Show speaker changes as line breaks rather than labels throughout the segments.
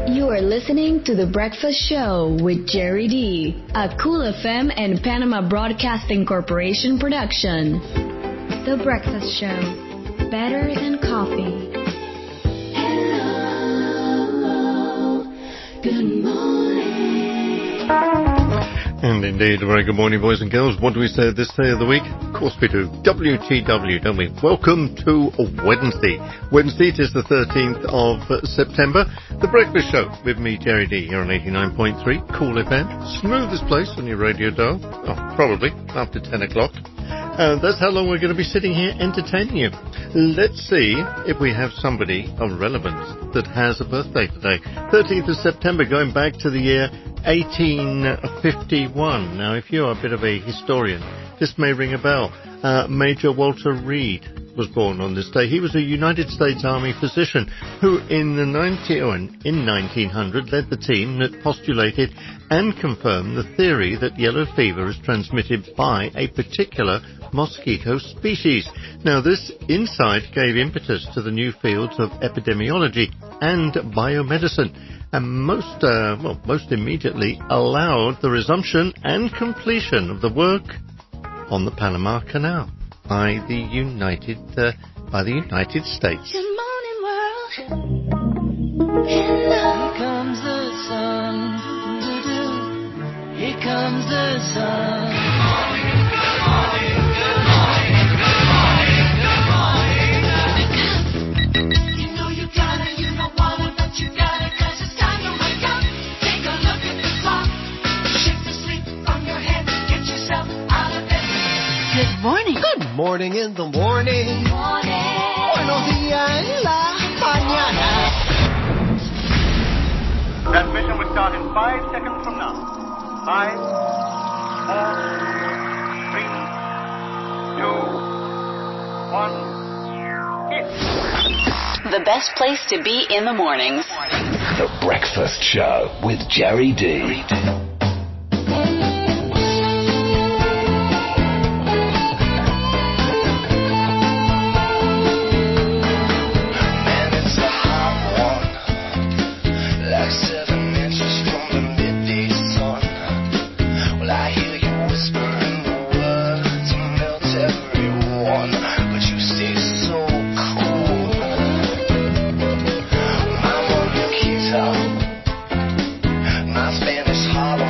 You are listening to The Breakfast Show with Jerry D, a Cool FM and Panama Broadcasting Corporation production.
The Breakfast Show, better than coffee.
Hello, good morning.
And indeed, a very good morning, boys and girls. What do we say this day of the week? Of course we do. WTW, don't we? Welcome to Wednesday. Wednesday, it is the 13th of September. The Breakfast Show with me, Jerry D, here on 89.3 Cool FM. Smoothest place on your radio dial. Oh, probably after 10 o'clock. That's how long we're going to be sitting here entertaining you. Let's see if we have somebody of relevance that has a birthday today. 13th of September, going back to the year 1851. Now, if you're a bit of a historian, this may ring a bell. Major Walter Reed was born on this day. He was a United States Army physician who in 1900 led the team that postulated and confirmed the theory that yellow fever is transmitted by a particular mosquito species. Now, this insight gave impetus to the new fields of epidemiology and biomedicine, and most immediately allowed the resumption and completion of the work on the Panama Canal by the United States.
Good morning, world. Hello.
Here comes the sun. Here comes the sun.
Good morning in the morning. Buenos días en la mañana.
Transmission will start in 5 seconds from now. 5, 4, 3, 2, 1, hit.
The best place to be in the mornings.
The Breakfast Show with Jerry D.
Spanish Harlem.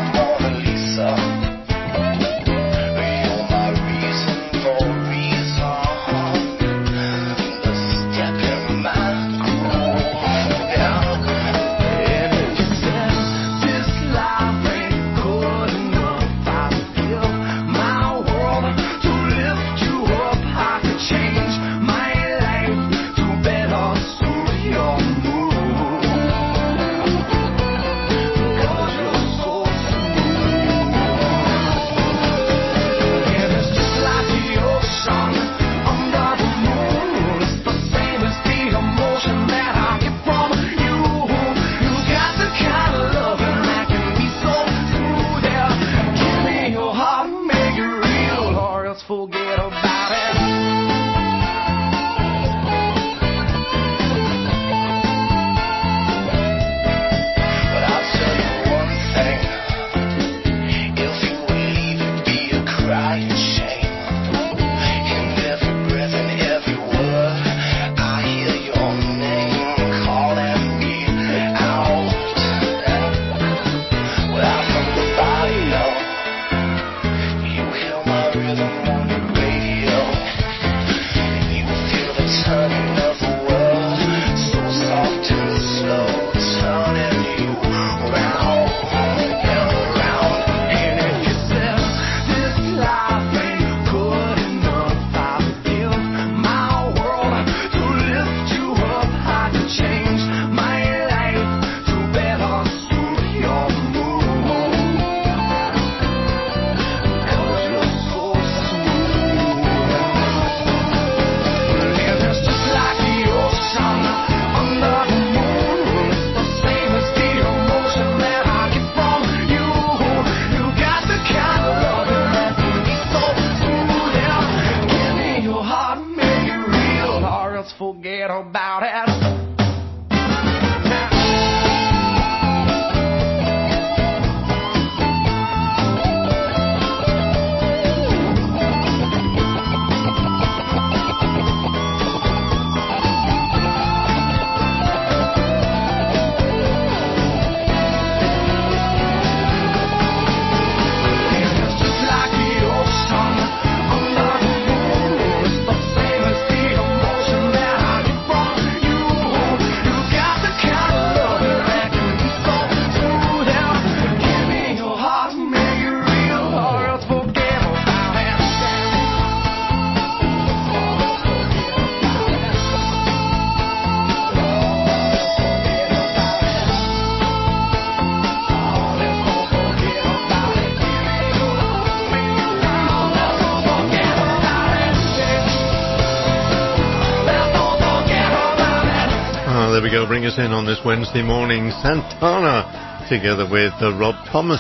go. Bring us in on this Wednesday morning. Santana together with Rob Thomas.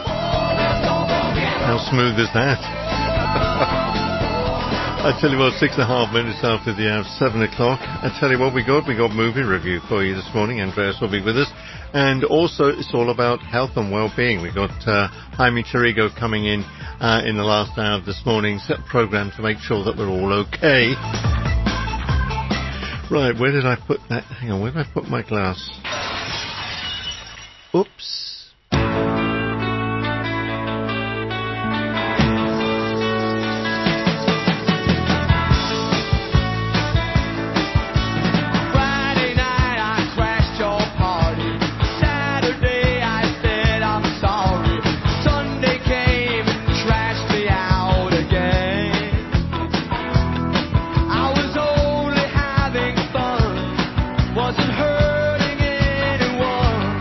How smooth is that? I tell you what, 6.5 minutes after the hour, 7 o'clock. I tell you what we got movie review for you this morning. Andreas will be with us. And also, it's all about health and well-being. We got Jaime Chirigo coming in the last hour of this morning's program to make sure that we're all okay. Right, where did I put that? Hang on, where did I put my glass? Oops.
Wasn't hurting anyone.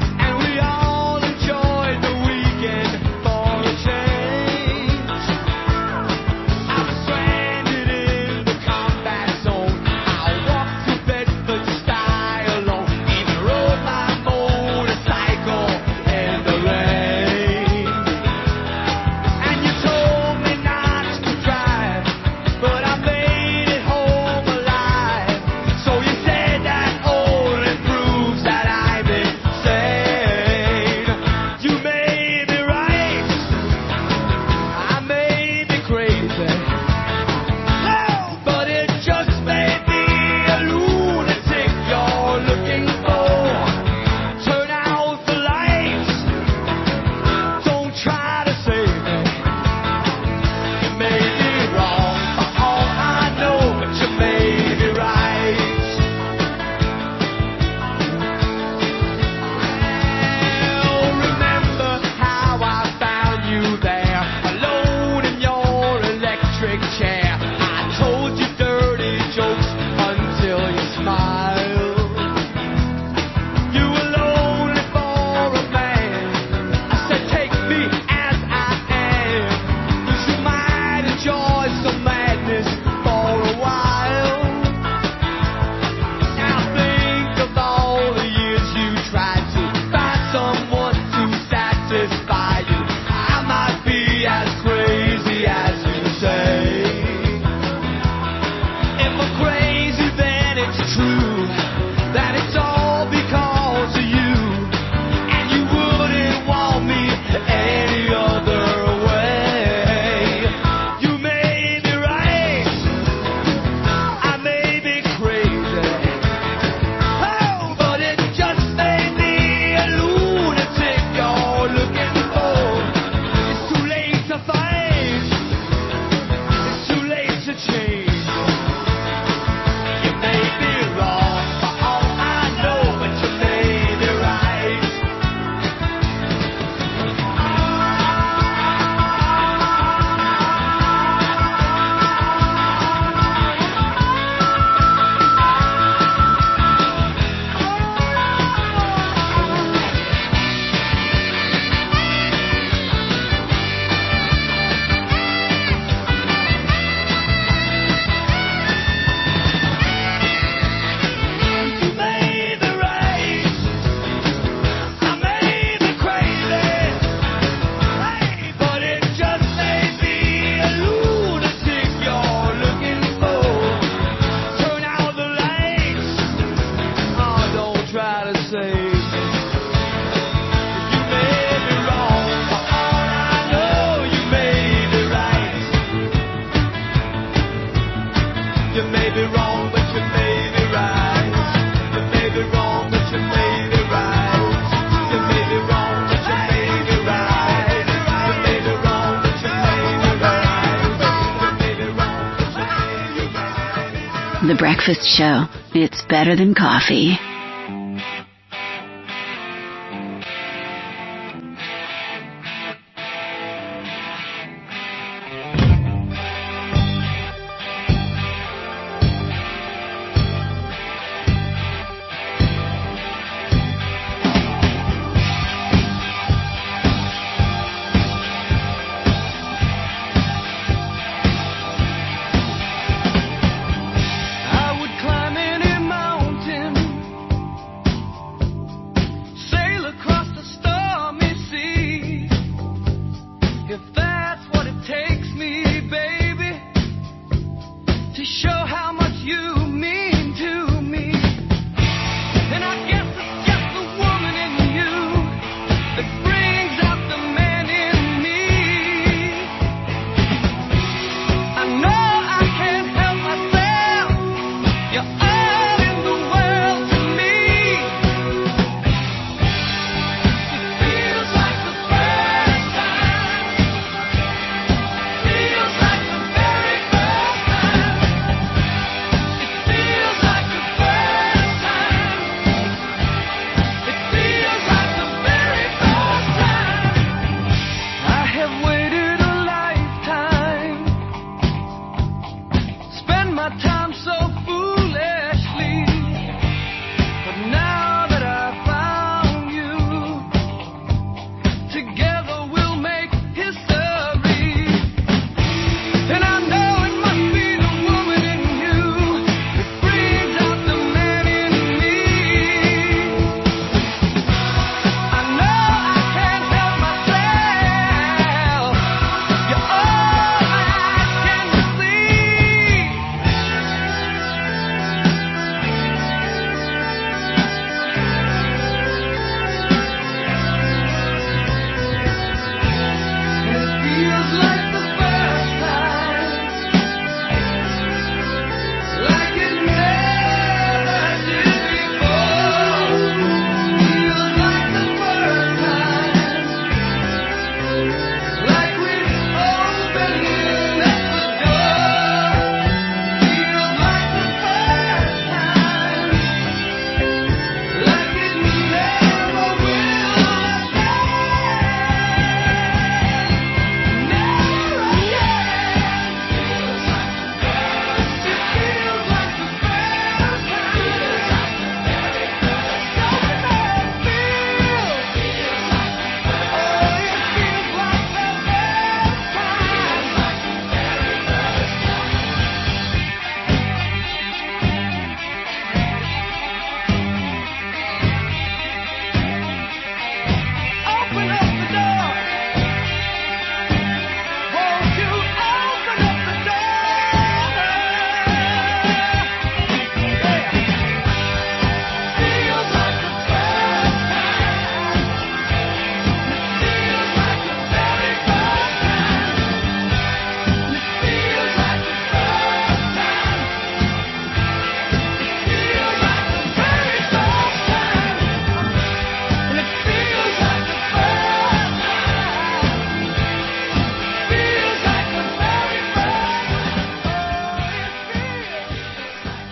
The Breakfast Show. It's better than coffee.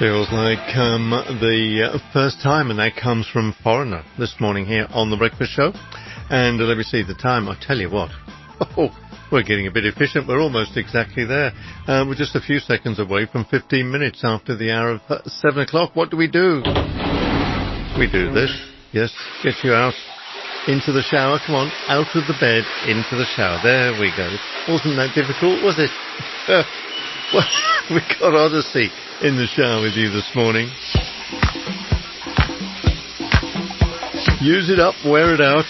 Feels like the first time, and that comes from Foreigner this morning here on The Breakfast Show. And let me see the time. I tell you what, we're getting a bit efficient. We're almost exactly there. We're just a few seconds away from 15 minutes after the hour of 7 o'clock. What do? We do this. Yes, get you out into the shower. Come on, out of the bed, into the shower. There we go. Wasn't that difficult, was it? Well, we got Odyssey in the shower with you this morning. Use it up, wear it out.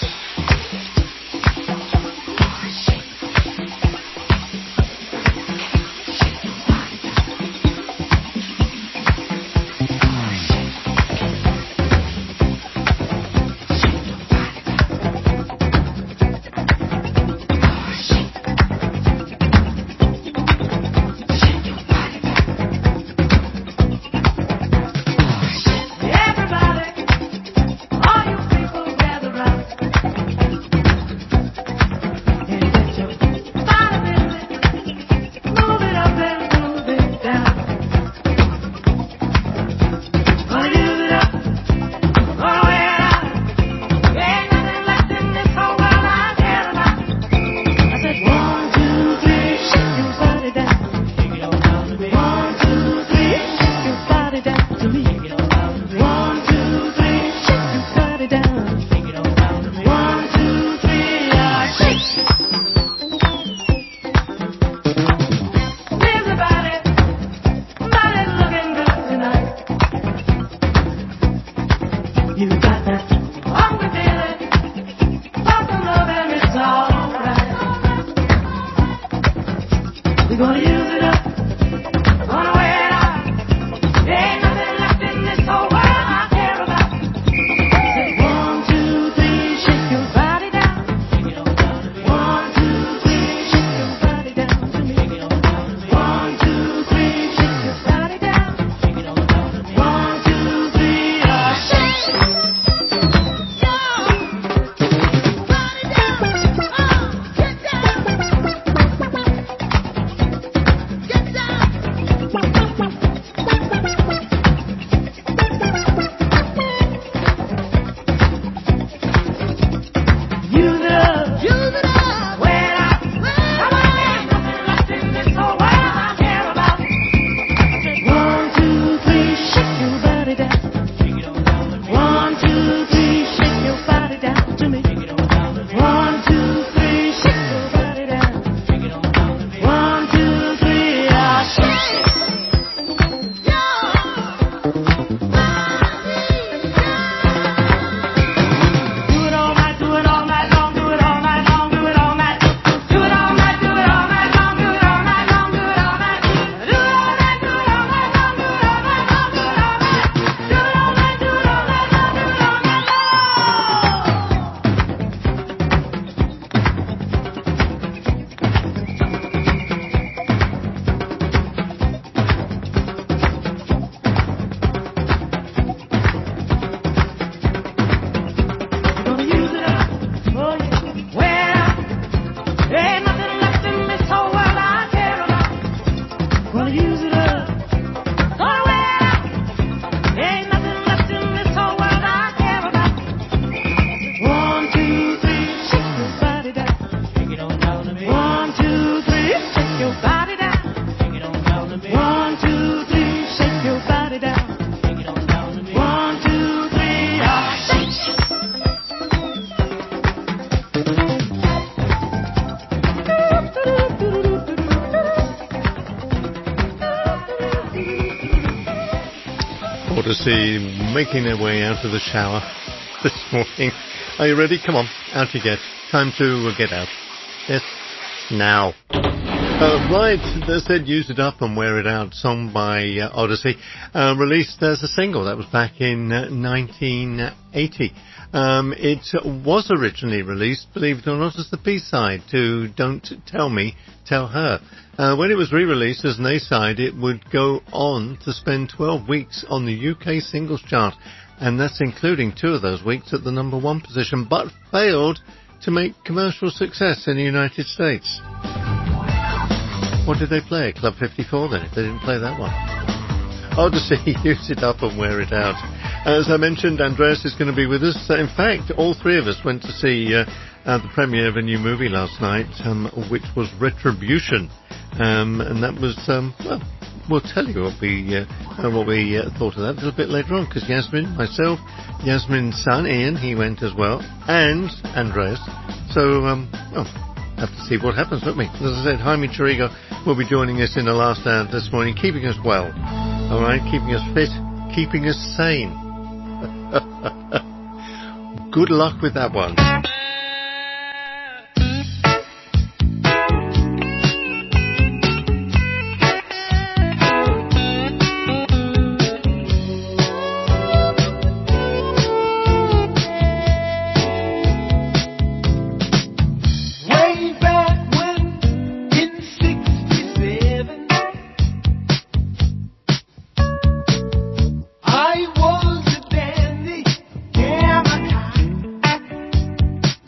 Odyssey making their way out of the shower this morning. Are you ready? Come on, out you get. Time to get out. Yes, now. Right, they said Use It Up and Wear It Out, song by Odyssey, released as a single. That was back in 1980. It was originally released, believe it or not, as the B-side to Don't Tell Me, Tell Her. When it was re-released as an A-side, it would go on to spend 12 weeks on the UK singles chart, and that's including 2 of those weeks at the number 1 position, but failed to make commercial success in the United States. What did they play? Club 54 then, if they didn't play that one? I'll just say use it up and wear it out. As I mentioned, Andreas is going to be with us. In fact, all three of us went to see the premiere of a new movie last night, which was Retribution. And that was, well, we'll tell you what we thought of that a little bit later on, because Yasmin, myself, Yasmin's son Ian, he went as well, and Andreas. So, well, have to see what happens, won't we? As I said, Jaime Chirigo will be joining us in the last hour this morning, keeping us well, all right, keeping us fit, keeping us sane. Good luck with that one.
I was a dandy, yeah, my kind.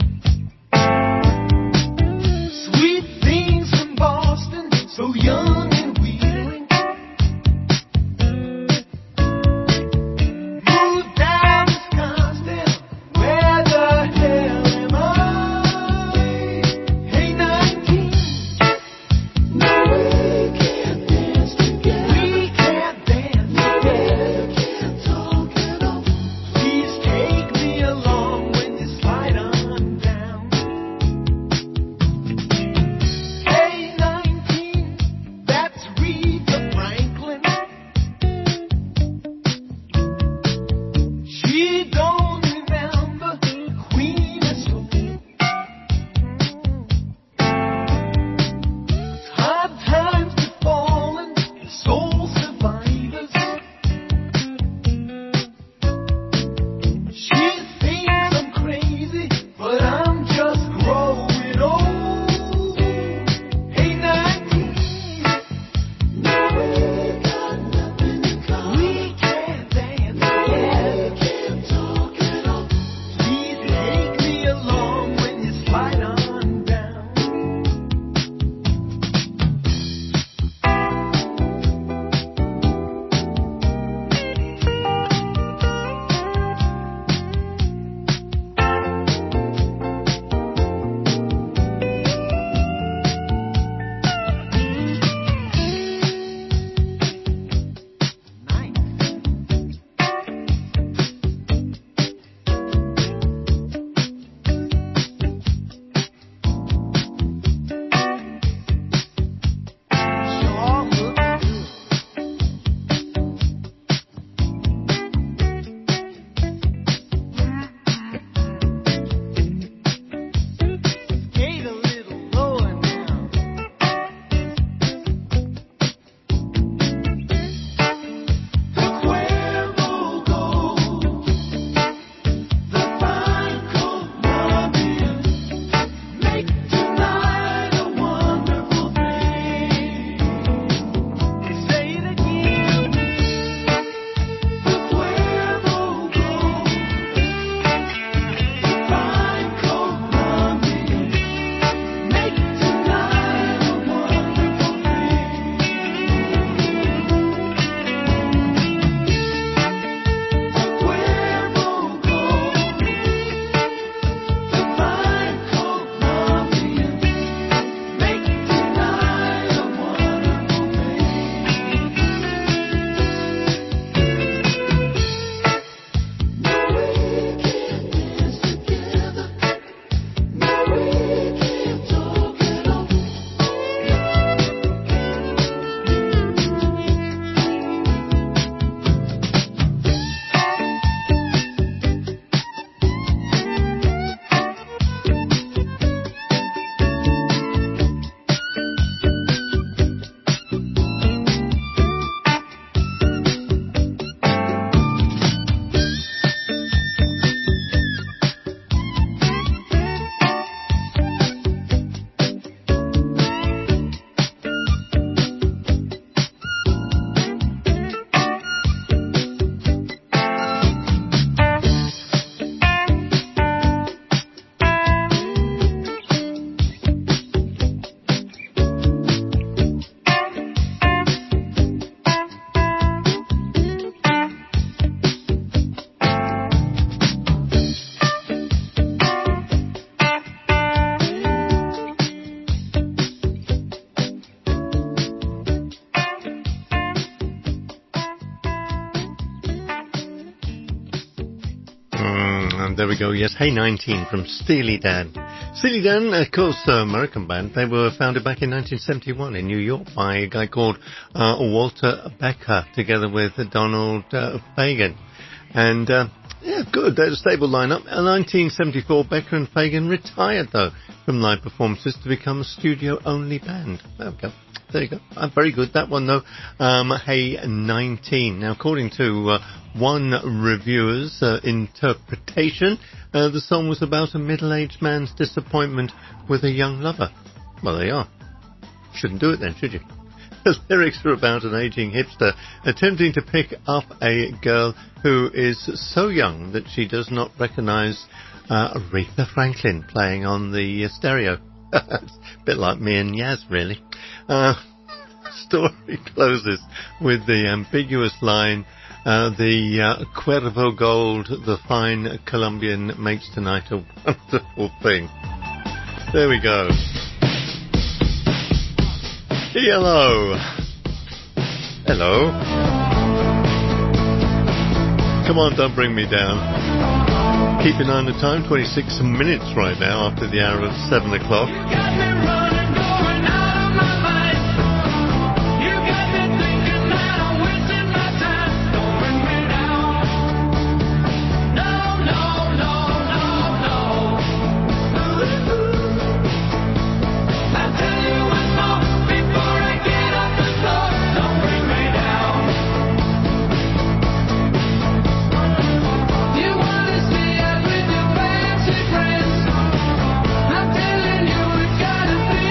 we go. Yes, Hey 19 from Steely Dan. Steely Dan, of course, American band. They were founded back in 1971 in New York by a guy called Walter Becker, together with Donald Fagen. And, yeah, good. They had a stable lineup. In 1974, Becker and Fagen retired, though, from live performances to become a studio-only band. There you go. Very good. That one, though, Hey 19. Now, according to one reviewer's interpretation, the song was about a middle-aged man's disappointment with a young lover. Well, there you are. Shouldn't do it then, should you? The lyrics are about an aging hipster attempting to pick up a girl who is so young that she does not recognise Aretha Franklin playing on the stereo. It's a bit like me and Yaz, really. Story closes with the ambiguous line, the Cuervo Gold, the fine Colombian, makes tonight a wonderful thing. There we go. Hello. Hello. Come on, don't bring me down. Keep an eye on the time, 26 minutes right now after the hour of 7 o'clock.
Friends, I'm telling you, it's gotta be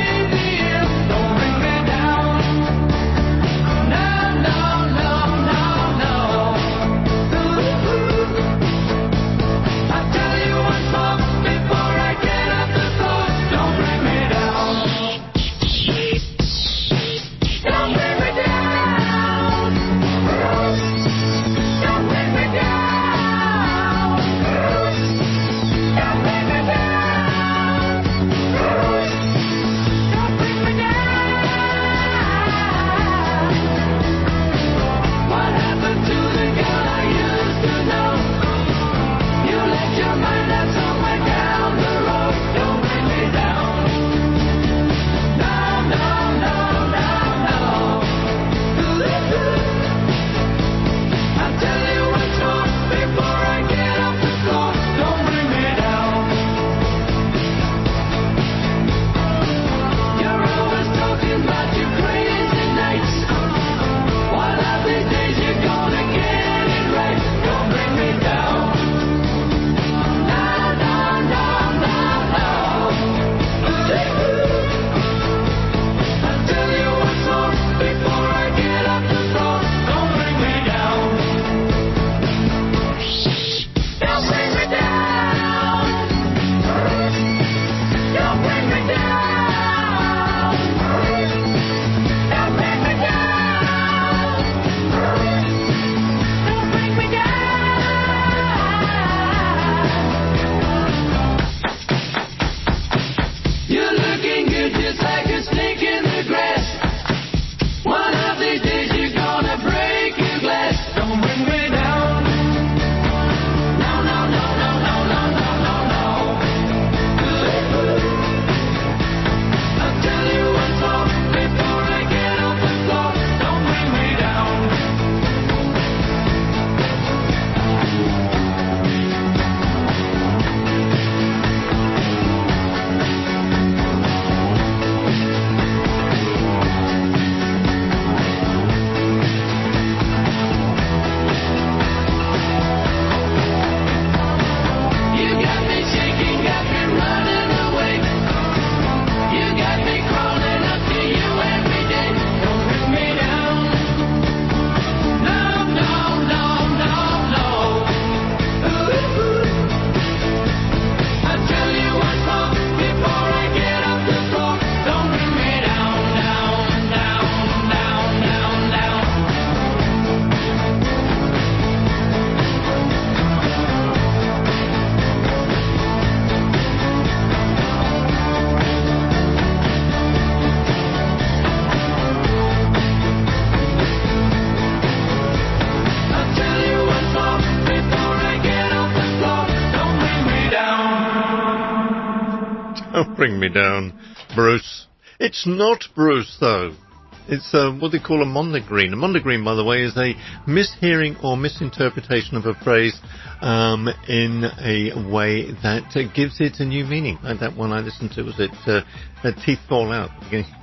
Don't bring me down, Bruce. It's not Bruce, though. It's what they call a mondegreen. A mondegreen, by the way, is a mishearing or misinterpretation of a phrase in a way that gives it a new meaning. Like that one I listened to, was it teeth fall out?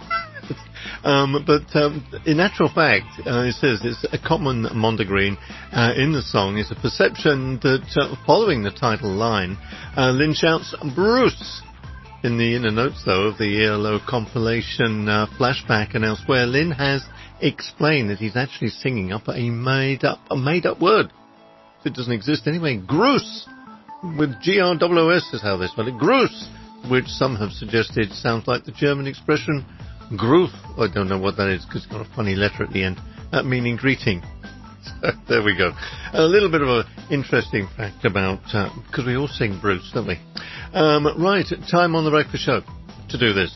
But in actual fact, it says it's a common mondegreen in the song is a perception that following the title line, Lynn shouts, Bruce! In the inner notes, though, of the ELO compilation Flashback and elsewhere, Lynn has explained that he's actually singing up a made-up word. It doesn't exist anyway. Groos! With G-R-O-O-S is how they spell it. Groos! Which some have suggested sounds like the German expression Gruß. I don't know what that is because it's got a funny letter at the end, meaning greeting. So, there we go. A little bit of an interesting fact about, because we all sing Bruce, don't we? Right, time on the Breakfast Show to do this.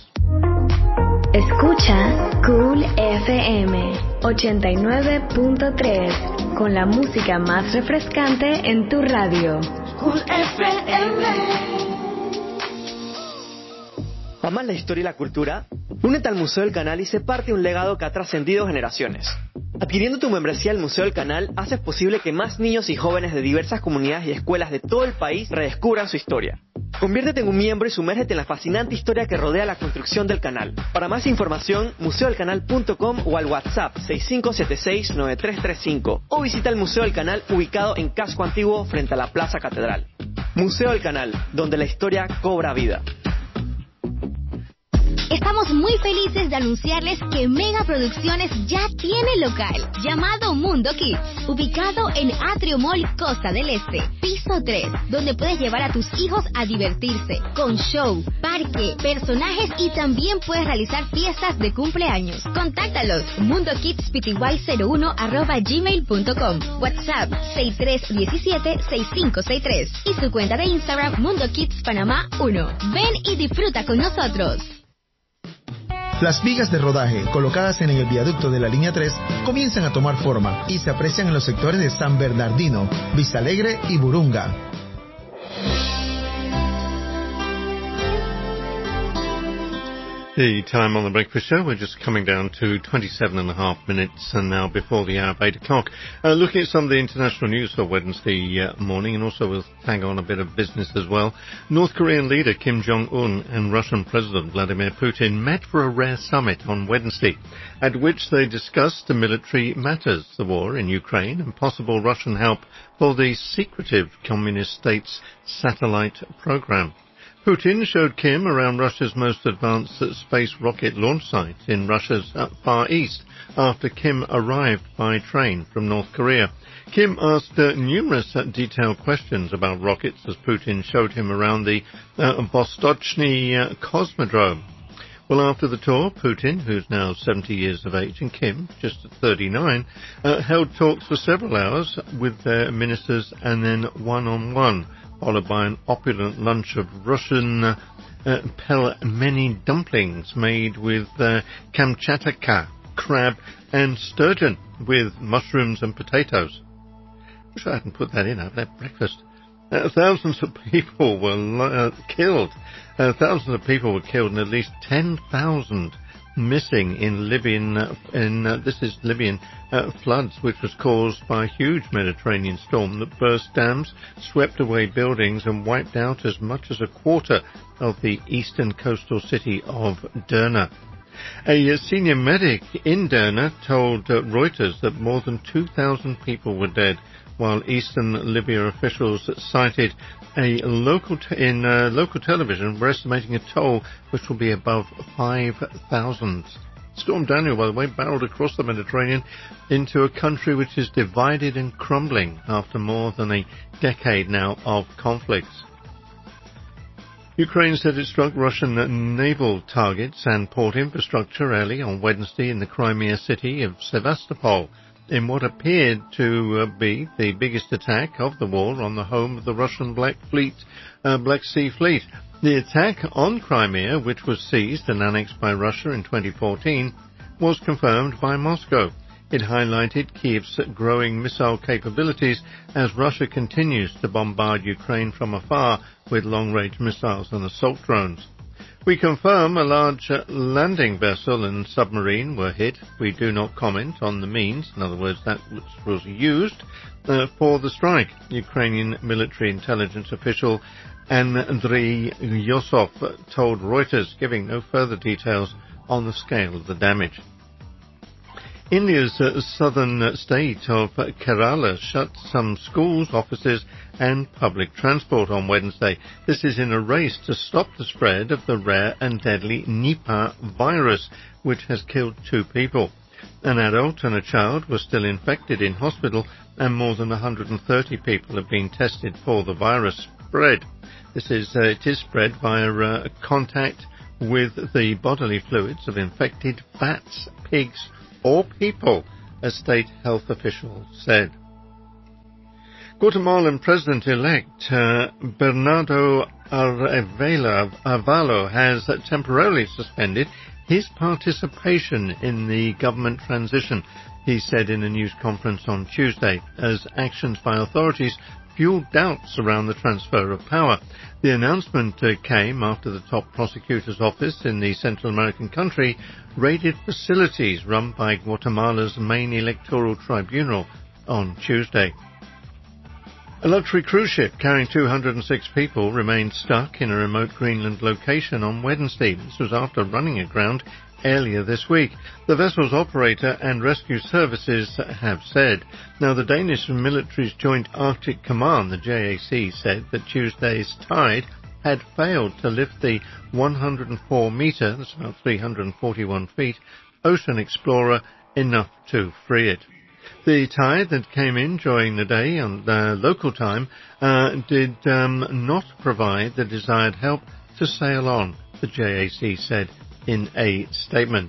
Escucha Cool FM 89.3 con la música más refrescante en tu radio.
Cool FM.
¿Amas la historia y la cultura? Únete al Museo del Canal y sé parte de un legado que ha trascendido generaciones. Adquiriendo tu membresía al Museo del Canal, haces posible que más niños y jóvenes de diversas comunidades y escuelas de todo el país redescubran su historia. Conviértete en un miembro y sumérgete en la fascinante historia que rodea la construcción del canal. Para más información, museodelcanal.com o al WhatsApp 6576-9335 o visita el Museo del Canal ubicado en Casco Antiguo frente a la Plaza Catedral. Museo del Canal, donde la historia cobra vida.
Estamos muy felices de anunciarles que Mega Producciones ya tiene local, llamado Mundo Kids, ubicado en Atrio Mall Costa del Este, piso 3, donde puedes llevar a tus hijos a divertirse, con show, parque, personajes y también puedes realizar fiestas de cumpleaños. Contáctalos, mundokidspty01@gmail.com, WhatsApp 6317-6563 y su cuenta de Instagram Mundo Kids Panamá 1. Ven y disfruta con nosotros.
Las vigas de rodaje colocadas en el viaducto de la línea 3 comienzan a tomar forma y se aprecian en los sectores de San Bernardino, Vista Alegre y Burunga.
The time on the Breakfast Show, we're just coming down to 27.5 minutes and now before the hour of 8 o'clock. Looking at some of the international news for Wednesday morning, and also we'll tag on a bit of business as well. North Korean leader Kim Jong-un and Russian President Vladimir Putin met for a rare summit on Wednesday, at which they discussed the military matters, the war in Ukraine and possible Russian help for the secretive communist state's satellite program. Putin showed Kim around Russia's most advanced space rocket launch site in Russia's Far East after Kim arrived by train from North Korea. Kim asked numerous detailed questions about rockets as Putin showed him around the Vostochny Cosmodrome. Well, after the tour, Putin, who's now 70 years of age, and Kim, just at 39, held talks for several hours with their ministers and then one-on-one, followed by an opulent lunch of Russian pelmeni dumplings made with Kamchatka, crab and sturgeon with mushrooms and potatoes. Wish I hadn't put that in. I've had breakfast. Thousands of people were killed. Thousands of people were killed and at least 10,000 missing in Libyan floods, which was caused by a huge Mediterranean storm that burst dams, swept away buildings and wiped out as much as a quarter of the eastern coastal city of Derna. A senior medic in Derna told Reuters that more than 2,000 people were dead, while eastern Libya officials cited a local television were estimating a toll which will be above 5,000. Storm Daniel, by the way, barreled across the Mediterranean into a country which is divided and crumbling after more than a decade now of conflicts. Ukraine said it struck Russian naval targets and port infrastructure early on Wednesday in the Crimea city of Sevastopol, in what appeared to be the biggest attack of the war on the home of the Russian Black Sea Fleet. The attack on Crimea, which was seized and annexed by Russia in 2014, was confirmed by Moscow. It highlighted Kyiv's growing missile capabilities as Russia continues to bombard Ukraine from afar with long-range missiles and assault drones. We confirm a large landing vessel and submarine were hit. We do not comment on the means, in other words, that which was used for the strike. Ukrainian military intelligence official Andriy Yosov told Reuters, giving no further details on the scale of the damage. India's southern state of Kerala shut some schools, offices and public transport on Wednesday. This is in a race to stop the spread of the rare and deadly Nipah virus, which has killed 2 people. An adult and a child were still infected in hospital, and more than 130 people have been tested for the virus spread. It is spread via contact with the bodily fluids of infected bats, pigs or people, a state health official said. Guatemalan President-elect Bernardo Arevalo has temporarily suspended his participation in the government transition, he said in a news conference on Tuesday, as actions by authorities fueled doubts around the transfer of power. The announcement came after the top prosecutor's office in the Central American country raided facilities run by Guatemala's main electoral tribunal on Tuesday. A luxury cruise ship carrying 206 people remained stuck in a remote Greenland location on Wednesday. This was after running aground earlier this week. The vessel's operator and rescue services have said. Now, the Danish military's Joint Arctic Command, the JAC, said that Tuesday's tide had failed to lift the 104-metre, that's about 341 feet, Ocean Explorer enough to free it. The tide that came in during the day on local time did not provide the desired help to sail on, the JAC said in a statement.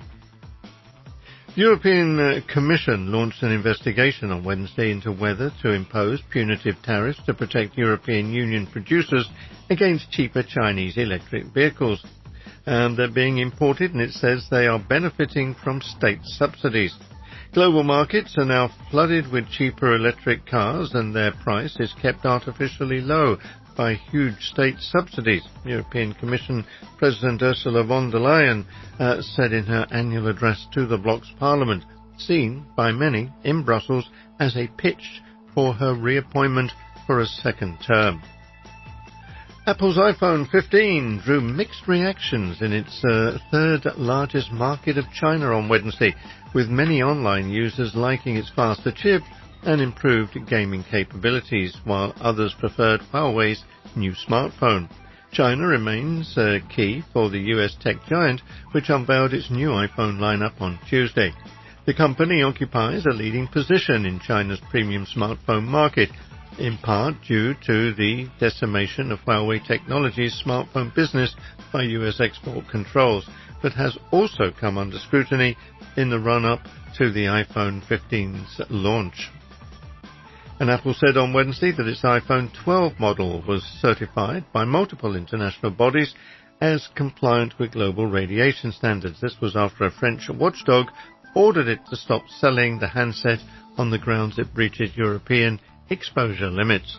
The European Commission launched an investigation on Wednesday into whether to impose punitive tariffs to protect European Union producers against cheaper Chinese electric vehicles. They're being imported, and it says they are benefiting from state subsidies. Global markets are now flooded with cheaper electric cars, and their price is kept artificially low by huge state subsidies. European Commission President Ursula von der Leyen said in her annual address to the bloc's parliament, seen by many in Brussels as a pitch for her reappointment for a second term. Apple's iPhone 15 drew mixed reactions in its third largest market of China on Wednesday, with many online users liking its faster chip and improved gaming capabilities, while others preferred Huawei's new smartphone. China remains key for the US tech giant, which unveiled its new iPhone lineup on Tuesday. The company occupies a leading position in China's premium smartphone market, in part due to the decimation of Huawei Technologies' smartphone business by US export controls, but has also come under scrutiny in the run-up to the iPhone 15's launch. And Apple said on Wednesday that its iPhone 12 model was certified by multiple international bodies as compliant with global radiation standards. This was after a French watchdog ordered it to stop selling the handset on the grounds it breaches European exposure limits.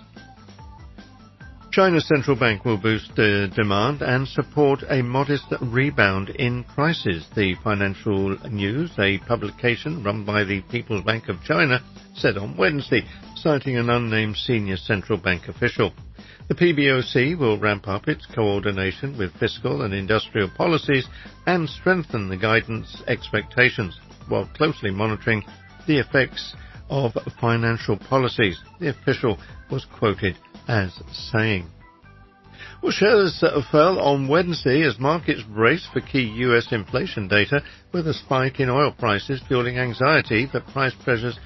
China's central bank will boost demand and support a modest rebound in prices. The Financial News, a publication run by the People's Bank of China, said on Wednesday, citing an unnamed senior central bank official. The PBOC will ramp up its coordination with fiscal and industrial policies and strengthen the guidance expectations, while closely monitoring the effects of financial policies, the official was quoted as saying. Well, shares fell on Wednesday as markets raced for key US inflation data, with a spike in oil prices fueling anxiety that price pressures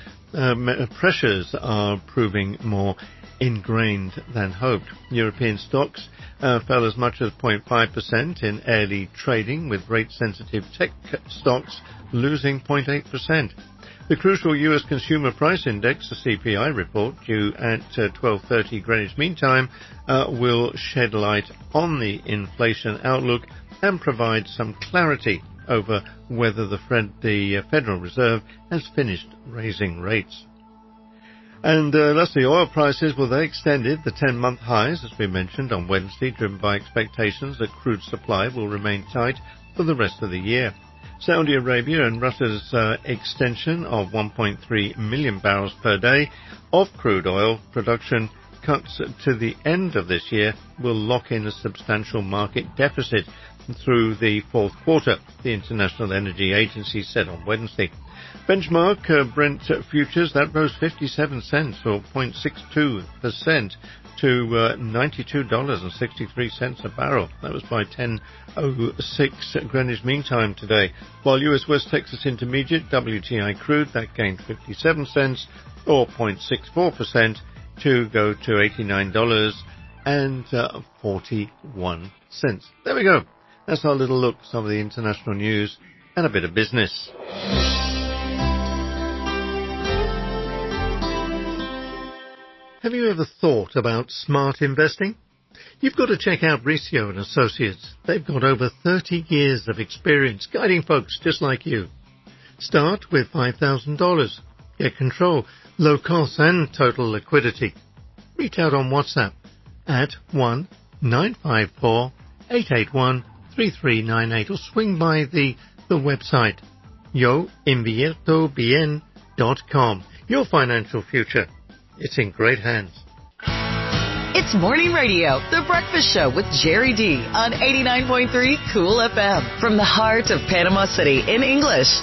are proving more ingrained than hoped. European stocks fell as much as 0.5% in early trading, with rate-sensitive tech stocks losing 0.8%. The crucial U.S. Consumer Price Index, the CPI report, due at 12:30 Greenwich Mean Time, will shed light on the inflation outlook and provide some clarity over whether the Federal Reserve has finished raising rates. And lastly, oil prices, well, they extended the 10-month highs, as we mentioned, on Wednesday, driven by expectations that crude supply will remain tight for the rest of the year. Saudi Arabia and Russia's extension of 1.3 million barrels per day of crude oil production cuts to the end of this year will lock in a substantial market deficit through the fourth quarter, the International Energy Agency said on Wednesday. Benchmark Brent futures, that rose 57 cents or 0.62% to $92.63 a barrel. That was by 10:06 Greenwich Mean Time today. While US West Texas Intermediate WTI crude, that gained 57 cents or 0.64% to go to $89.41. There we go. That's our little look at some of the international news and a bit of business. Have you ever thought about smart investing? You've got to check out Riccio & Associates. They've got over 30 years of experience guiding folks just like you. Start with $5,000. Get control, low costs and total liquidity. Reach out on WhatsApp at 1-954-881-3398 or swing by the website yoinviertobien.com. Your financial future. It's in great hands.
It's Morning Radio, The Breakfast Show with Jerry D on 89.3 Cool FM from the heart of Panama City in English.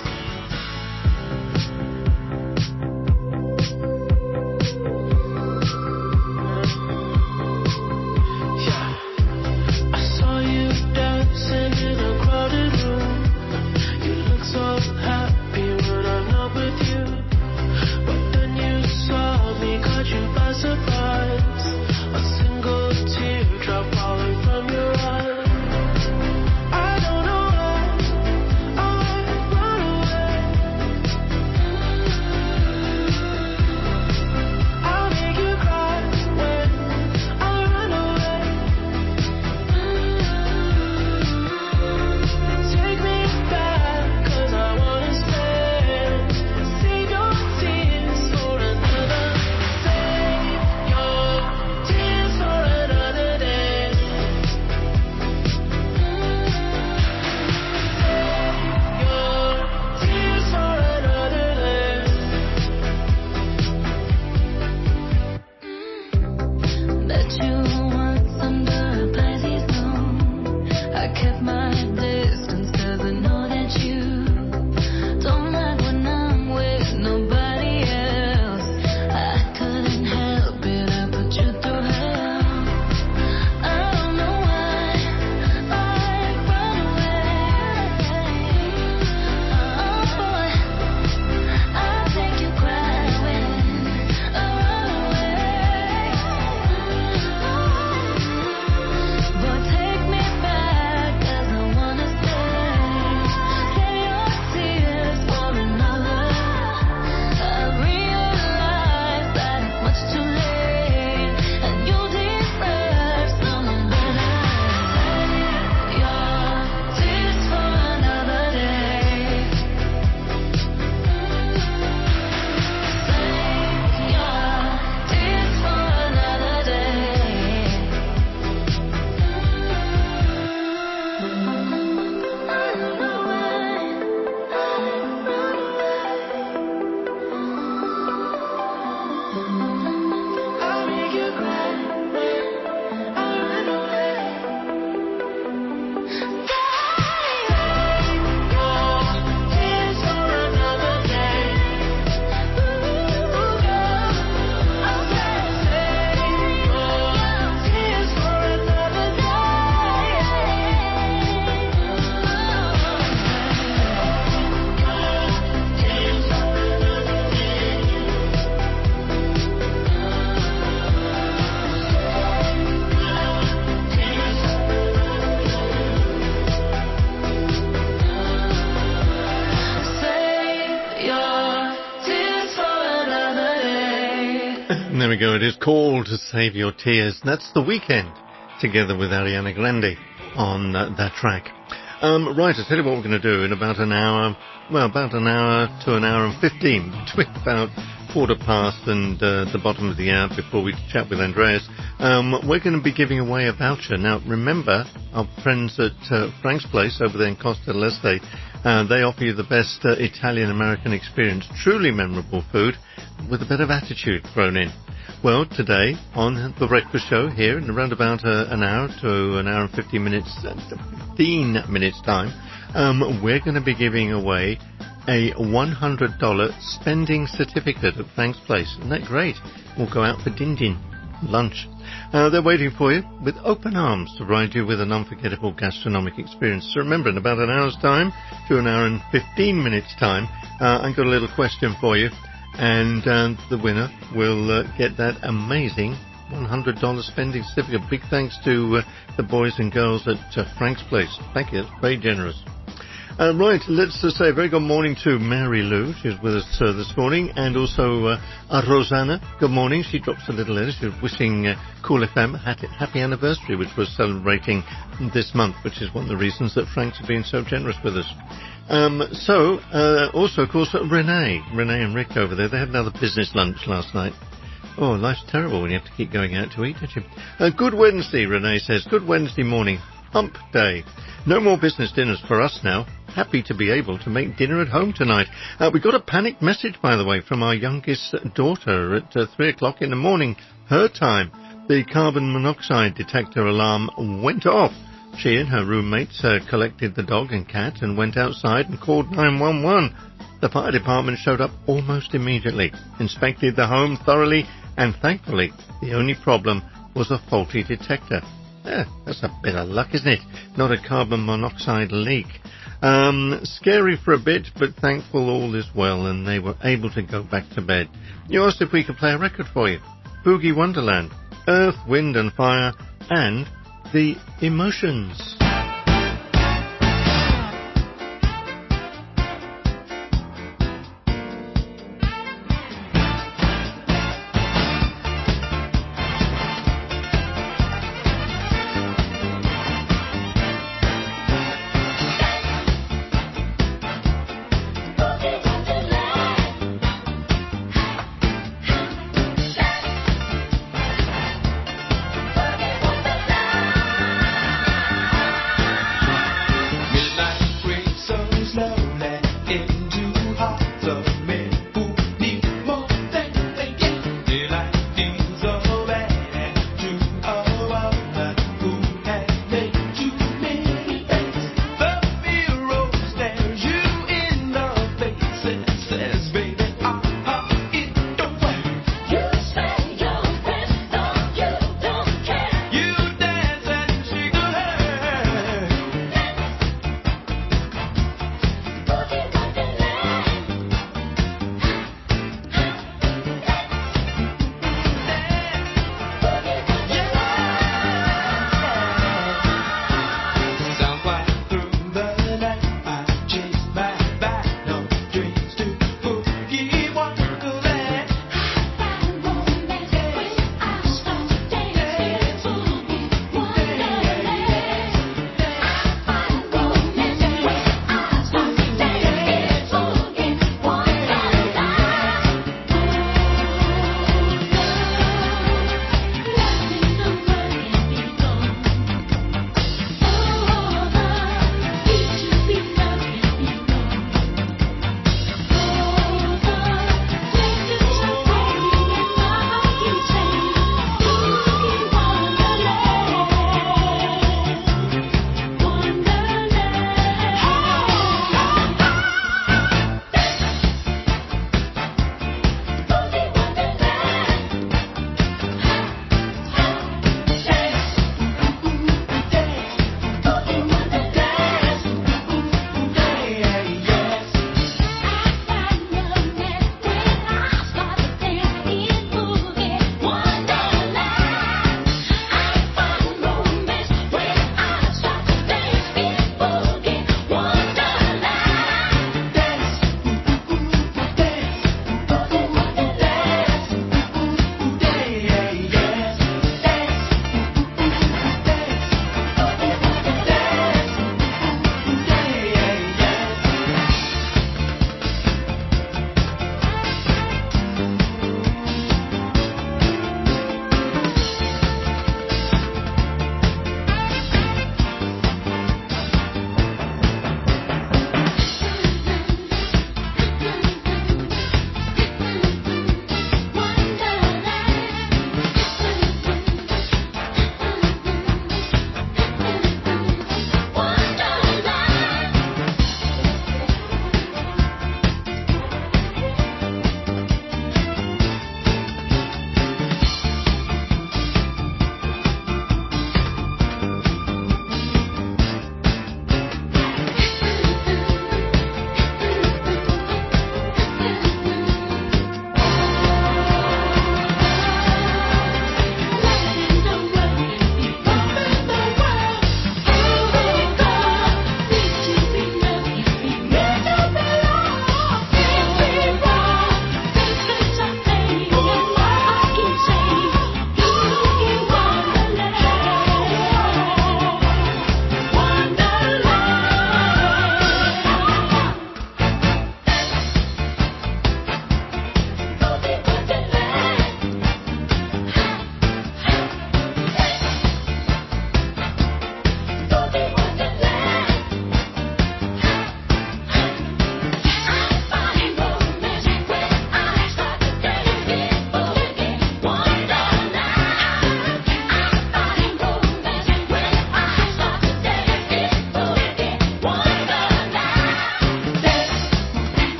There we go. It is called to Save Your Tears. That's The Weekend, together with Ariana Grande on that track. Right, I'll tell you what we're going to do in about an hour to an hour and 15, between about past and the bottom of the hour before we chat with Andreas, we're going to be giving away a voucher. Now, remember, our friends at Frank's Place over there in Costa del Este, they offer you the best Italian-American experience, truly memorable food with a bit of attitude thrown in. Well, today on The Breakfast Show here in around about an hour to an hour and 15 minutes time, we're going to be giving away a $100 spending certificate at Frank's Place. Isn't that great? We'll go out for din-din, lunch. They're waiting for you with open arms to provide you with an unforgettable gastronomic experience. So remember, in about an hour's time to an hour and 15 minutes time, I've got a little question for you, and the winner will get that amazing $100 spending certificate. Big thanks to the boys and girls at Frank's Place. Thank you. That's very generous. Right, let's say a very good morning to Mary Lou. She's with us this morning. And also Rosanna. Good morning. She drops a little letter. She was wishing Cool FM a happy anniversary, which we're celebrating this month, which is one of the reasons that Frank's have been so generous with us. Also, of course, Renee and Rick over there. They had another business lunch last night. Oh, life's terrible when you have to keep going out to eat, don't you? Good Wednesday, Renee says. Good Wednesday morning. Hump day. No more business dinners for us now. Happy to be able to make dinner at home tonight. We got a panicked message, by the way, from our youngest daughter at 3 o'clock in the morning, her time. The carbon monoxide detector alarm went off. She and her roommates collected the dog and cat and went outside and called 911. The fire department showed up almost immediately, inspected the home thoroughly, and thankfully, the only problem was a faulty detector. That's a bit of luck, isn't it? Not a carbon monoxide leak. Scary for a bit, but thankful all is well, and they were able to go back to bed. You asked if we could play a record for you. Boogie Wonderland, Earth, Wind and Fire, and The Emotions.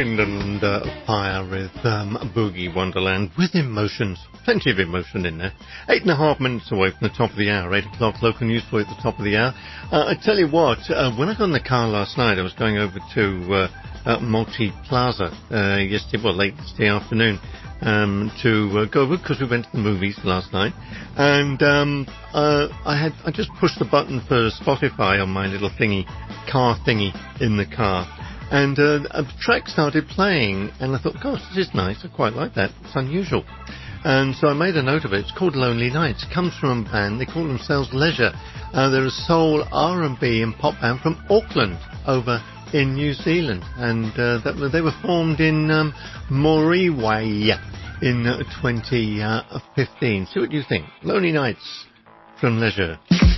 Wind and Fire with Boogie Wonderland with emotions. Plenty of emotion in there. 8.5 minutes away from the top of the hour. 8 o'clock local news for you at the top of the hour. I tell you what, when I got in the car last night, I was going over to Multi Plaza late yesterday afternoon to go over because we went to the movies last night. And I just pushed the button for Spotify on my little car thingy in the car. And a track started playing, and I thought, gosh, this is nice. I quite like that. It's unusual. And so I made a note of it. It's called Lonely Nights. It comes from a band. They call themselves Leisure. They're a soul, R&B and pop band from Auckland over in New Zealand. And they were formed in Moriwai in 2015. See what you think. Lonely Nights from Leisure.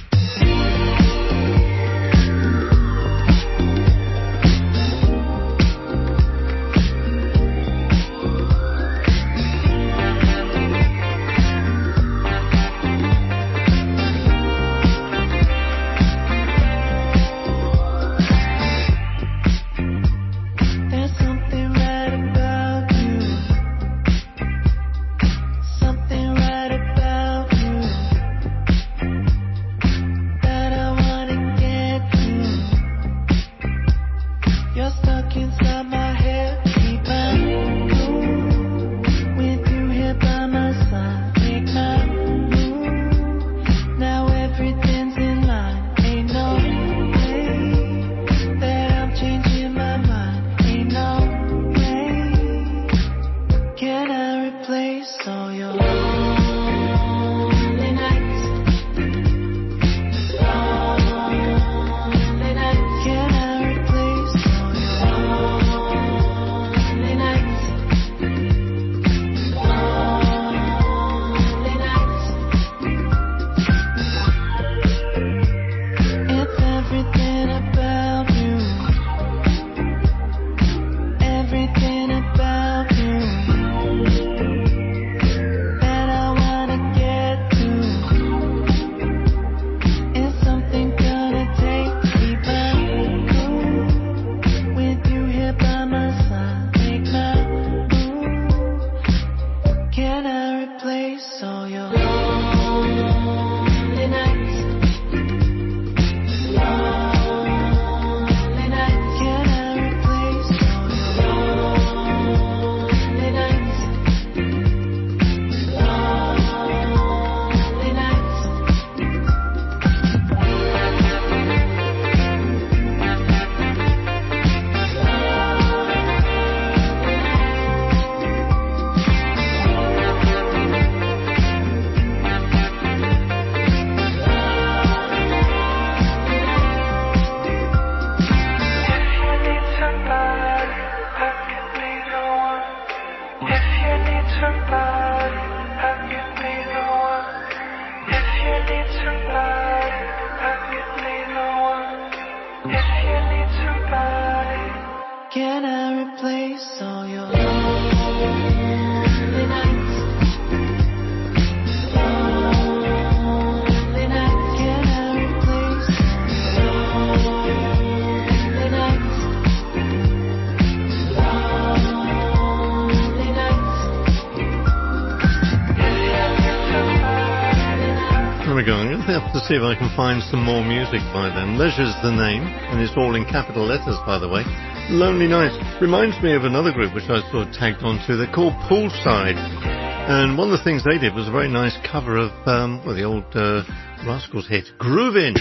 To see if I can find some more music by them. Leisure's the name, and it's all in capital letters, by the way. Lonely Nights reminds me of another group which I sort of tagged onto. They're called Poolside, and one of the things they did was a very nice cover of the old Rascals hit, Groovin'.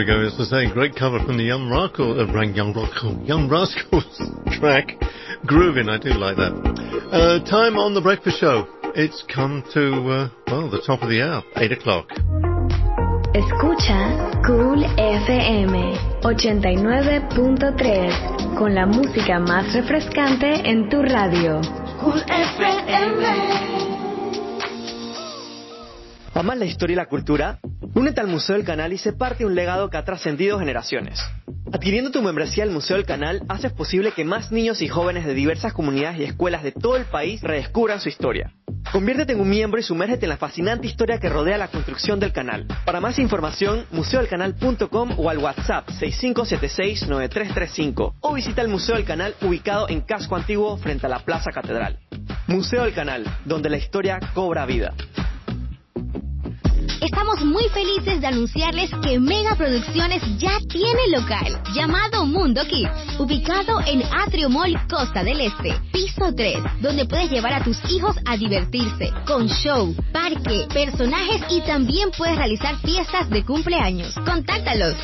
we go. As I say, great cover from the Young Rascals track, Groovin'. I do like that. Time on the breakfast show. It's come to, the top of the hour, 8 o'clock.
Escucha Cool FM 89.3 con la música más refrescante en tu radio.
Cool FM.
¿Amas la historia y la cultura? Únete al Museo del Canal y sé parte de un legado que ha trascendido generaciones. Adquiriendo tu membresía al Museo del Canal, haces posible que más niños y jóvenes de diversas comunidades y escuelas de todo el país redescubran su historia. Conviértete en un miembro y sumérgete en la fascinante historia que rodea la construcción del canal. Para más información, museodelcanal.com o al WhatsApp 6576-9335 o visita el Museo del Canal ubicado en Casco Antiguo frente a la Plaza Catedral. Museo del Canal, donde la historia cobra vida.
Estamos muy felices de anunciarles que Mega Producciones ya tiene local, llamado Mundo Kids, ubicado en Atrio Mall Costa del Este, piso 3, donde puedes llevar a tus hijos a divertirse, con show, parque, personajes y también puedes realizar fiestas de cumpleaños. Contáctalos,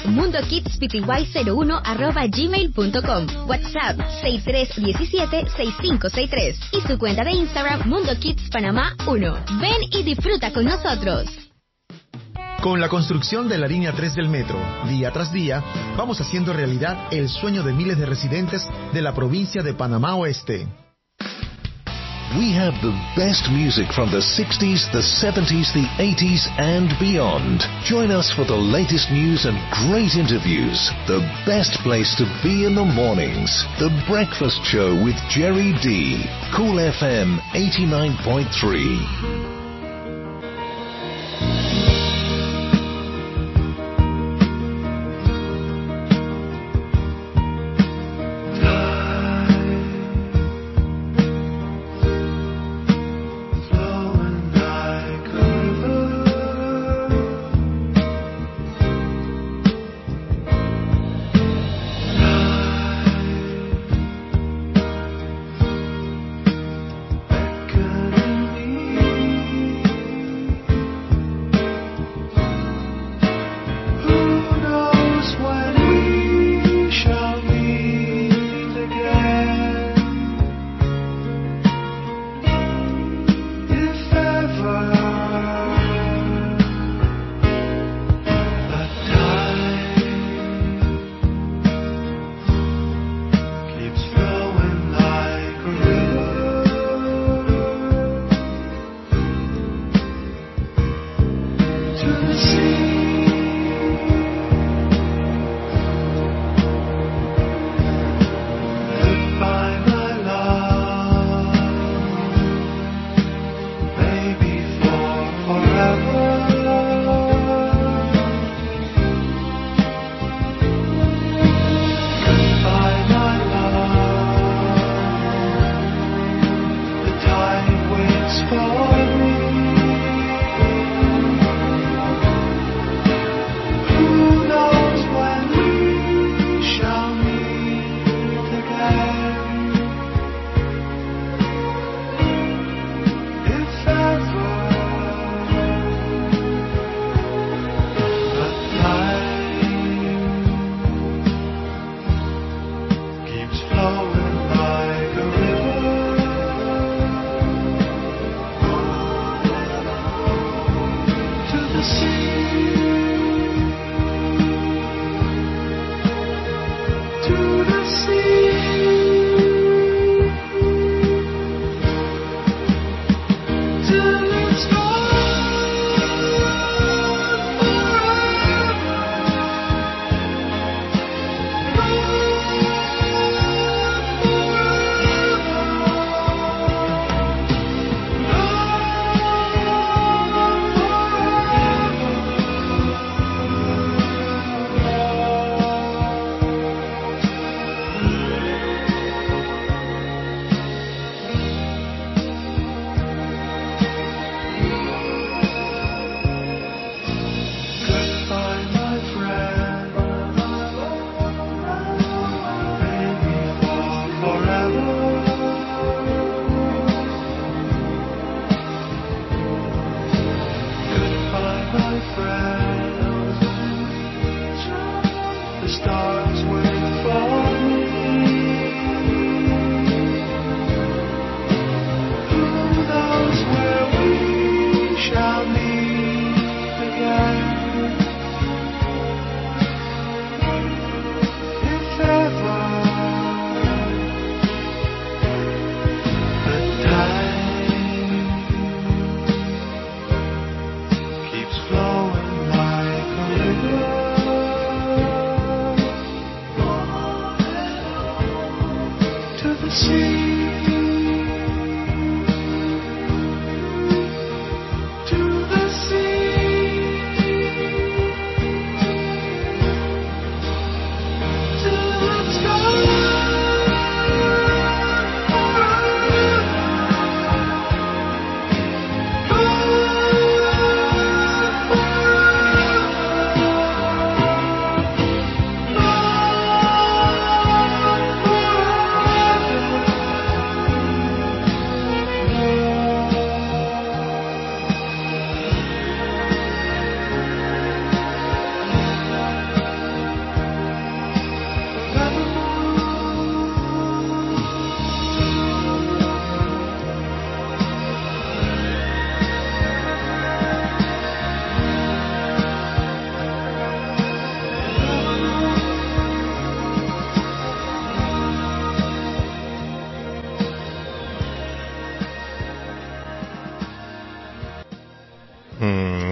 mundokidspty01@gmail.com, WhatsApp 6317-6563 y su cuenta de Instagram Mundo Kids Panamá 1. Ven y disfruta con nosotros.
Con la construcción de la línea 3 del metro, día tras día, vamos haciendo realidad el sueño de miles de residentes de la provincia de Panamá Oeste.
We have the best music from the 60s, the 70s, the 80s and beyond. Join us for the latest news and great interviews. The best place to be in the mornings. The Breakfast Show with Jerry D. Cool FM 89.3.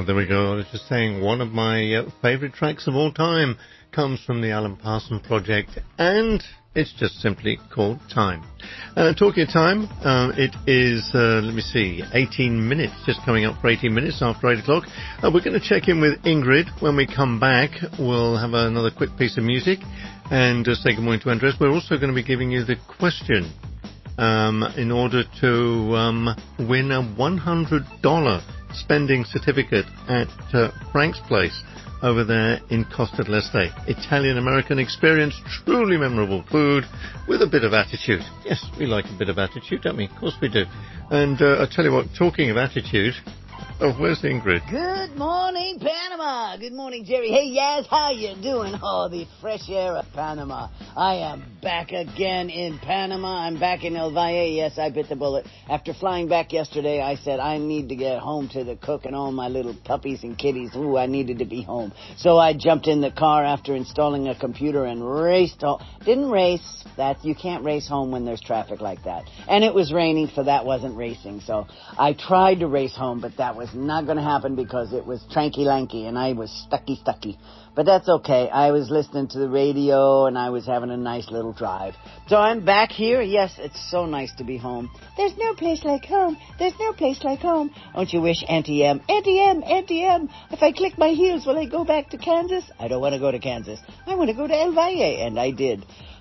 there we go. I was just saying one of my favourite tracks of all time comes from the Alan Parsons Project, and it's just simply called Time. Talking of time, it is, 18 minutes, just coming up for 18 minutes after 8 o'clock. We're going to check in with Ingrid. When we come back, we'll have another quick piece of music and say good morning to Andres. We're also going to be giving you the question in order to win a $100 spending certificate at Frank's Place over there in Costa del Este. Italian-American experience, truly memorable food with a bit of attitude. Yes, we like a bit of attitude, don't we? Of course we do. And I tell you what, talking of attitude, where's Ingrid?
Good morning, Panama. Good morning, Jerry. Hey, Yaz, how you doing? Oh, the fresh air of Panama. I am back again in Panama. I'm back in El Valle. Yes, I bit the bullet. After flying back yesterday, I said I need to get home to the cook and all my little puppies and kitties. Ooh, I needed to be home. So I jumped in the car after installing a computer and raced home. Didn't race. You can't race home when there's traffic like that. And it was raining, so that wasn't racing. So I tried to race home, but that was not going to happen because it was tranky-lanky and I was stucky. But that's okay. I was listening to the radio and I was having a nice little drive. So I'm back here. Yes, it's so nice to be home. There's no place like home. There's no place like home. Don't you wish, Auntie M? Auntie M, if I click my heels, will I go back to Kansas? I don't want to go to Kansas. I want to go to El Valle. And I did.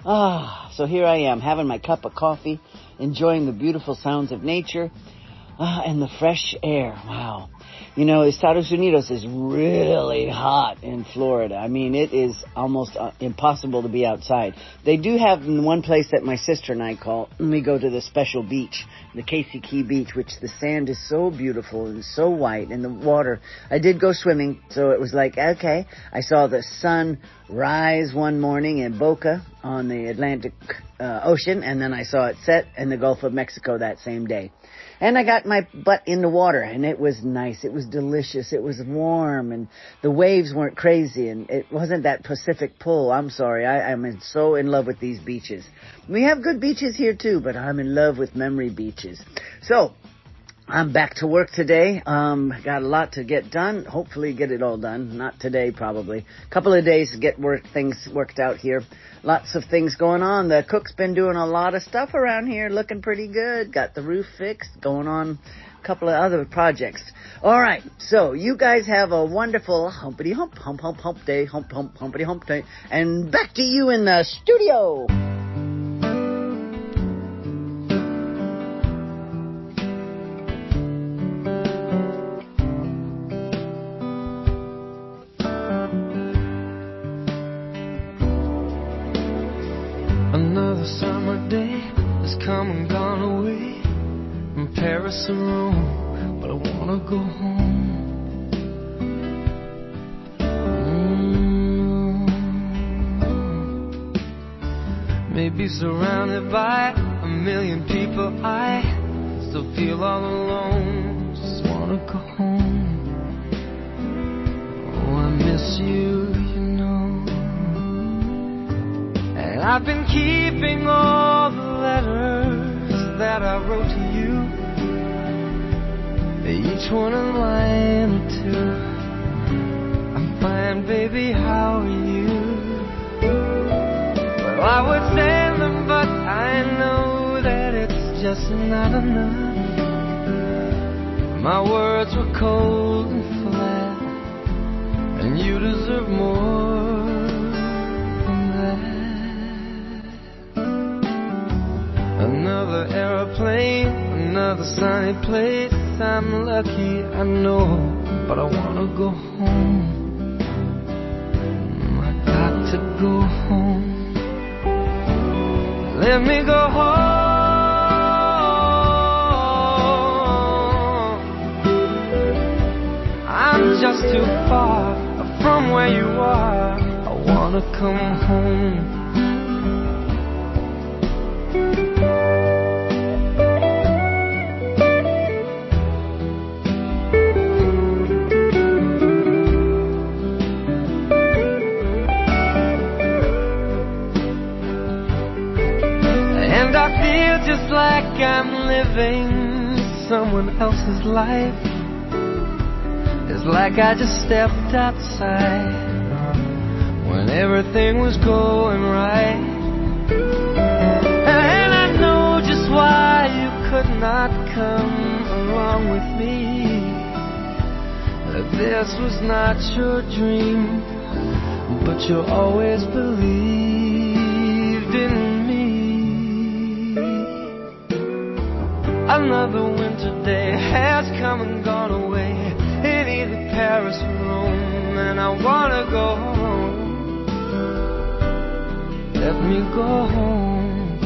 So here I am having my cup of coffee, enjoying the beautiful sounds of nature. And the fresh air. Wow. You know, Estados Unidos is really hot in Florida. I mean, it is almost impossible to be outside. They do have one place that my sister and I call, we go to the special beach, the Casey Key Beach, which the sand is so beautiful and so white, and the water. I did go swimming, so it was like, okay. I saw the sun rise one morning in Boca on the Atlantic Ocean, and then I saw it set in the Gulf of Mexico that same day. And I got my butt in the water, and it was nice. It was delicious. It was warm, and the waves weren't crazy, and it wasn't that Pacific pull. I'm sorry. I'm so in love with these beaches. We have good beaches here, too, but I'm in love with memory beaches. So I'm back to work today. Got a lot to get done. Hopefully get it all done. Not today, probably. A couple of days to get things worked out here. Lots of things going on. The cook's been doing a lot of stuff around here, looking pretty good. Got the roof fixed, going on a couple of other projects. All right, so you guys have a wonderful humpity hump day, humpity hump day. And back to you in the studio.
Another summer day has come and gone away from Paris or Rome, but I wanna go home. Maybe surrounded by a million people, I still feel all alone. Just wanna go home. Oh, I miss you, you know. And I've been keeping all the letters that I wrote to you, each one a line or two. I'm fine, baby, how are you? Well, I would send them, but I know that it's just not enough. My words were cold and flat, and you deserve more than that. Another aeroplane, another sunny place. I'm lucky, I know, but I wanna go home. I got to go home. Let me go home. I'm just too far from where you are. I wanna come home. Just like I'm living someone else's life, It's like I just stepped outside when everything was going right. And I know just why you could not come along with me. That this was not your dream, but you always believed in me. Another winter day has come and gone away in either Paris or Rome, and I wanna go home. Let me go home.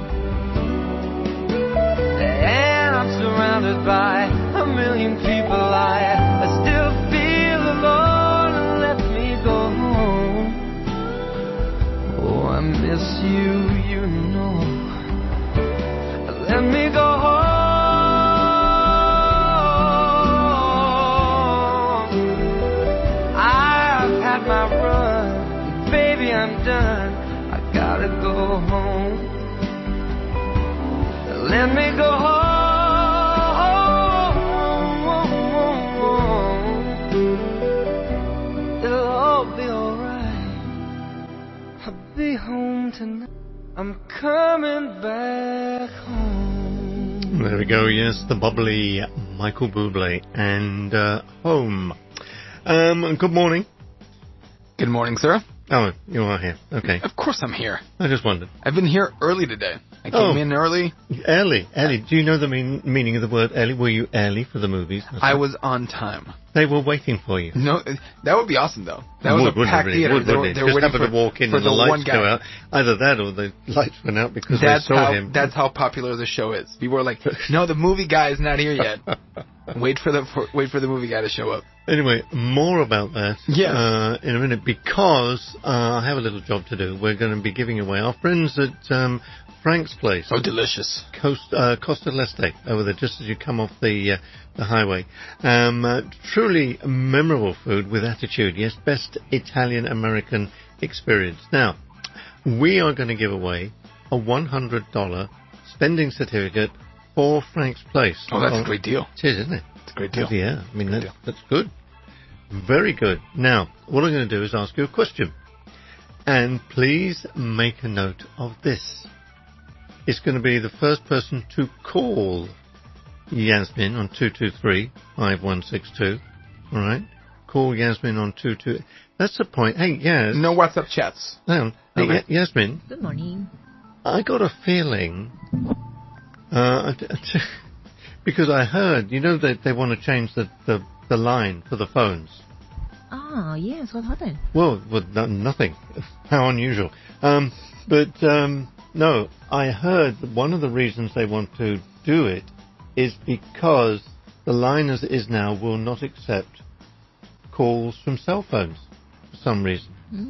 And I'm surrounded by a million people. I still feel alone. Let me go home. Oh, I miss you, you know. Let me go home. I've had my run, baby, I'm done. I gotta go home. Let me go home. It'll all be alright. I'll be home tonight. I'm coming back home.
There we go, yes, the bubbly Michael Bublé and Home. Good morning.
Good morning, sir.
Oh, you are here. Okay.
Of course I'm here.
I just wondered.
I've been here early today. I came in early.
Early. Do you know the meaning of the word early? Were you early for the movies?
I was on time.
They were waiting for you.
No, that would be awesome, though. That was a packed theater.
They were just happened to walk in and the lights go out. Either that or the lights went out because they saw him.
That's how popular the show is. People were like, no, the movie guy is not here yet. Wait for the movie guy to show up.
Anyway, more about that in a minute, because I have a little job to do. We're going to be giving away our friends at Frank's Place.
Oh, delicious.
Costa Leste, over there, just as you come off the highway. Truly memorable food with attitude. Yes, best Italian-American experience. Now, we are going to give away a $100 spending certificate for Frank's Place.
Oh, that's a great deal.
It is, isn't it?
It's a great deal.
Yeah, I mean, that's good. Very good. Now, what I'm going to do is ask you a question. And please make a note of this. It's going to be the first person to call Yasmin on 223-5162. All right? Call Yasmin on 22... That's the point. Hey, Yas.
No WhatsApp chats.
Hang on.
Okay.
Hey, Yasmin.
Good morning.
I got a feeling... because I heard, you know, that they want to change the line for the phones.
Ah, yes. What happened?
Well, nothing. How unusual. No, I heard that one of the reasons they want to do it is because the line as it is now will not accept calls from cell phones for some reason.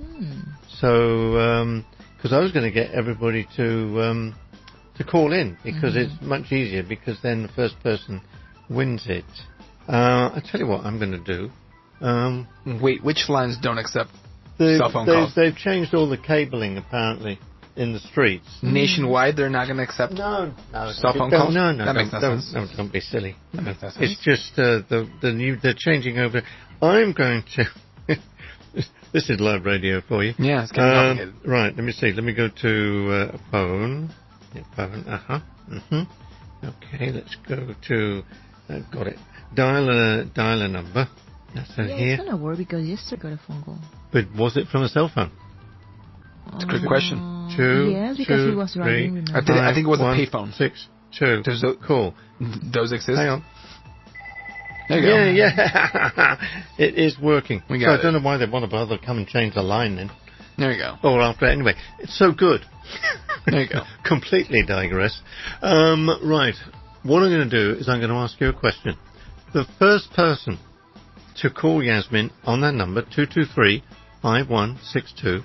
So, because I was going to get everybody to call in, because it's much easier, because then the first person wins it. I tell you what I'm going to do.
Wait, which lines don't accept cell phone calls?
They've changed all the cabling, apparently, in the streets.
Nationwide, they're not going to accept cell phone calls?
No,
that makes no sense.
No, don't be silly.
That makes no sense.
It's just they're changing over. I'm going to... This is live radio for you.
Yeah, it's getting complicated.
Right, let me see. Let me go to phone. Phone, Okay, let's go to... got it. Dial a number. That's here.
It's going to work because yesterday got a phone call.
But was it from a cell phone?
It's a good question.
Yes, because he was driving.
I think it was a payphone.
6 2. Cool.
Those exist?
Hang on.
There you go.
Yeah. It is working.
We got
I don't know why they want to bother come and change the line then.
There you go.
Or after. Anyway, it's so good.
There you go.
Completely digress. Right. What I'm going to do is I'm going to ask you a question. The first person to call Yasmin on that number, 223-5162,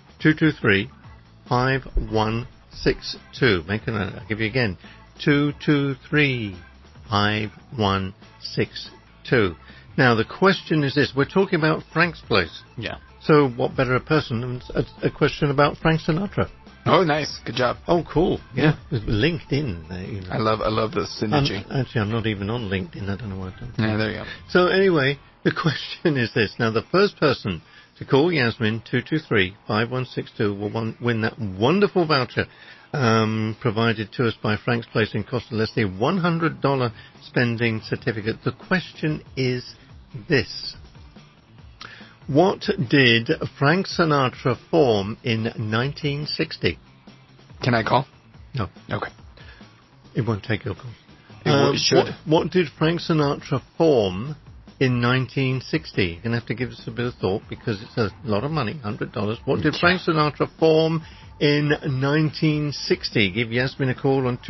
223-5162. Make a note. I'll give you again. 223-5162. Now, the question is this. We're talking about Frank's Place.
Yeah.
So what better a person than a question about Frank Sinatra?
Oh, nice. Good job.
Oh, cool. Yeah. LinkedIn. You know.
I love the synergy.
Actually, I'm not even on LinkedIn. I don't know what I've done.
Yeah, there you go.
So anyway, The question is this. Now, the first person to call Yasmin 223-5162 will win that wonderful voucher provided to us by Frank's Place in Costa Leste, $100 spending certificate. The question is this. What did Frank Sinatra form in 1960?
Can I call?
No.
Okay.
It won't take your call.
It should.
What did Frank Sinatra form in 1960? You're going to have to give us a bit of thought because it's a lot of money, $100. What did Frank Sinatra form in 1960? Give Yasmin a call on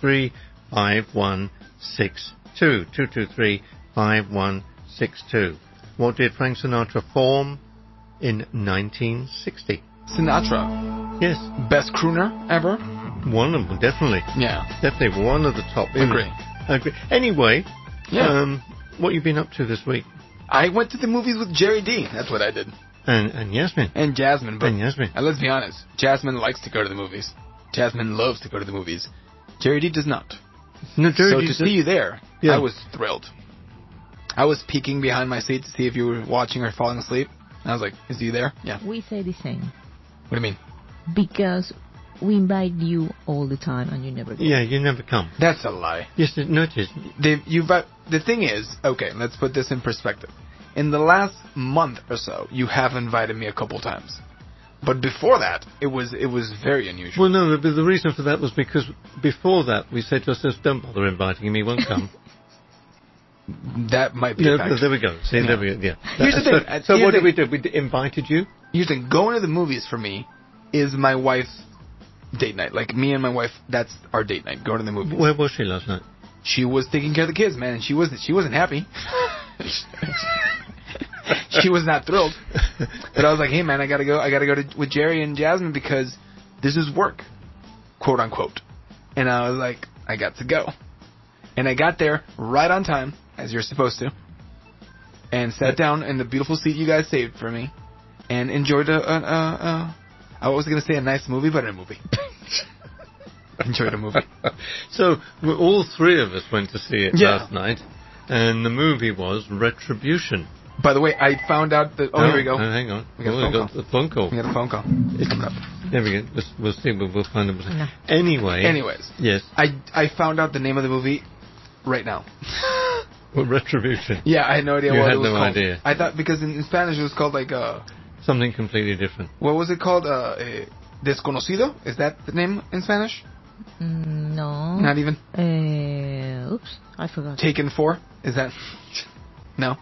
223-5162. 223-5162. What did Frank Sinatra form in 1960?
Sinatra.
Yes.
Best crooner ever?
One of them, definitely.
Yeah.
Definitely one of the top.
Agree.
Anyway,
yeah.
What you been up to this week?
I went to the movies with Jerry D. That's what I did.
And Yasmin.
And Jasmine. But,
and Yasmin.
And let's be honest. Jasmine likes to go to the movies. Jasmine loves to go to the movies. Jerry D does not.
No, Jerry
so
D
to see you there,
yeah.
I was thrilled. I was peeking behind my seat to see if you were watching or falling asleep. And I was like, is he there? Yeah.
We say the same.
What do you mean?
Because we invite you all the time and you never go.
Yeah, you never come.
That's a lie.
Yes, no, it is.
The thing is, okay, let's put this in perspective. In the last month or so, you have invited me a couple times. But before that, it was very unusual.
Well, no, the reason for that was because before that, we said to ourselves, don't bother inviting him, he won't come.
That might be a fact.
There we go. See, there we go. Yeah.
Here's the thing.
So what did we do? We invited you?
Here's the thing. Going to the movies for me is my wife's date night. Like, me and my wife, that's our date night, going to the movies.
Where was she last night?
She was taking care of the kids, man, and she wasn't happy. She was not thrilled. But I was like, hey, man, I gotta go with Jerry and Jasmine because this is work, quote unquote. And I was like, I got to go. And I got there right on time, as you're supposed to, and sat down in the beautiful seat you guys saved for me, and enjoyed I was going to say a nice movie, but a movie. Enjoyed a movie.
So all three of us went to see it last night, and the movie was Retribution.
By the way, I found out that... Oh, here we go.
Hang on.
We got
a phone call.
We got a phone call. It's coming up.
There we go. We'll see. We'll find it.
No.
Anyways. Yes.
I found out the name of the movie right now.
Well, Retribution.
Yeah, I had no idea what it was called.
You had no idea.
I thought, because in Spanish it was called like...
something completely different.
What was it called? Desconocido? Is that the name in Spanish?
No.
Not even?
Oops, I forgot.
Taken 4? Is that... No?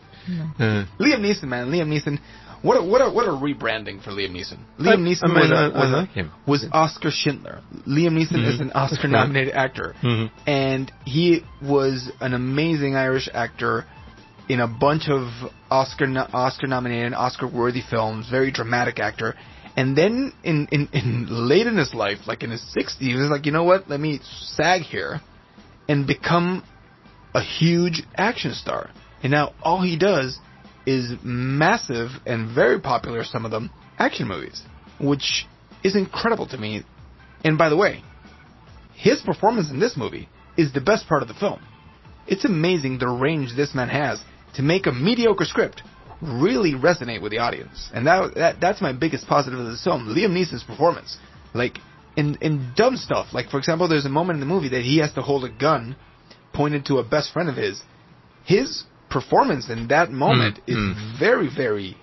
No.
Liam Neeson, man. Liam Neeson. What a rebranding for Liam Neeson. Liam Neeson was Oscar Schindler. Liam Neeson is an Oscar-nominated actor.
Mm-hmm.
And he was an amazing Irish actor in a bunch of Oscar-nominated and Oscar-worthy films. Very dramatic actor. And then in late in his life, like in his 60s, he was like, you know what? Let me sag here and become a huge action star. And now all he does is massive and very popular, some of them, action movies, which is incredible to me. And by the way, his performance in this movie is the best part of the film. It's amazing the range this man has to make a mediocre script really resonate with the audience. And that's my biggest positive of this film, Liam Neeson's performance. Like, in dumb stuff, like, for example, there's a moment in the movie that he has to hold a gun pointed to a best friend of his. His performance in that moment is very, very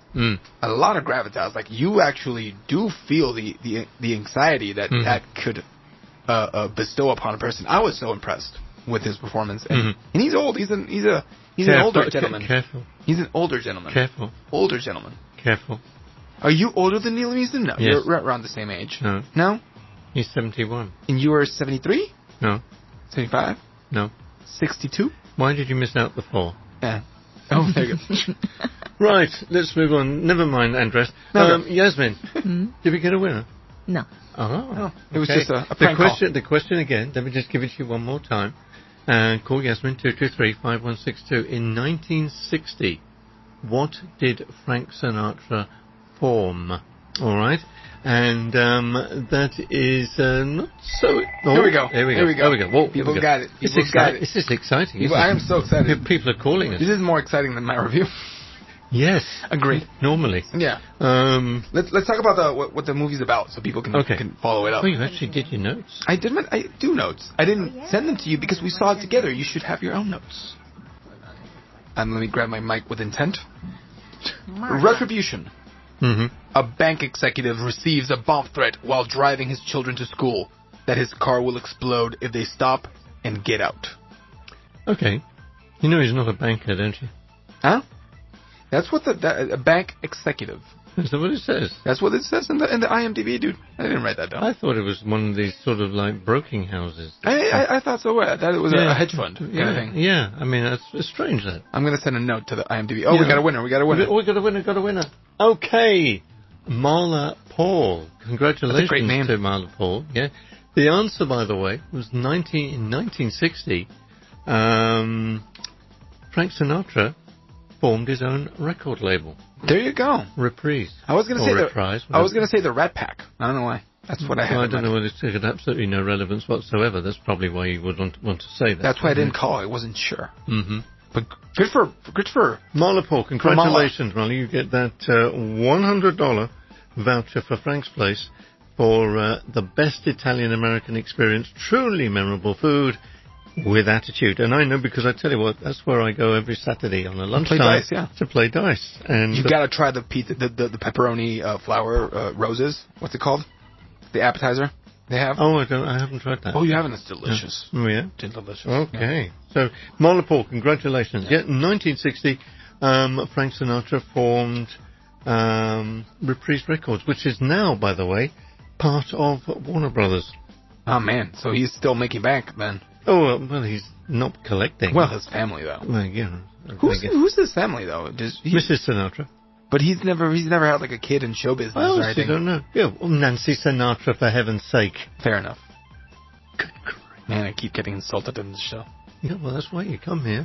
a lot of gravitas. Like, you actually do feel the anxiety that that could bestow upon a person. I was so impressed with his performance, and he's old. He's an older gentleman.
Careful.
He's an older gentleman.
Careful.
Older gentleman.
Careful.
Are you older than Liam Neeson? No,
yes.
You're around the same age.
No.
No?
He's 71.
And you are 73?
No.
75?
No.
62?
Why did you miss out the 4?
Yeah. Oh, there you go.
Right, let's move on. Never mind, Andres. No. Yasmin, did we get a winner?
No.
Oh,
it was just a prank call.
The question again, let me just give it to you one more time. And call Yasmin, 223-5162. In 1960, what did Frank Sinatra form? All right. And that is not so... Oh,
Here we go.
Here we
Here
go.
we go.
There we go. Whoa,
People got it. People got it.
This is exciting.
I am so excited.
People are calling us.
This is more exciting than my review.
Yes.
Agreed.
Normally.
Yeah. Let's talk about what the movie's about so people can follow it up.
Oh, you actually did your notes.
I do notes. I didn't send them to you because we saw it together. You should have your own notes. Let me grab my mic with intent. Retribution.
Mm-hmm.
A bank executive receives a bomb threat while driving his children to school that his car will explode if they stop and get out.
Okay. You know he's not a banker, don't you?
Huh? That's what a bank executive.
Is that what it says?
That's what it says in the IMDb, dude. I didn't write that down.
I thought it was one of these sort of like broking houses.
I thought so. I thought it was a hedge fund kind of thing.
Yeah, I mean, it's strange that.
I'm going to send a note to the IMDb. Oh, we got a winner. We got a winner.
We got a winner. Okay. Marla Paul. Congratulations.
That's a great name.
To Marla Paul. Yeah. The answer, by the way, was in 1960. Frank Sinatra formed his own record label.
There you go.
Reprise.
I was going to say the Rat Pack. I don't know why. That's what I had.
I don't know whether it had absolutely no relevance whatsoever. That's probably why you would want to say that.
That's why I didn't call. I wasn't sure.
Mm-hmm.
But good for
Marla Paul. Congratulations, Marla. You get that $100 voucher for Frank's Place for the best Italian-American experience. Truly memorable food with attitude. And I know because I tell you what, that's where I go every Saturday on a lunchtime to play dice. And
you got to try the pepperoni flour roses. What's it called? The appetizer they have.
Oh, I haven't tried that.
Oh, you haven't? It's delicious.
Oh, yeah?
It's delicious.
Okay. Yeah. So, Marla Paul, congratulations. Yeah, in 1960, Frank Sinatra formed Reprise Records, which is now, by the way, part of Warner Brothers.
Oh, man. So he's still making bank, then.
Oh, well, he's not collecting.
Well, his family, though.
Well, yeah.
Who's his family, though?
Mrs. Sinatra.
But he's never had, like, a kid in show business or anything.
I don't know. Yeah, well, Nancy Sinatra, for heaven's sake.
Fair enough. Good grief. Man, I keep getting insulted in the show.
Yeah, well, that's why you come here.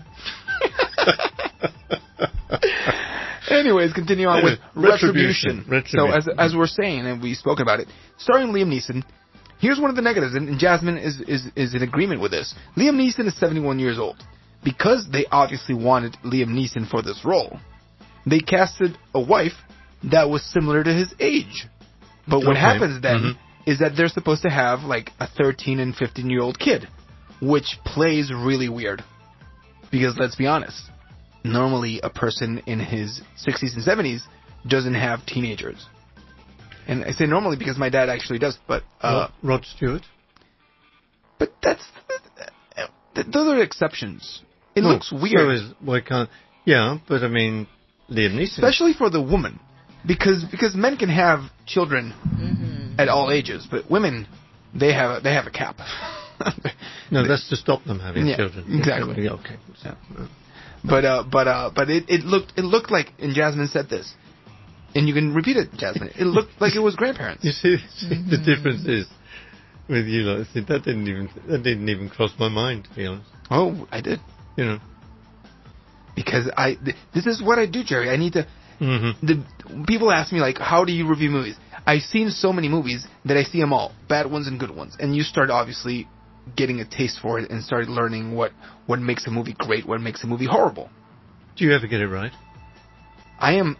Anyways, continue on with Retribution. So, as we're saying, and we spoke about it, starring Liam Neeson, here's one of the negatives, and Jasmine is in agreement with this. Liam Neeson is 71 years old. Because they obviously wanted Liam Neeson for this role, they casted a wife that was similar to his age. But what happens then is that they're supposed to have like a 13 and 15-year-old kid, which plays really weird. Because let's be honest, normally a person in his 60s and 70s doesn't have teenagers. And I say normally because my dad actually does, but...
Rod Stewart?
But those are exceptions. It looks weird.
Yeah, but I mean... Liam Neeson.
Especially for the woman. Because men can have children at all ages, but women, they have a cap.
No, that's to stop them having children.
Exactly.
Yeah, okay.
Yeah. But it looked like, and Jasmine said this, and you can repeat it, Jasmine. It looked like it was grandparents.
You see the difference is with you, like, that didn't even cross my mind, to be honest.
Oh, I did.
You know.
Because this is what I do, Jerry. I need to... People ask me, like, how do you review movies? I've seen so many movies that I see them all, bad ones and good ones. And you start, obviously, getting a taste for it and start learning what makes a movie great, what makes a movie horrible.
Do you ever get it right?
I am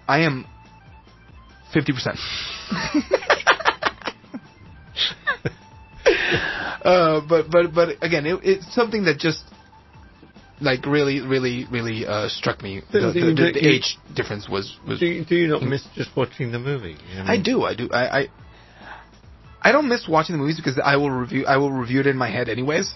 50%. But again, it's something that just... like really struck me. The age difference was.
Do you not miss just watching the movie?
I do. I don't miss watching the movies because I will review it in my head anyways.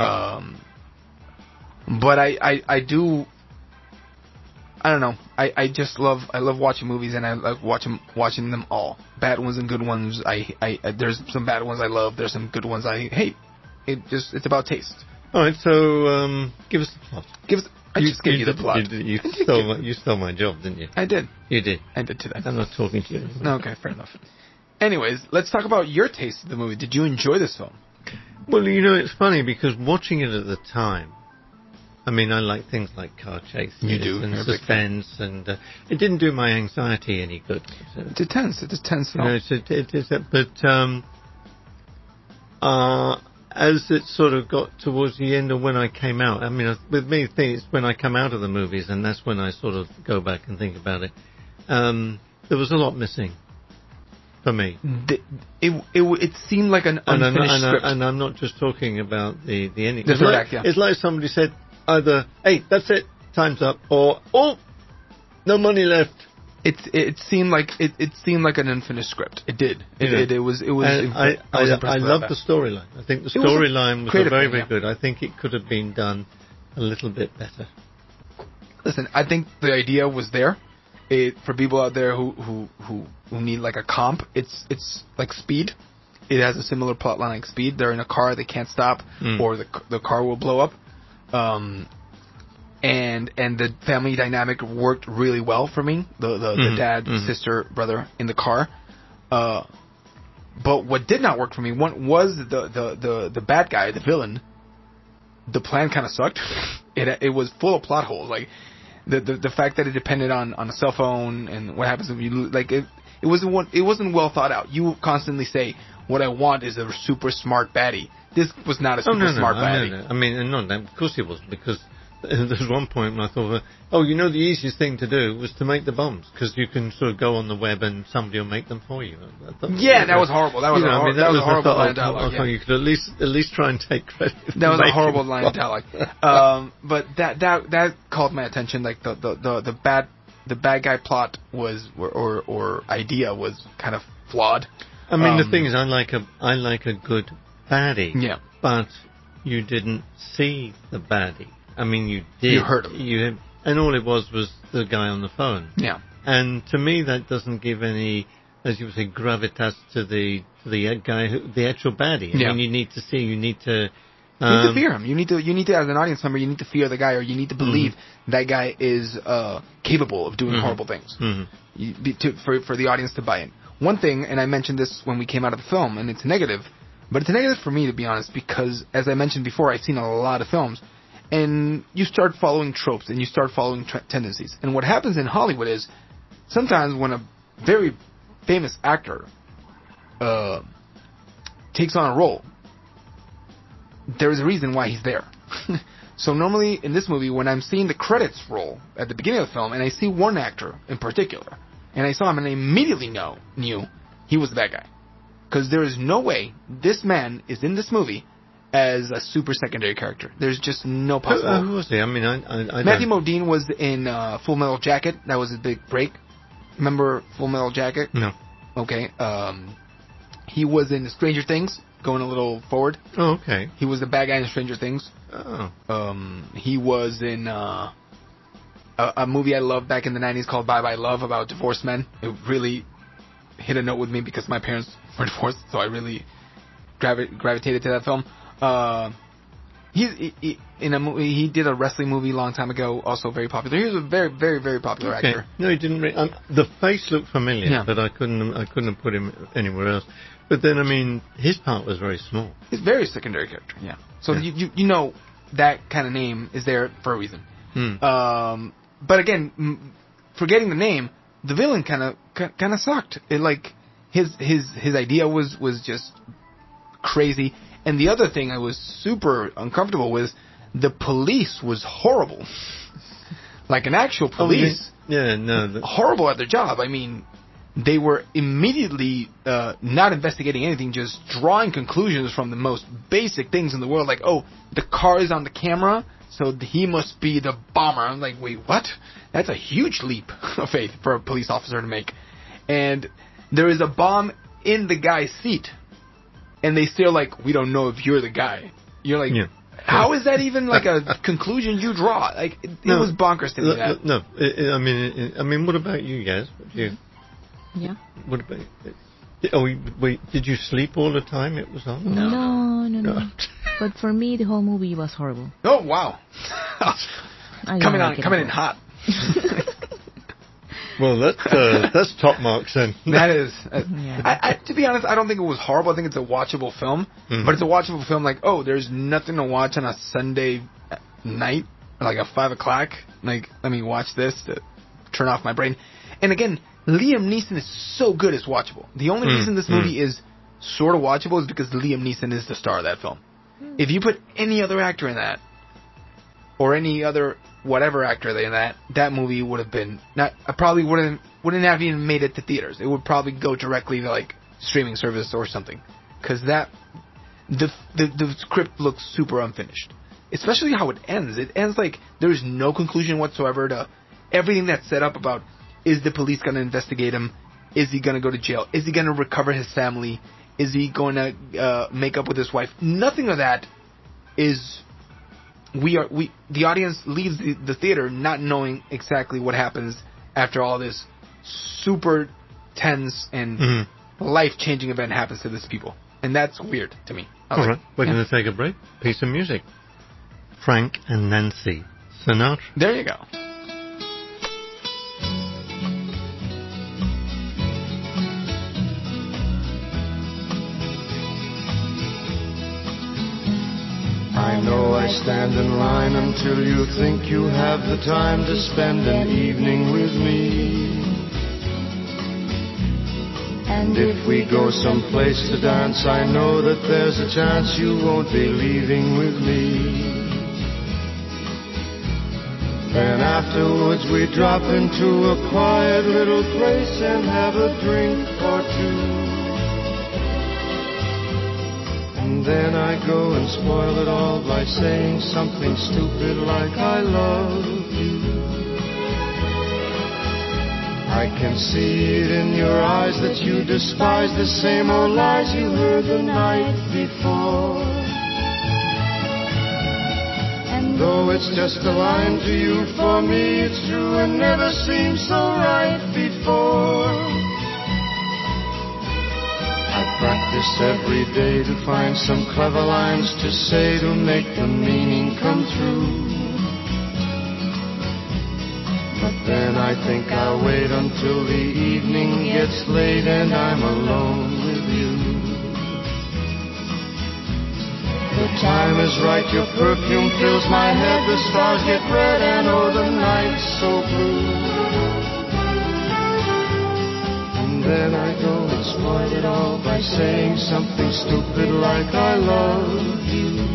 But I do. I don't know. I just love watching movies, and I love watching them all. Bad ones and good ones. There's some bad ones I love. There's some good ones I hate. It's about taste.
All right, so give us the plot.
I just gave you the plot.
You stole my job, didn't you?
I did.
You did.
I did today.
I'm not talking to you.
Okay, fair enough. Anyways, let's talk about your taste of the movie. Did you enjoy this film?
Well, you know, it's funny because watching it at the time, I mean, I like things like car chases and
You're
suspense, and it didn't do my anxiety any good. So,
it's a tense film.
It is, but as it sort of got towards the end of when I came out, I mean, with me, it's when I come out of the movies, and that's when I sort of go back and think about it. There was a lot missing for me.
It seemed like an unfinished script.
And I'm not just talking about the ending.
The third act, yeah.
It's like somebody said either, hey, that's it, time's up, or, oh, no money left.
It seemed like an unfinished script. It did. It was.
I love the storyline. I think the storyline was very, very good. I think it could have been done a little bit better.
Listen, I think the idea was there. For people out there who need like a comp, it's like Speed. It has a similar plot line like Speed. They're in a car, they can't stop, or the car will blow up. And the family dynamic worked really well for me. The dad, sister, brother in the car. But what did not work for me was the bad guy, the villain. The plan kind of sucked. It was full of plot holes. Like the fact that it depended on a cell phone and what happens if you lose. Like it wasn't well thought out. You constantly say, "What I want is a super smart baddie." This was not a super smart baddie.
No. I mean, no, of course it wasn't, because there's one point when I thought, the easiest thing to do was to make the bombs, because you can sort of go on the web and somebody will make them for you.
That was horrible. That was a horrible line of dialogue.
You could at least try and take credit.
That was a horrible line of dialogue. But that caught my attention. Like the bad guy plot was or idea was kind of flawed.
I mean, the thing is, I like a good baddie.
Yeah.
But you didn't see the baddie. I mean, you did.
You heard him.
And all it was the guy on the phone.
Yeah.
And to me, that doesn't give any, as you would say, gravitas to the guy, the actual baddie. I mean, you need to see, you need to
fear him. You need to, as an audience member, you need to fear the guy, or you need to believe that guy is capable of doing horrible things. For the audience to buy in. One thing, and I mentioned this when we came out of the film, and it's negative, but it's a negative for me, to be honest, because, as I mentioned before, I've seen a lot of films, and you start following tropes, and you start following tendencies. And what happens in Hollywood is, sometimes when a very famous actor takes on a role, there's a reason why he's there. So normally, in this movie, when I'm seeing the credits roll at the beginning of the film, and I see one actor in particular, and I saw him, and I immediately knew he was the bad guy. Because there is no way this man is in this movie as a super secondary character. There's just no possible.
Who was he? I mean, I
Matthew Modine was in Full Metal Jacket. That was his big break. Remember Full Metal Jacket?
No.
Okay. He was in Stranger Things, going a little forward.
Oh, okay.
He was the bad guy in Stranger Things.
Oh.
He was in a movie I loved back in the 90s called Bye Bye Love, about divorced men. It really hit a note with me because my parents were divorced, so I really gravitated to that film. He did a wrestling movie a long time ago, also very popular. He was a very, very, very popular actor.
No, he didn't. The face looked familiar, but I couldn't have put him anywhere else. But then, I mean, his part was very small.
He's a very secondary character. Yeah. So you know that kind of name is there for a reason. But again, forgetting the name, the villain kind of sucked. It his idea was just crazy. And the other thing I was super uncomfortable with, the police was horrible. Like an actual police. Horrible at their job. I mean, they were immediately not investigating anything, just drawing conclusions from the most basic things in the world. Like, oh, the car is on the camera, so he must be the bomber. I'm like, wait, what? That's a huge leap of faith for a police officer to make. And there is a bomb in the guy's seat. And they still like, we don't know if you're the guy. You're like, how is that even like a conclusion you draw? Like, it was bonkers to me.
No, I mean, what about you guys?
Yeah.
What about? Wait, did you sleep all the time it was on?
No. But for me, the whole movie was horrible.
Oh wow! coming in hot.
Well, that's top marks then.
That is. To be honest, I don't think it was horrible. I think it's a watchable film. But it's a watchable film like, oh, there's nothing to watch on a Sunday night. like at 5 o'clock. Like, let me watch this to turn off my brain. And again, Liam Neeson is so good it's watchable. The only reason this movie is sort of watchable is because Liam Neeson is the star of that film. If you put any other actor in that, or any other whatever actor in that movie would have been probably wouldn't have even made it to theaters. It would probably go directly to like streaming service or something, because the script looks super unfinished. Especially how it ends. It ends like there's no conclusion whatsoever to everything that's set up about, is the police going to investigate him? Is he going to go to jail? Is he going to recover his family? Is he going to make up with his wife? Nothing of that is... The audience leaves the theater not knowing exactly what happens after all this super tense and life-changing event happens to these people. And that's weird to me.
All right, we're going to take a break. Piece of music. Frank and Nancy Sinatra.
There you go.
I know I stand in line until you think you have the time to spend an evening with me. And if we go someplace to dance, I know that there's a chance you won't be leaving with me. Then afterwards we drop into a quiet little place and have a drink or two. And then I go and spoil it all by saying something stupid like I love you. I can see it in your eyes that you despise the same old lies you heard the night before. And though it's just a line to you, for me it's true and never seemed so right before. I practice every day to find some clever lines to say to make the meaning come true. But then I think I'll wait until the evening gets late and I'm alone with you. The time is right, your perfume fills my head, the stars get red and oh the night's so blue. And then I go and spoil it all by saying something stupid like I love you.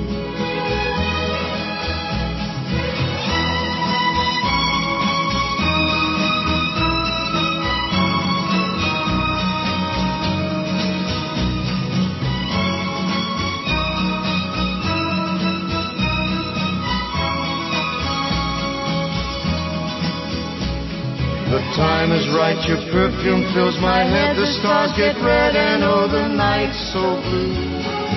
The time is right, your perfume fills my head, the stars get red and oh the night's so blue.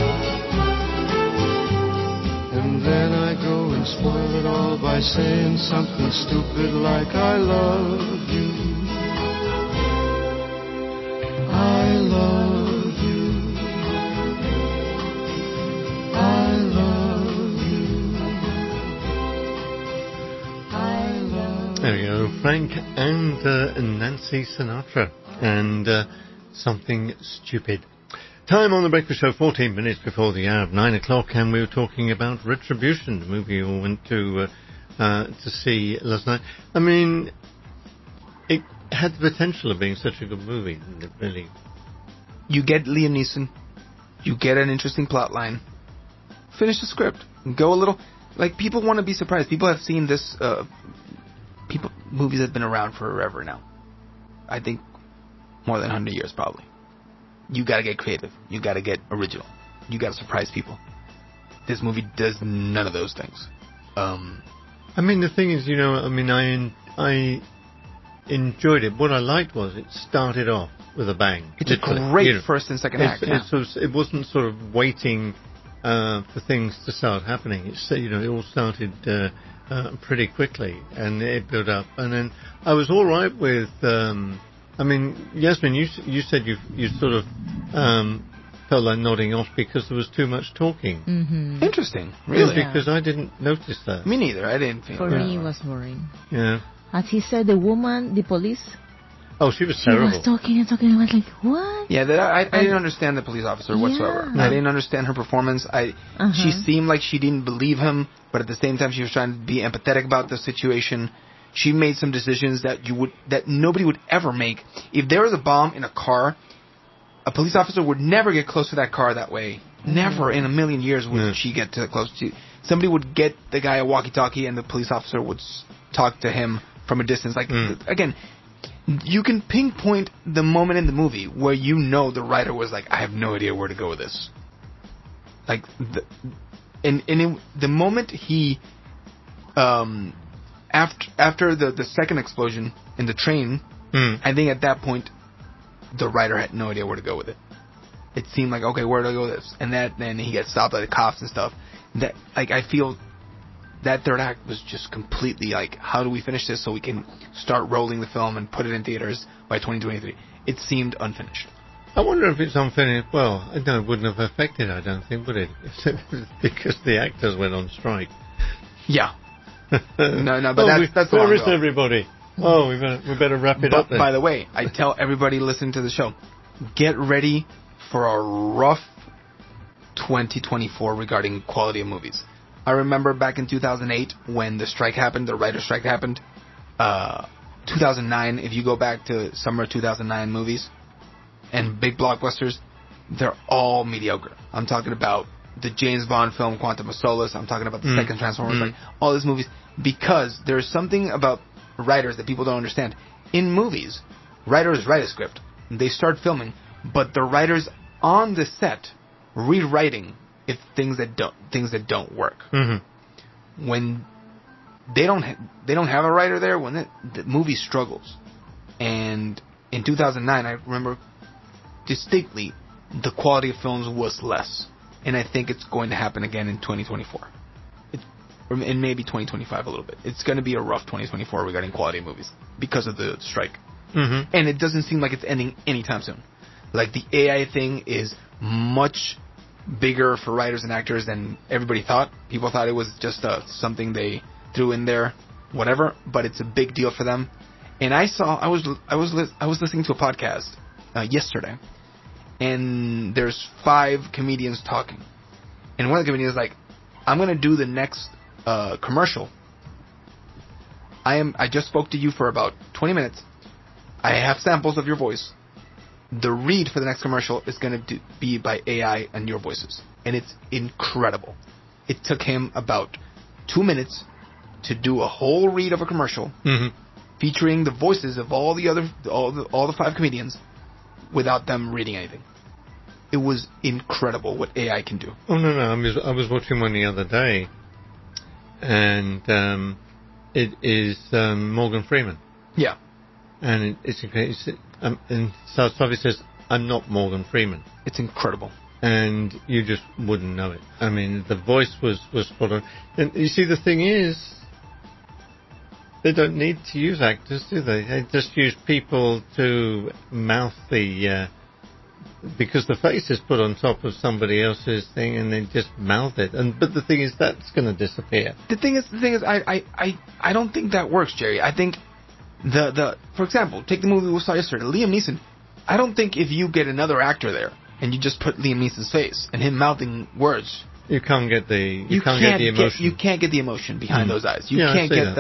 And then I go and spoil it all by saying something stupid like I love you. I love you. I love you. I love you.
There we go, Frank and Nancy Sinatra, and something stupid. Time on the Breakfast Show, 14 minutes before the hour of 9 o'clock, and we were talking about Retribution, the movie you all went to see last night. I mean, it had the potential of being such a good movie, didn't it, really?
You get Liam Neeson, you get an interesting plot line, finish the script, go a little... Like, people want to be surprised. People have seen this... movies have been around forever now. I think more than 100 years, probably. You gotta get creative. You gotta get original. You gotta surprise people. This movie does none of those things.
I mean, the thing is, I enjoyed it. What I liked was it started off with a bang.
It's a great first and second act.
It wasn't sort of waiting for things to start happening. It all started pretty quickly, and it built up. And then I was all right with. Yasmin, you said you sort of felt like nodding off because there was too much talking.
Mm-hmm.
Interesting, really?
Yeah, because I didn't notice that.
Me neither. I didn't feel.
For me, it was boring.
Yeah.
As he said, the police.
Oh, she was terrible.
She was talking and talking. I was like, what?
Yeah, I didn't understand the police officer whatsoever.
Yeah.
I didn't understand her performance. She seemed like she didn't believe him, but at the same time, she was trying to be empathetic about the situation. She made some decisions that nobody would ever make. If there was a bomb in a car, a police officer would never get close to that car that way. Never in a million years would she get close to. Somebody would get the guy a walkie-talkie, and the police officer would talk to him from a distance. Like again, you can pinpoint the moment in the movie where you know the writer was like, I have no idea where to go with this. Like the moment he after the second explosion in the train, I think at that point the writer had no idea where to go with it. It seemed like, okay, where do I go with this? And then he gets stopped by the cops and stuff. That I feel that third act was just completely like, how do we finish this so we can start rolling the film and put it in theaters by 2023? It seemed unfinished.
I wonder if it's unfinished. Well, it wouldn't have affected, I don't think, would it? Because the actors went on strike.
Yeah. No, but that's the
where is everybody? Oh, we better wrap it up then.
By the way, I tell everybody listening to the show, get ready for a rough 2024 regarding quality of movies. I remember back in 2008 when the strike happened, the writer's strike happened. 2009, if you go back to summer 2009 movies and big blockbusters, they're all mediocre. I'm talking about the James Bond film Quantum of Solace. I'm talking about the second Transformers. Like all these movies, because there's something about writers that people don't understand. In movies, writers write a script. They start filming, but the writers on the set rewriting if things that don't work. When they don't have a writer there, when the movie struggles. And in 2009, I remember distinctly the quality of films was less, and I think it's going to happen again in 2024. And maybe 2025 a little bit. It's going to be a rough 2024 regarding quality of movies because of the strike. And it doesn't seem like it's ending anytime soon. Like the AI thing is much bigger for writers and actors than everybody thought. People thought it was just something they threw in there, whatever. But it's a big deal for them. And I was listening to a podcast yesterday, and there's 5 comedians talking, and one of the comedians is like, "I'm going to do the next commercial. I just spoke to you for about 20 minutes. I have samples of your voice. The read for the next commercial is going to be by AI and your voices." And it's incredible. It took him about 2 minutes to do a whole read of a commercial featuring the voices of all the 5 comedians without them reading anything. It was incredible what AI can do.
Oh, no. I was watching one the other day, and it is Morgan Freeman.
Yeah.
And and Sarsavi says, "I'm not Morgan Freeman."
It's incredible.
And you just wouldn't know it. I mean, the voice was spot on. And you see, the thing is, they don't need to use actors, do they? They just use people to mouth because the face is put on top of somebody else's thing, and they just mouth it. But the thing is, that's going to disappear.
The thing is, I don't think that works, Jerry. I think for example, take the movie we saw yesterday, Liam Neeson. I don't think if you get another actor there and you just put Liam Neeson's face and him mouthing words,
you can't get the emotion.
You can't get the emotion behind those eyes. You can't get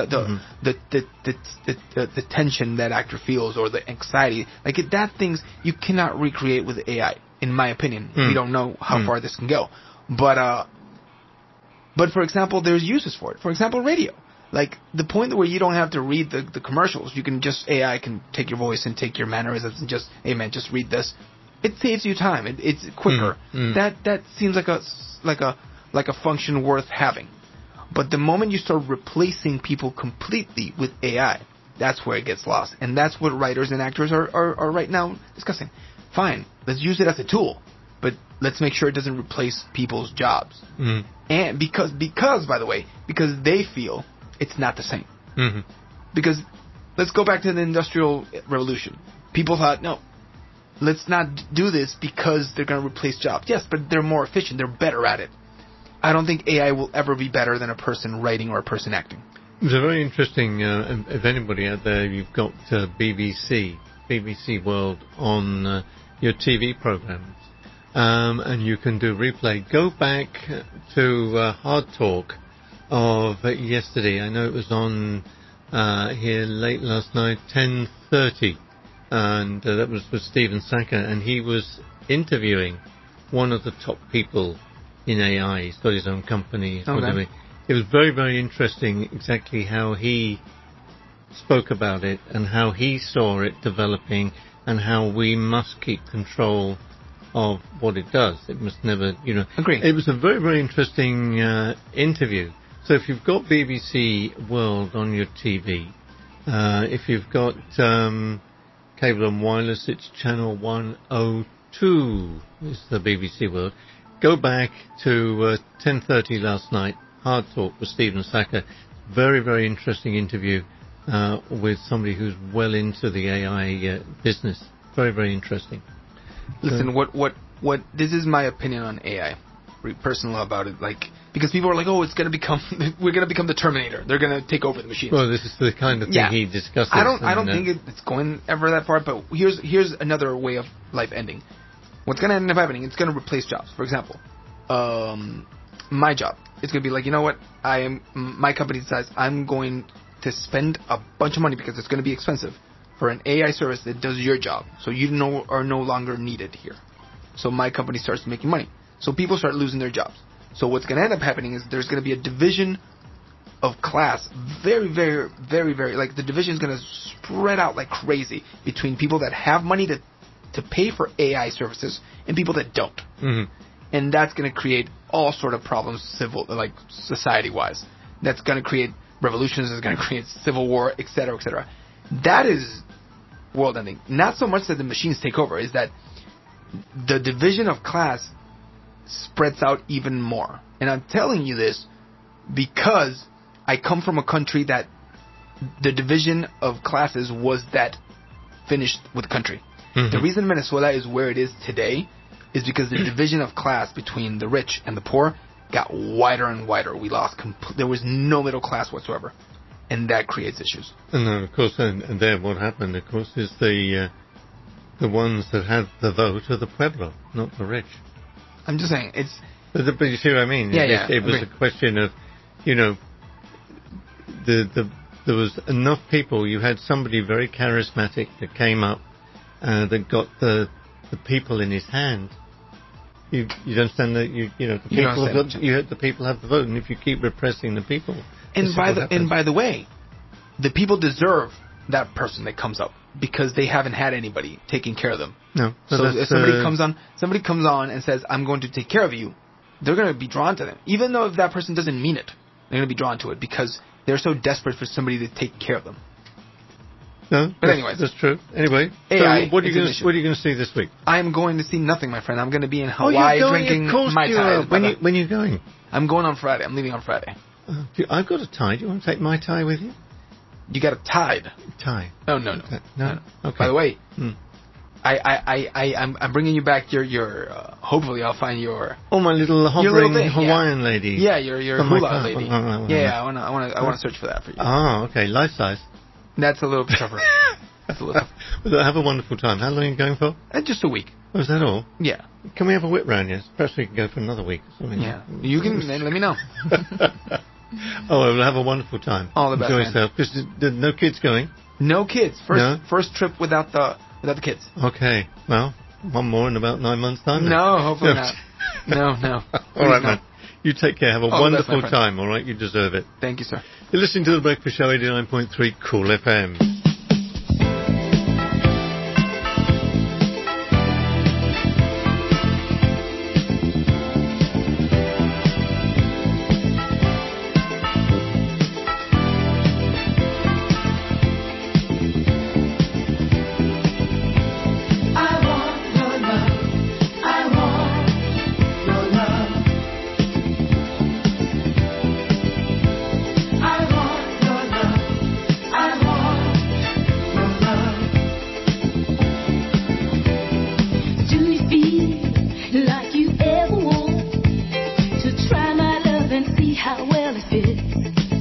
the tension that actor feels or the anxiety. Like that things you cannot recreate with AI, in my opinion. We don't know how far this can go, but for example, there's uses for it. For example, radio. Like, the point where you don't have to read the commercials, you can just, AI can take your voice and take your mannerisms and just, hey man, just read this. It saves you time. It's quicker. That seems like a function worth having. But the moment you start replacing people completely with AI, that's where it gets lost. And that's what writers and actors are right now discussing. Fine, let's use it as a tool, but let's make sure it doesn't replace people's jobs. And because by the way, because they feel it's not the same. Because let's go back to the Industrial Revolution. People thought, no, let's not do this because they're going to replace jobs. Yes, but they're more efficient. They're better at it. I don't think AI will ever be better than a person writing or a person acting.
It's a very interesting, if anybody out there, you've got BBC BBC World on your TV programs, and you can do replay. Go back to Hard Talk of yesterday. I know it was on here late last night, 10:30, and that was with Stephen Sackur, and he was interviewing one of the top people in AI. He's got his own company.
Okay.
It was very, very interesting exactly how he spoke about it and how he saw it developing and how we must keep control of what it does. It must never,
Agree.
It was a very, very interesting interview. So if you've got BBC World on your TV, if you've got cable and wireless, it's channel 102 is the BBC World. Go back to 10:30 last night, Hard Talk with Stephen Sackur. Very, very interesting interview with somebody who's well into the AI business. Very, very interesting.
Listen, what? This is my opinion on AI, personal about it. Because people are like, oh, we're gonna become the Terminator. They're gonna take over the machines.
Well, this is the kind of thing he discusses.
I don't think it's going ever that far. But here's another way of life ending. What's gonna end up happening? It's gonna replace jobs. For example, my job. It's gonna be like, you know what? My company decides I'm going to spend a bunch of money because it's gonna be expensive for an AI service that does your job. So you are no longer needed here. So my company starts making money. So people start losing their jobs. So what's going to end up happening is there's going to be a division of class, very, very, very, very, the division is going to spread out like crazy between people that have money to pay for AI services and people that don't.
Mm-hmm.
And that's going to create all sort of problems, society-wise. That's going to create revolutions, it's going to create civil war, etc., etc. That is world ending. Not so much that the machines take over, is that the division of class spreads out even more. And I'm telling you this because I come from a country that the division of classes was that finished with the country. Mm-hmm. The reason Venezuela is where it is today is because the division of class between the rich and the poor got wider and wider. We lost there was no middle class whatsoever. And that creates issues.
And then, of course, and then what happened, of course, is the ones that have the vote are the pueblo, not the rich.
I'm just saying, it's...
But you see what I mean?
Yeah,
It was a question of, there was enough people. You had somebody very charismatic that came up, that got the people in his hand. You understand that the people have the vote, and if you keep repressing the people...
And by the way, the people deserve that person that comes up because they haven't had anybody taking care of them.
No.
So if somebody comes on and says, "I'm going to take care of you," they're going to be drawn to them, even though if that person doesn't mean it. They're going to be drawn to it because they're so desperate for somebody to take care of them.
No,
but anyways,
that's true. Anyway,
AI,
so what are you going to see this week?
I'm going to see nothing, my friend. I'm going to be in Hawaii drinking Mai Tai.
When are you going?
I'm going on Friday. I'm leaving on Friday.
I've got a tie. Do you want to take Mai Tai with you?
You got a tie? Oh, no.
Okay.
By the way, I'm bringing you back your hopefully I'll find your...
Oh, my little hovering Hawaiian lady.
Yeah, your hula lady. Yeah, I want to search for that for you.
Oh, okay. Life size.
That's a little bit tougher.
Well, have a wonderful time. How long are you going for?
Just a week.
Oh, is that all?
Yeah.
Can we have a whip round, yes? Perhaps we can go for another week or something.
Yeah. You can let me know.
Oh, we'll have a wonderful time.
All the best.
Enjoy yourself. Because no kids going?
No kids. First trip without the kids.
Okay. Well, one more in about 9 months' time.
No, hopefully not. No.
All right, man. You take care. Have a wonderful time, all right? You deserve it.
Thank you, sir.
You're listening to The Breakfast Show, 89.3 Cool FM.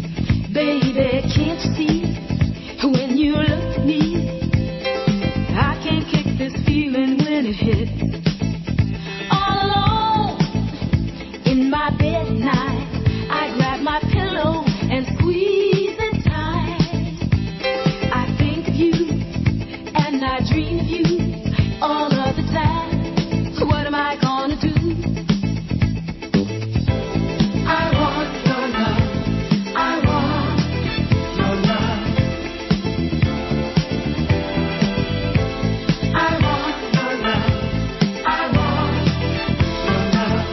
Baby, can't you see when you look at me? I bed. All alone in my bed at night, I grab my pillow and squeeze it tight. I think of you and I dream of you all of the time. So what am I gonna do? I want your love. I want your love. I want your love. I want your love.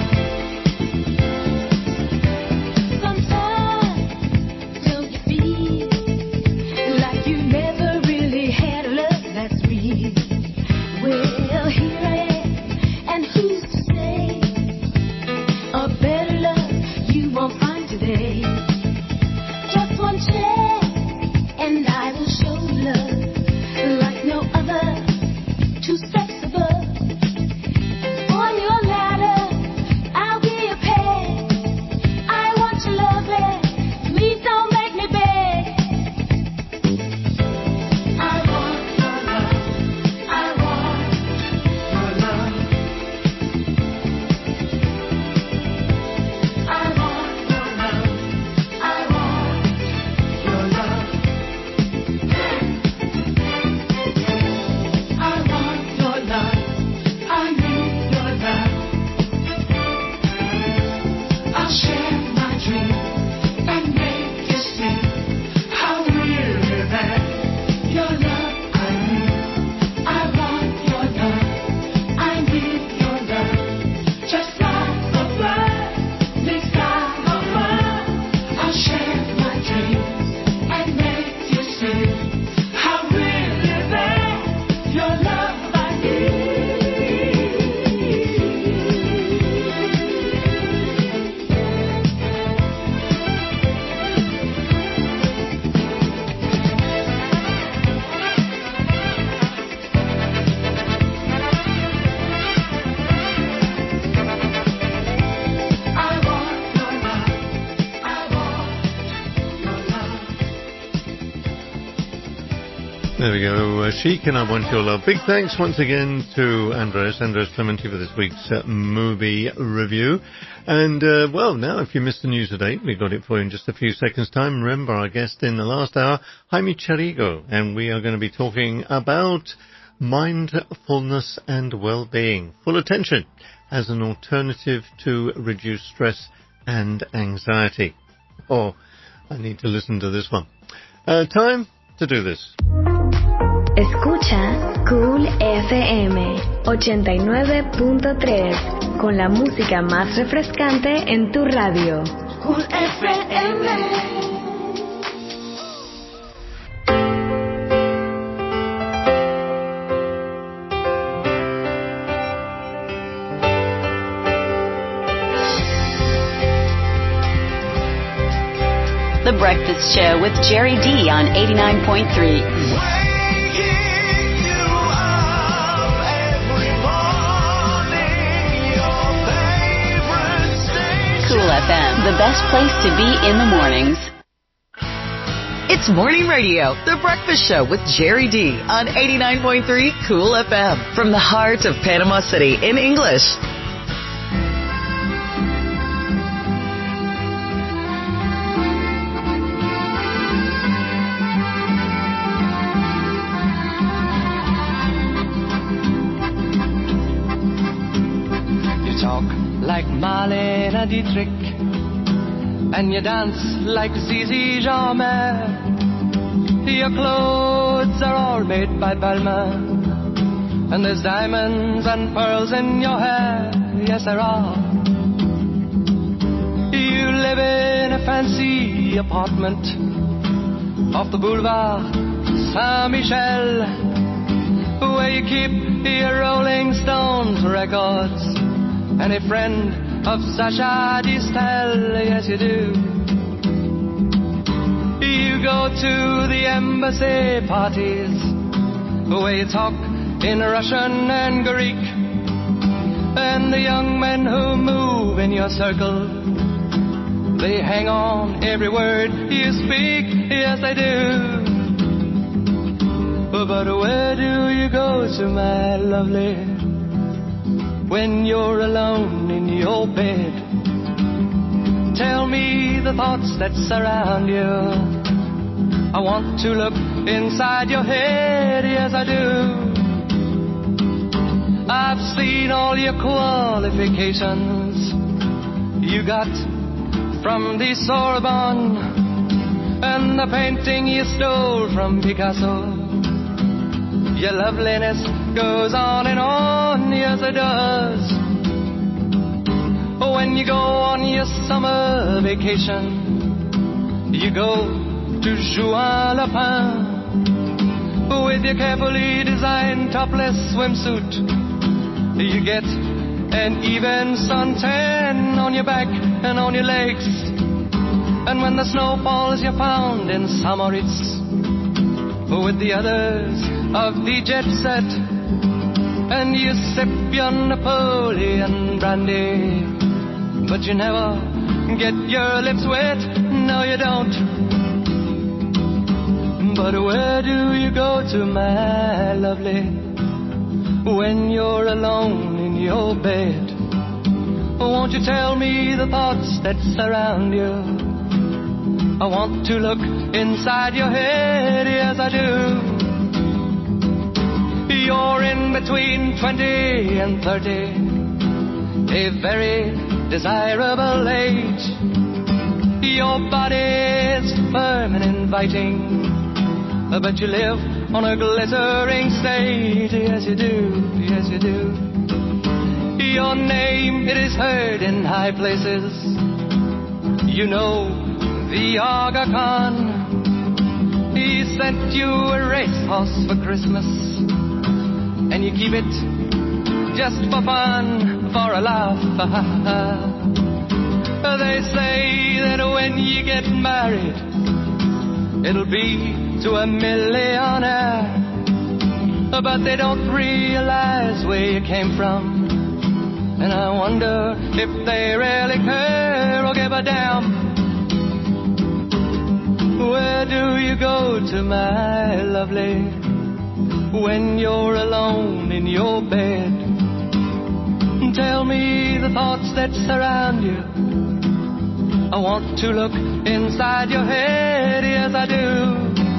Sometimes don't you feel like you never really had a love that's real? Well, here I am, and who's to say a better love you won't find today? Just one chance, and I will show love like no other. 2 steps above. On your ladder, I'll be a peg. I want your love back. Please don't make me beg. I want your love. I want your love. I want your love. I want your love. I want your love. I need your love. I'll share my dreams and make you see how really bad your love I need. I want your love. I need your love. Just like a bird, big sky above. I'll share my dreams and make you see how really bad your love I need. I want your love. I want your love.
There we go. Chic and I Want Your Love. Big thanks once again to Andres Clementi for this week's movie review. And, well, now if you missed the news today, we got it for you in just a few seconds' time. Remember our guest in the last hour, Jaime Charigo, and we are going to be talking about mindfulness and well-being. Full attention as an alternative to reduce stress and anxiety. Oh, I need to listen to this one. Time to do this.
Escucha Cool FM 89.3 con la música más refrescante en tu radio.
Cool FM.
The Breakfast Show with Jerry D on 89.3. Cool FM, the best place to be in the mornings. It's Morning Radio, The Breakfast Show with Jerry D on 89.3 Cool FM from the heart of Panama City in English.
Like Marlene Dietrich, and you dance like Zizi Jeanmaire. Your clothes are all made by Balmain, and there's diamonds and pearls in your hair. Yes, there are. You live in a fancy apartment off the Boulevard Saint-Michel, where you keep your Rolling Stones records and a friend of Sacha Distel. Yes, you do. You go to the embassy parties where you talk in Russian and Greek, and the young men who move in your circle, they hang on every word you speak. Yes, they do. But where do you go to, my lovely? when you're alone in your bed. Tell me the thoughts that surround you. I want to look inside your head, yes I do. I've seen all your qualifications you got from the Sorbonne, and the painting you stole from Picasso. Your loveliness goes on and on, yes it does. When you go on your summer vacation, you go to Juan-les-Pins with your carefully designed topless swimsuit. You get an even suntan on your back and on your legs. And when the snow falls, you're found in Samoritz with the others of the jet set, and you sip your Napoleon brandy, but you never get your lips wet, no you don't. But where do you go to, my lovely, when you're alone in your bed? Won't you tell me the thoughts that surround you? I want to look inside your head, yes I do. You're in between 20 and 30, a very desirable age. Your body's firm and inviting, but you live on a glittering stage, yes you do, yes you do. Your name, it is heard in high places. You know the Aga Khan, he sent you a racehorse for Christmas, and you keep it just for fun, for a laugh. They say that when you get married, it'll be to a millionaire, but they don't realize where you came from, and I wonder if they really care or give a damn. Where do you go to, my lovely, when you're alone in your bed? Tell me the thoughts that surround you. I want to look inside your head, yes I do.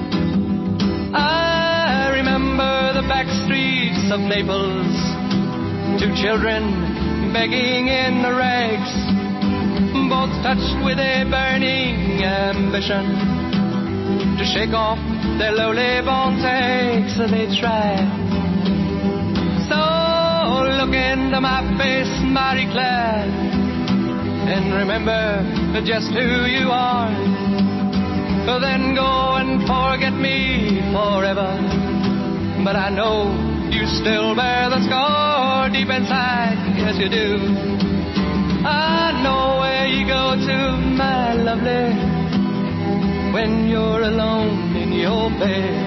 I remember the back streets of Naples, two children begging in the rags, both touched with a burning ambition to shake off their lowly born takes. They try. So look into my face, Marie Claire, and remember just who you are. Then go and forget me forever, but I know you still bear the scar deep inside, yes you do. I know where you go to, my lovely, when you're alone in your bed.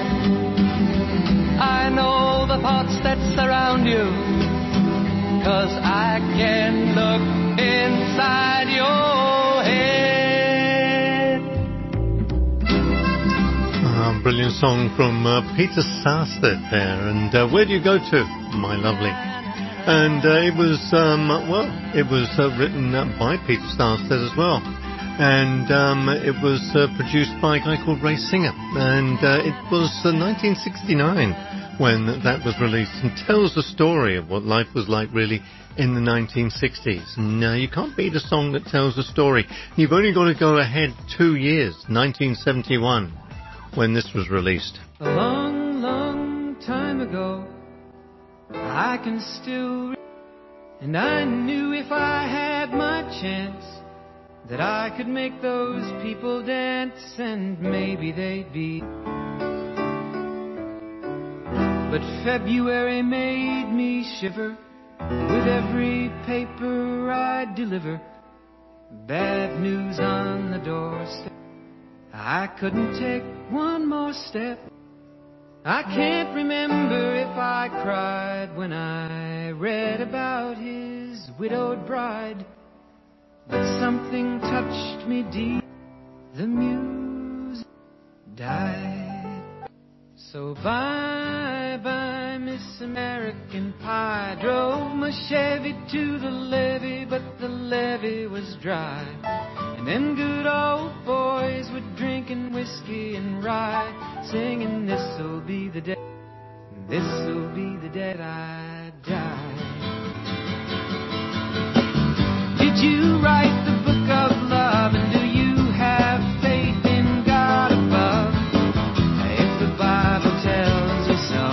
I know the thoughts that surround you, 'cause I can look inside your head.
Brilliant song from Peter Sarstedt there, and where do you go to, my lovely? And it was, written by Peter Sarstedt as well. And it was produced by a guy called Ray Singer, and it was 1969 when that was released, and tells the story of what life was like really in the 1960s. Now you can't beat a song that tells the story. You've only got to go ahead 2 years, 1971, when this was released.
A long, long time ago, I can still, and I knew if I had my chance that I could make those people dance, and maybe they'd be. But February made me shiver with every paper I deliver. Bad news on the doorstep, I couldn't take one more step. I can't remember if I cried when I read about his widowed bride, but something touched me deep, the music died. So bye-bye, Miss American Pie. Drove my Chevy to the levee, but the levee was dry. And them good old boys were drinking whiskey and rye, singing, this'll be the day, this'll be the day I die. Did you write the book of love, and do you have faith in God above? If the Bible tells you so.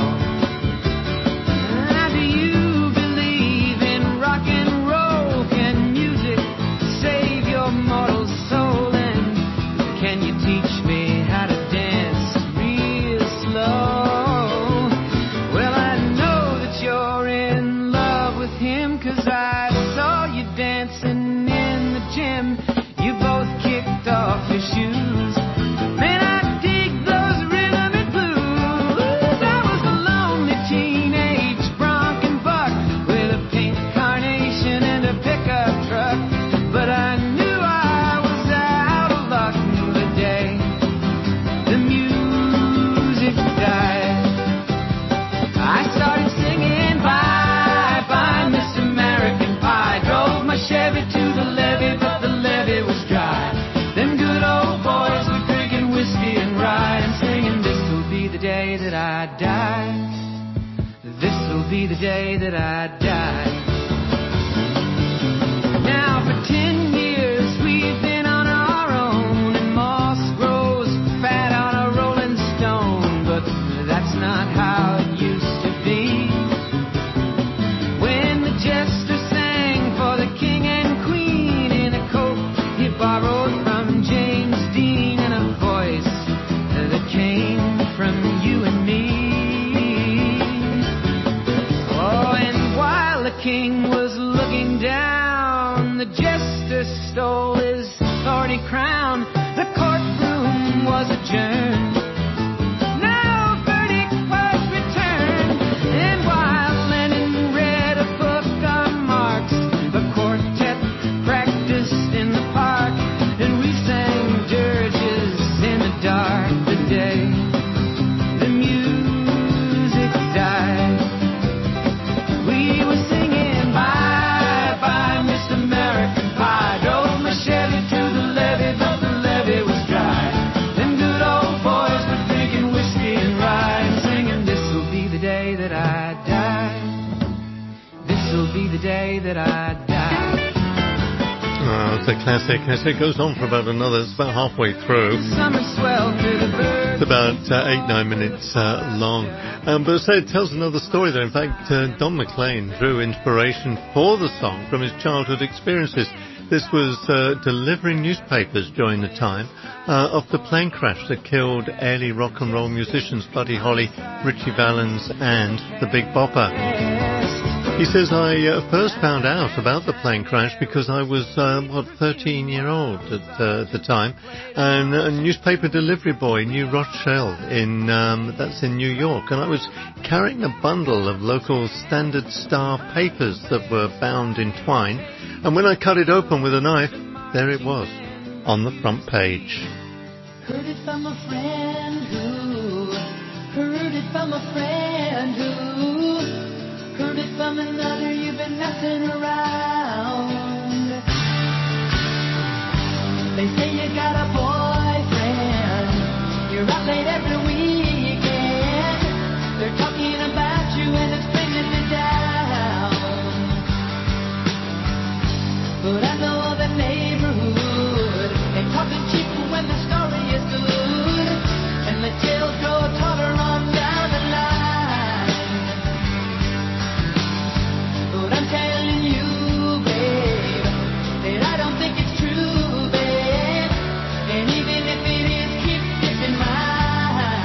Do you believe in rock and roll? Can music save your mortal soul? And can you teach me how to dance real slow? Well, I know that you're in love with him, 'cause I saw you dancing in the gym. You both kicked off your shoes. Man, I dig those rhythm and blues. I was a lonely teenage bronc and buck with a pink carnation and a pickup truck. But I knew I was out of luck the day the music died. I started singing bye bye Miss American Pie. Drove my Chevy to the levee, but the levee was dry. Them good old boys were drinking whiskey and rye and singing, this'll be the day that I die. This'll be the day that I die. Now for 10 years we've been on our own, and moss grows fat on a rolling stone. But that's not how it used to be. When the jester sang for the king and queen in a coat he borrowed from James Dean, and a voice that came from you and me. Oh, and while the king was looking down, the jester stole his thorny crown. The courtroom was adjourned. No verdict was returned. And while Lenin read a book on Marx, the quartet practiced in the park, and we sang dirges in the dark. The day the music died, we were singing bye bye Miss American Pie. Drove my Chevy to the levee, but the levee was dry. Them good old boys were drinking whiskey and rye and singing, this'll be the day that I die. This'll be the day that I die.
Oh, it's a classic. As it goes on for about another, it's about halfway through.
Summer swell through the birds.
It's about 8-9 minutes long. But so it tells another story there. In fact, Don McLean drew inspiration for the song from his childhood experiences. This was delivering newspapers during the time of the plane crash that killed early rock and roll musicians Buddy Holly, Ritchie Valens and the Big Bopper. He says, I first found out about the plane crash because I was, 13-year-old at the time, and a newspaper delivery boy in New Rochelle that's in New York, and I was carrying a bundle of local Standard Star papers that were bound in twine, and when I cut it open with a knife, there it was, on the front page.
Heard it from a friend who heard it from a friend who heard it from another. You've been messing around. They say you got a boyfriend, you're out late every weekend. They're talking about you and it's bringing me down. But I know the neighborhood ain't talking cheap when the story is good, and the tales grow taller on down the line. But I'm telling you, babe, that I don't think it's true, babe. And even if it is, keep this in mind.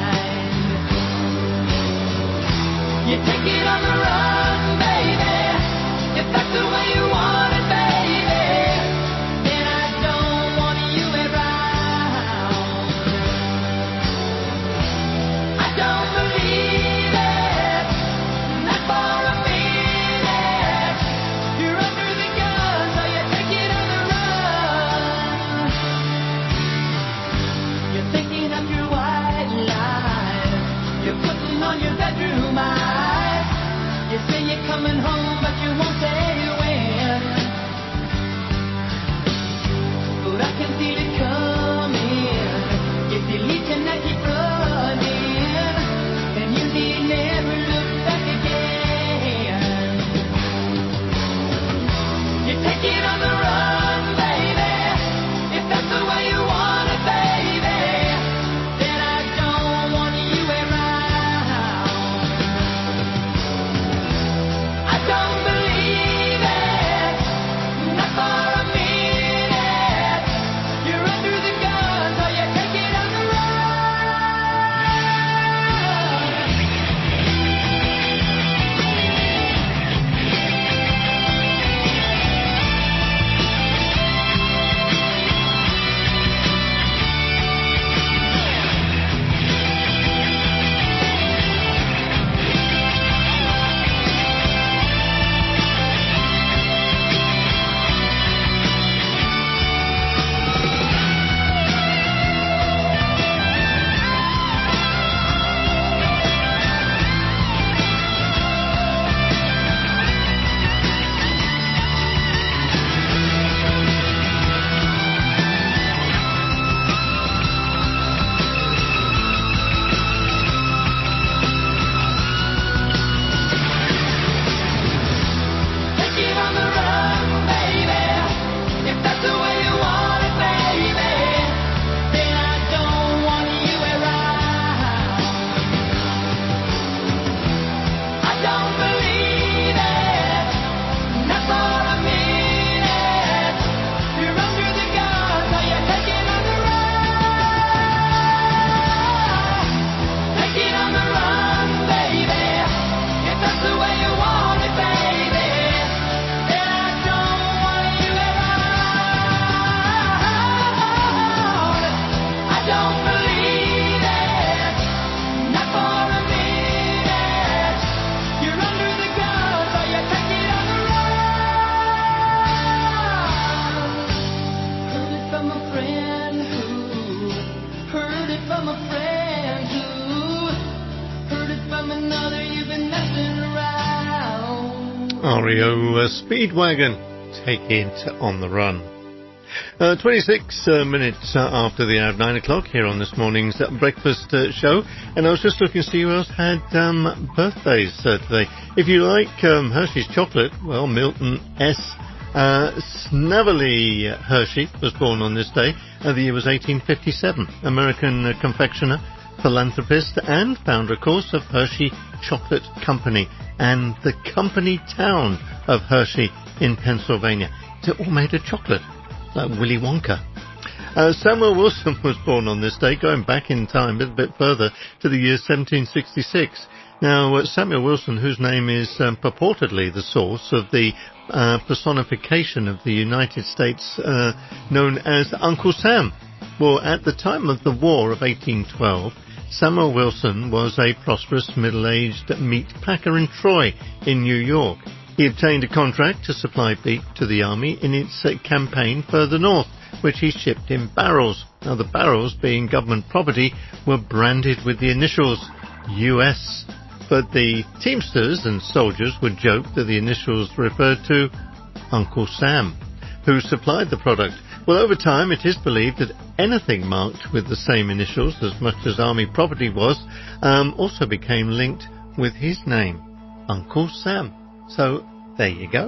from a friend who heard it from another. You've been messing around.
REO Speedwagon, Take It on the Run. 26 minutes after the hour of 9 o'clock here on this morning's breakfast show, and I was just looking to see who else had birthdays today. If you like Hershey's chocolate, well, Milton S. Snavely Hershey was born on this day. The year was 1857. American confectioner, philanthropist, and founder, of course, of Hershey Chocolate Company and the company town of Hershey in Pennsylvania. It's all made of chocolate, like Willy Wonka. Samuel Wilson was born on this day, going back in time a bit further to the year 1766. Now, Samuel Wilson, whose name is purportedly the source of the personification of the United States known as Uncle Sam. Well, at the time of the War of 1812, Samuel Wilson was a prosperous middle-aged meat packer in Troy in New York. He obtained a contract to supply beef to the army in its campaign further north, which he shipped in barrels. Now, the barrels, being government property, were branded with the initials U.S., but the Teamsters and soldiers would joke that the initials referred to Uncle Sam, who supplied the product. Well, over time, it is believed that anything marked with the same initials, as much as army property was, also became linked with his name, Uncle Sam. So, there you go.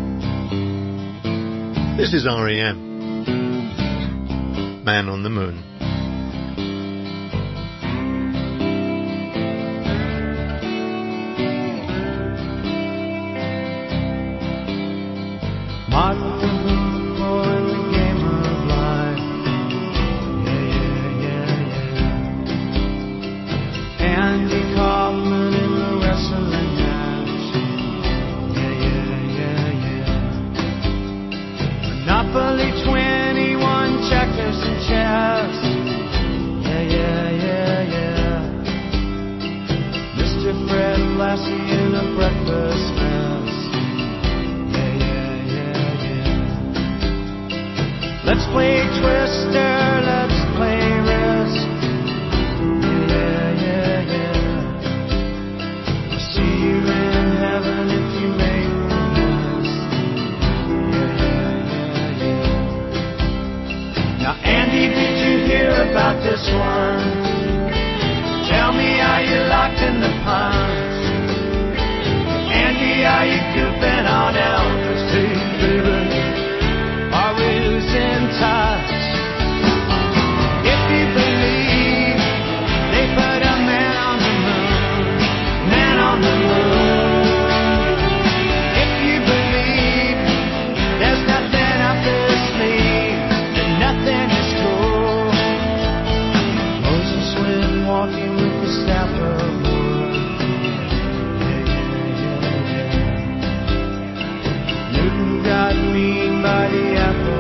This is R.E.M. Man on the Moon.
Martin Luther in the game of life. Yeah. Andy Kaufman in the wrestling match. Yeah. Monopoly 21 checkers and chess. Yeah. Mr. Fred Lassie in a breakfast mess. Let's play Twister, let's play Risk. Yeah. I'll see you in heaven if you make the list. Yeah. Now, Andy, did you hear about this one? Tell me, are you locked in the pond? Andy, are you goofing on Elvis? Hey, baby, are we losing touch? If you believe they put a man on the moon, man on the moon. If you believe there's nothing up their sleeve, then nothing is cool. Moses went walking with the staff of wood. Yeah. Newton got mean by the apple.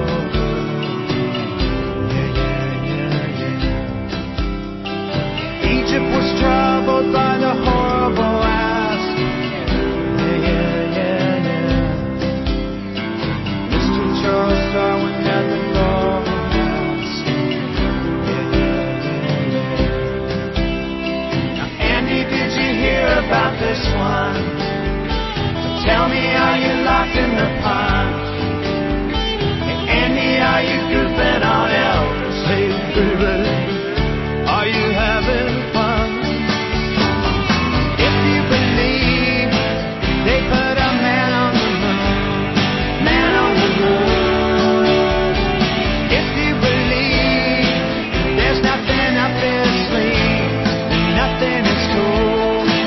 Egypt was troubled by the horrible ass. Yeah. Mr. Charles Darwin had the golden mask. Yeah. Now, Andy, did you hear about this one? Tell me, are you locked in the pond? Hey, Andy, are you goofing on Elvis? Hey, baby, are you having fun? If you believe they put a man on the moon, man on the moon. If you believe there's nothing up their sleeve, then nothing is cool.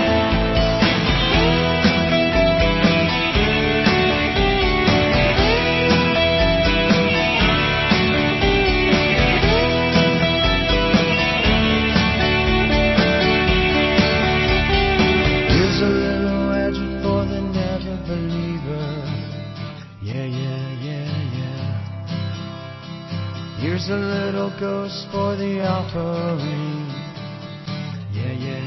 Here's a little ghost for the offering. Yeah.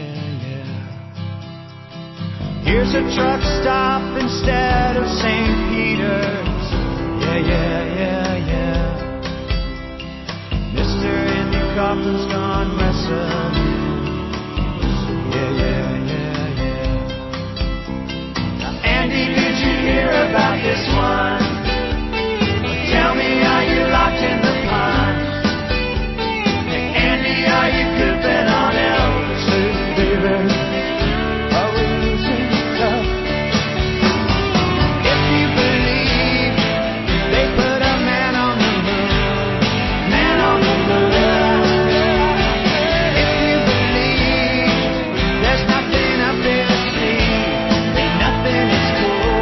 Here's a truck stop instead of St. Peter's. Yeah. Mr. Andy Kaufman something's gone messing. Andy, did you hear about this one? Tell me, are you locked in the pond? Hey, Andy, are you creeping on Elvis, baby? Are we losing love? If you believe they put a man on the moon, man on the moon. If you believe there's nothing up there to see, ain't nothing is cool.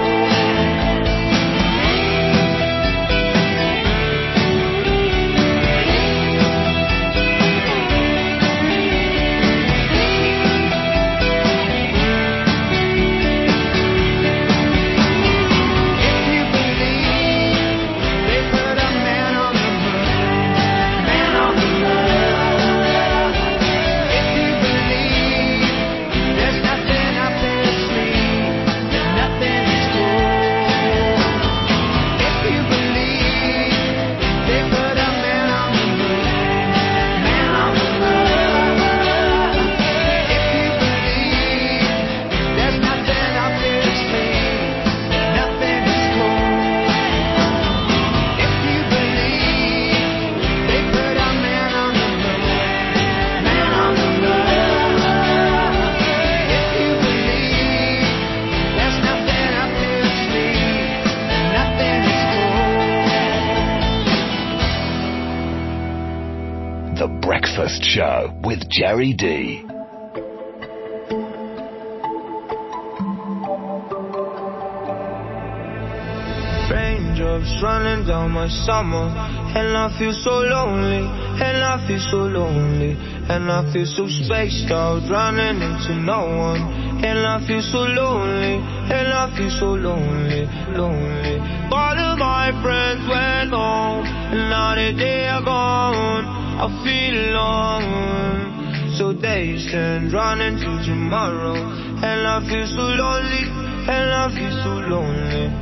If you believe they put a man on the moon, man on the moon. If you believe there's nothing up there to see, then nothing is cool. If you believe they put a man on the moon, man on the moon. If you believe there's nothing up there to see, then nothing is cool. If you believe they put a man on the moon, man on the moon. If you believe there's nothing up there to see, then nothing is cool.
The Breakfast Show with Jerry D.
Raindrops running down my summer, and I feel so lonely, and I feel so lonely, and I feel so spaced out, running into no one, and I feel so lonely, and I feel so lonely, lonely. All of my friends went home, and now that they are gone, I feel alone. So days turn running to tomorrow, and I feel so lonely, and I feel so lonely.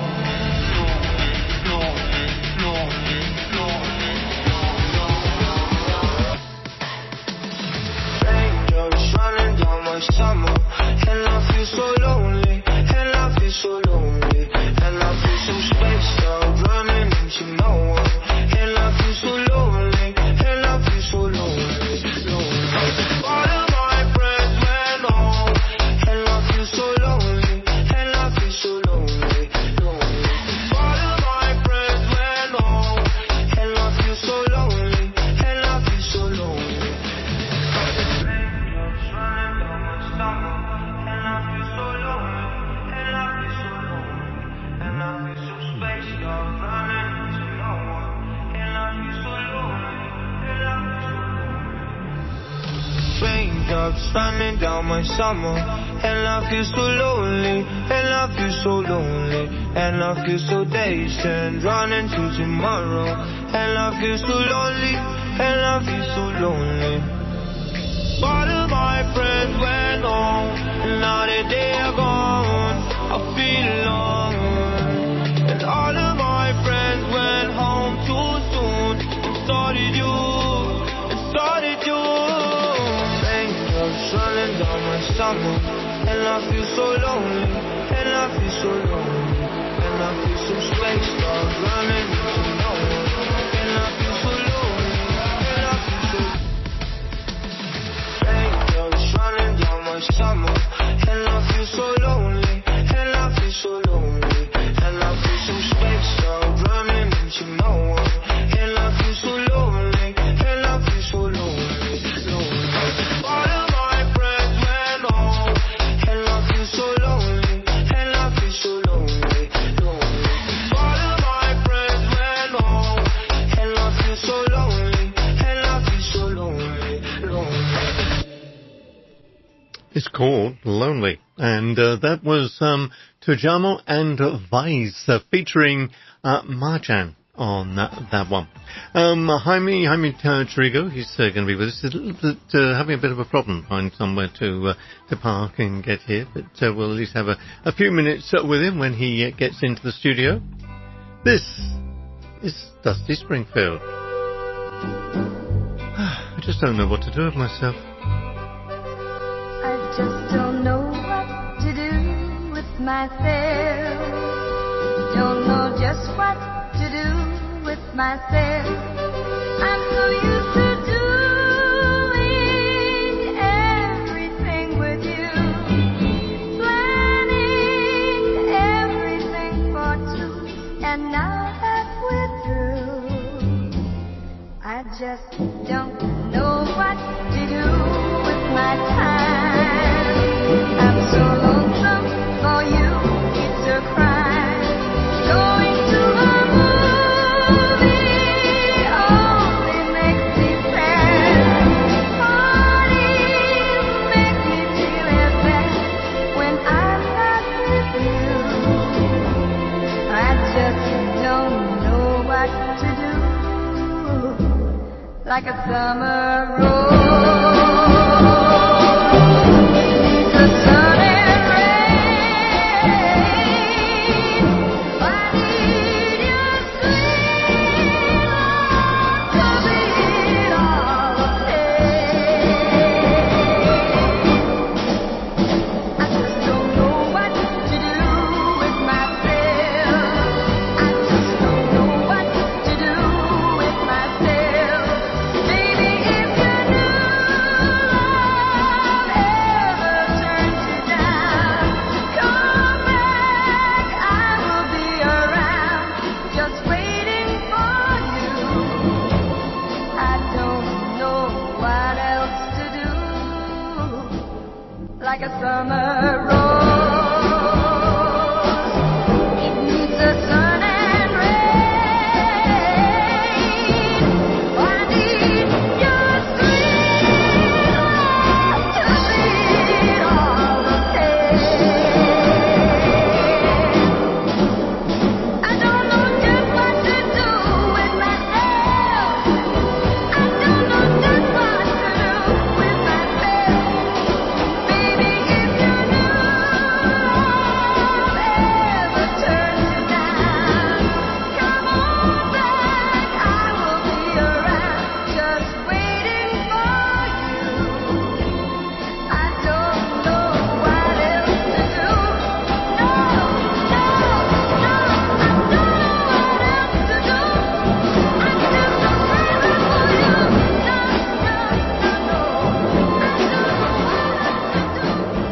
Raindrops running down my summer, and I feel so lonely, and I feel so lonely, and I feel so spaced out, running into no one, and I feel so lonely, and I feel so lonely, lonely. All of my friends went home, and I feel so lonely, and I feel so lonely, lonely. All of my friends went home, and I feel so lonely, and I feel so lonely. Raindrops running down my stomach, and I feel so lonely, and I feel so lonely, and I feel so spaced out, running into no one, and I feel so lonely, and I feel so lonely. Raindrops running down my summer, and I feel so lonely, and I feel so lonely, and I feel so days turn running to tomorrow, and I feel so lonely, and I feel so lonely. All of my friends went home, and now that they are gone, I feel alone. And all of my friends went home too soon, and so did you, and so did you. Raindrops running down my summer, and I feel so lonely, and I feel so lonely, and I feel so spaced out, running into no one, and I feel so lonely, and I feel so. Raindrops running down my summer, and I feel so lonely, and I feel so lonely, and I feel so spaced out, running into no one, and I feel so lonely, and I feel so lonely, lonely. All of my friends went home, and I feel so lonely, and I feel so lonely, lonely. All of my friends went home, and I feel so lonely, and I feel so lonely, lonely.
It's called Lonely, and that was Tujamo and Vice featuring Marjan on that one. Jaime Trigo, he's going to be with us. He's a little bit having a bit of a problem finding somewhere to park and get here, but we'll at least have a few minutes with him when he gets into the studio. This is Dusty Springfield. just don't know what to do with myself.
I just don't know what to do with myself. Don't know just what to do with myself. I'm so used to doing everything with you, planning everything for two, and now that we're through, I just don't know what to do with my time. I'm so lonesome for you, it's a crime. Going to a movie only makes me sad. Parties make me feel as bad when I'm not with you. I just don't know what to do. Like a summer rose. Like a summer rose, it needs the sun and rain. I need your sweet love to beat all the pain. I don't know just what to do with myself. I don't know just what to do with myself. Baby, if your new love ever turns you down, come on back, I will be around, just waiting for you. I don't know what else to do. No, no, no, I don't know what else to do. I'm just so crazy for you. No, no, no, no, I don't know what else to do.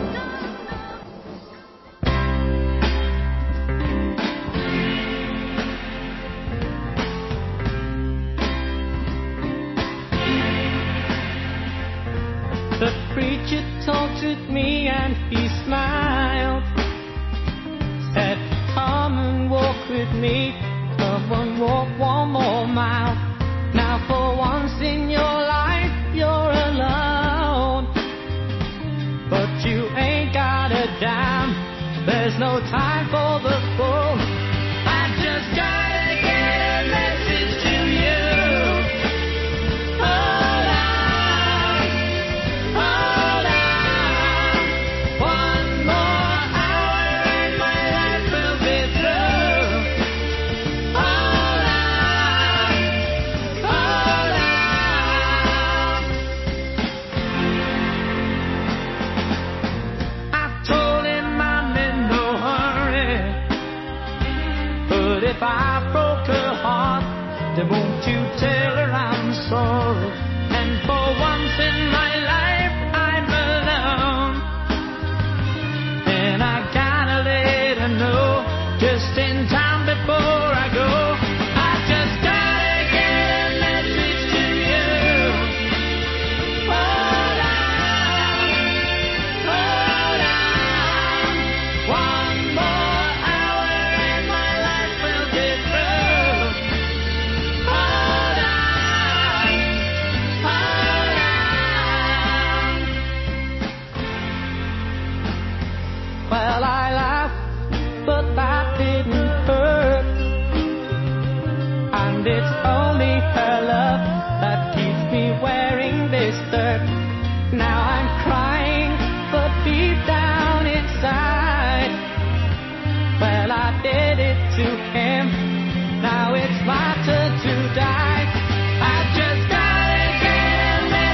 The preacher talked with me and he smiled. Said, come and walk with me. Come and walk one more mile. Now for once in your life you're alone. But you ain't got a dime. There's no time for the phone. I just gotta get a message to you. Hold on, hold on. One more hour and my life will be through. Hold on, hold on. I told him I'm in no hurry, but if I broke her heart, then won't you tell her I'm sorry? And for once in my life I'm alone, and I gotta let her know just in time before I go. I just gotta get a message to you. Hold on, hold on. One more hour and my life will be through. Hold on, hold on. Well, I laughed, but that didn't hurt. And it's only her love that keeps me wearing this dirt. Now I'm crying, but deep down inside, well, I did it to him. Now it's my turn to die. I just gotta get a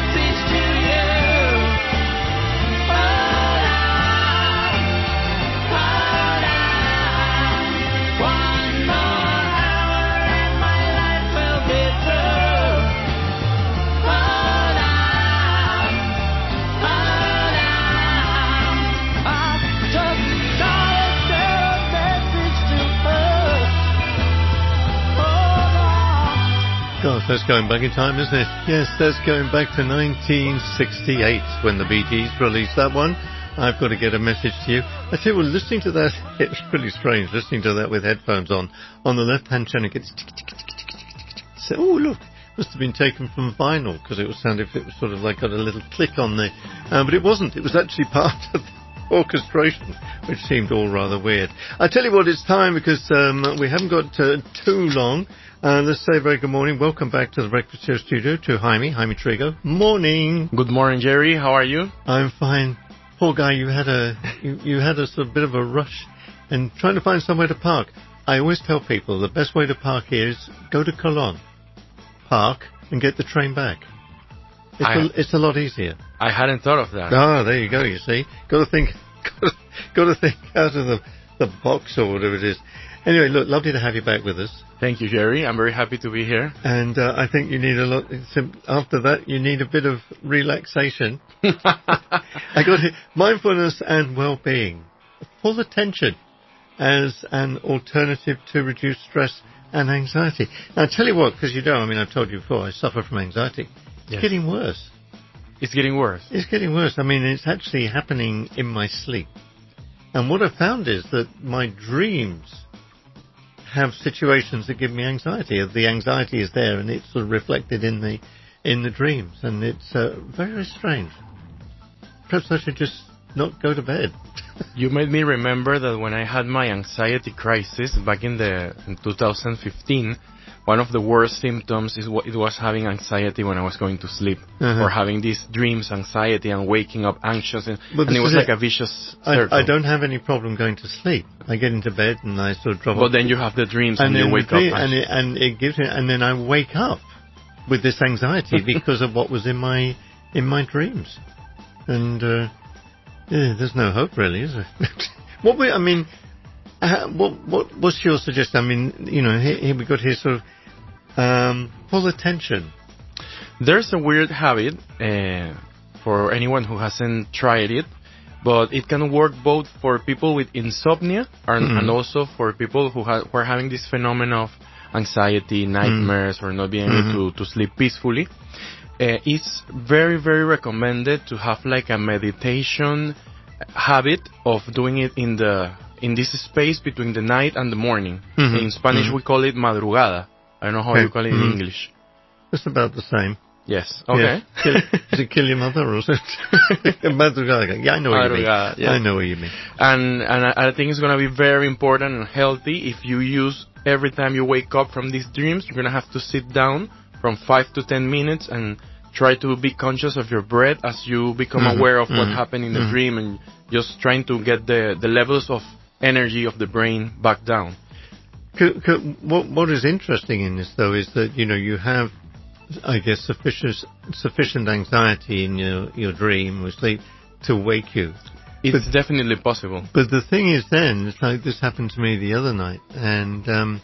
That's going back in time, isn't it? Yes, that's going back to 1968 when the Bee Gees released that one. I've got to get a message to you. I tell you, well, listening to that, it's really strange, listening to that with headphones on. On the left-hand channel, it gets so, oh, look, must have been taken from vinyl, because it was sounded, it was sort of like got a little click on there. But it wasn't. It was actually part of the orchestration, which seemed all rather weird. I tell you what, it's time, because we haven't got too long. Let's say a very good morning. Welcome back to the Breakfast Show studio to Jaime Trigo. Morning.
Good morning, Jerry. How are you?
I'm fine. Poor guy, you had a sort of bit of a rush and trying to find somewhere to park. I always tell people the best way to park here is go to Cologne, park, and get the train back. It's a lot easier.
I hadn't thought of that.
Ah, there you go. You see, got to think out of the box or whatever it is. Anyway, look, lovely to have you back with us.
Thank you, Jerry. I'm very happy to be here.
And I think you need a lot. After that, you need a bit of relaxation. I got it. Mindfulness and well-being. Full attention as an alternative to reduce stress and anxiety. Now, I'll tell you what, because I've told you before, I suffer from anxiety. It's getting worse.
It's getting worse?
It's getting worse. I mean, it's actually happening in my sleep. And what I found is that my dreams have situations that give me anxiety. The anxiety is there, and it's sort of reflected in the dreams, and it's very, very strange. Perhaps I should just not go to bed.
You made me remember that when I had my anxiety crisis back in 2015, one of the worst symptoms it was having anxiety when I was going to sleep, or having these dreams, anxiety, and waking up anxious, and it was like a vicious circle.
I don't have any problem going to sleep. I get into bed and I sort of drop off.
But then you have the dreams and you wake up anxious.
And it gives me, and then I wake up with this anxiety because of what was in my dreams. And there's no hope really, is there? What's your suggestion? I mean, here we got here sort of full attention.
There's a weird habit for anyone who hasn't tried it, but it can work both for people with insomnia and also for people who are having this phenomenon of anxiety, nightmares, or not being able to sleep peacefully. It's very, very recommended to have like a meditation habit of doing it in this space between the night and the morning. In Spanish we call it madrugada. I don't know how you call it in English.
It's about the same.
Yes. Okay.
Yeah. Does it kill your mother or something? Madrugada. Yeah, I know what you mean. Yeah. I know what you mean.
And I think it's going to be very important and healthy if you use every time you wake up from these dreams, you're going to have to sit down from 5 to 10 minutes and try to be conscious of your breath as you become aware of what happened in the dream, and just trying to get the levels of energy of the brain back down.
What is interesting in this, though, is that, you have, I guess, sufficient anxiety in your dream or sleep to wake you.
It's definitely possible.
But the thing is then, it's like this happened to me the other night, and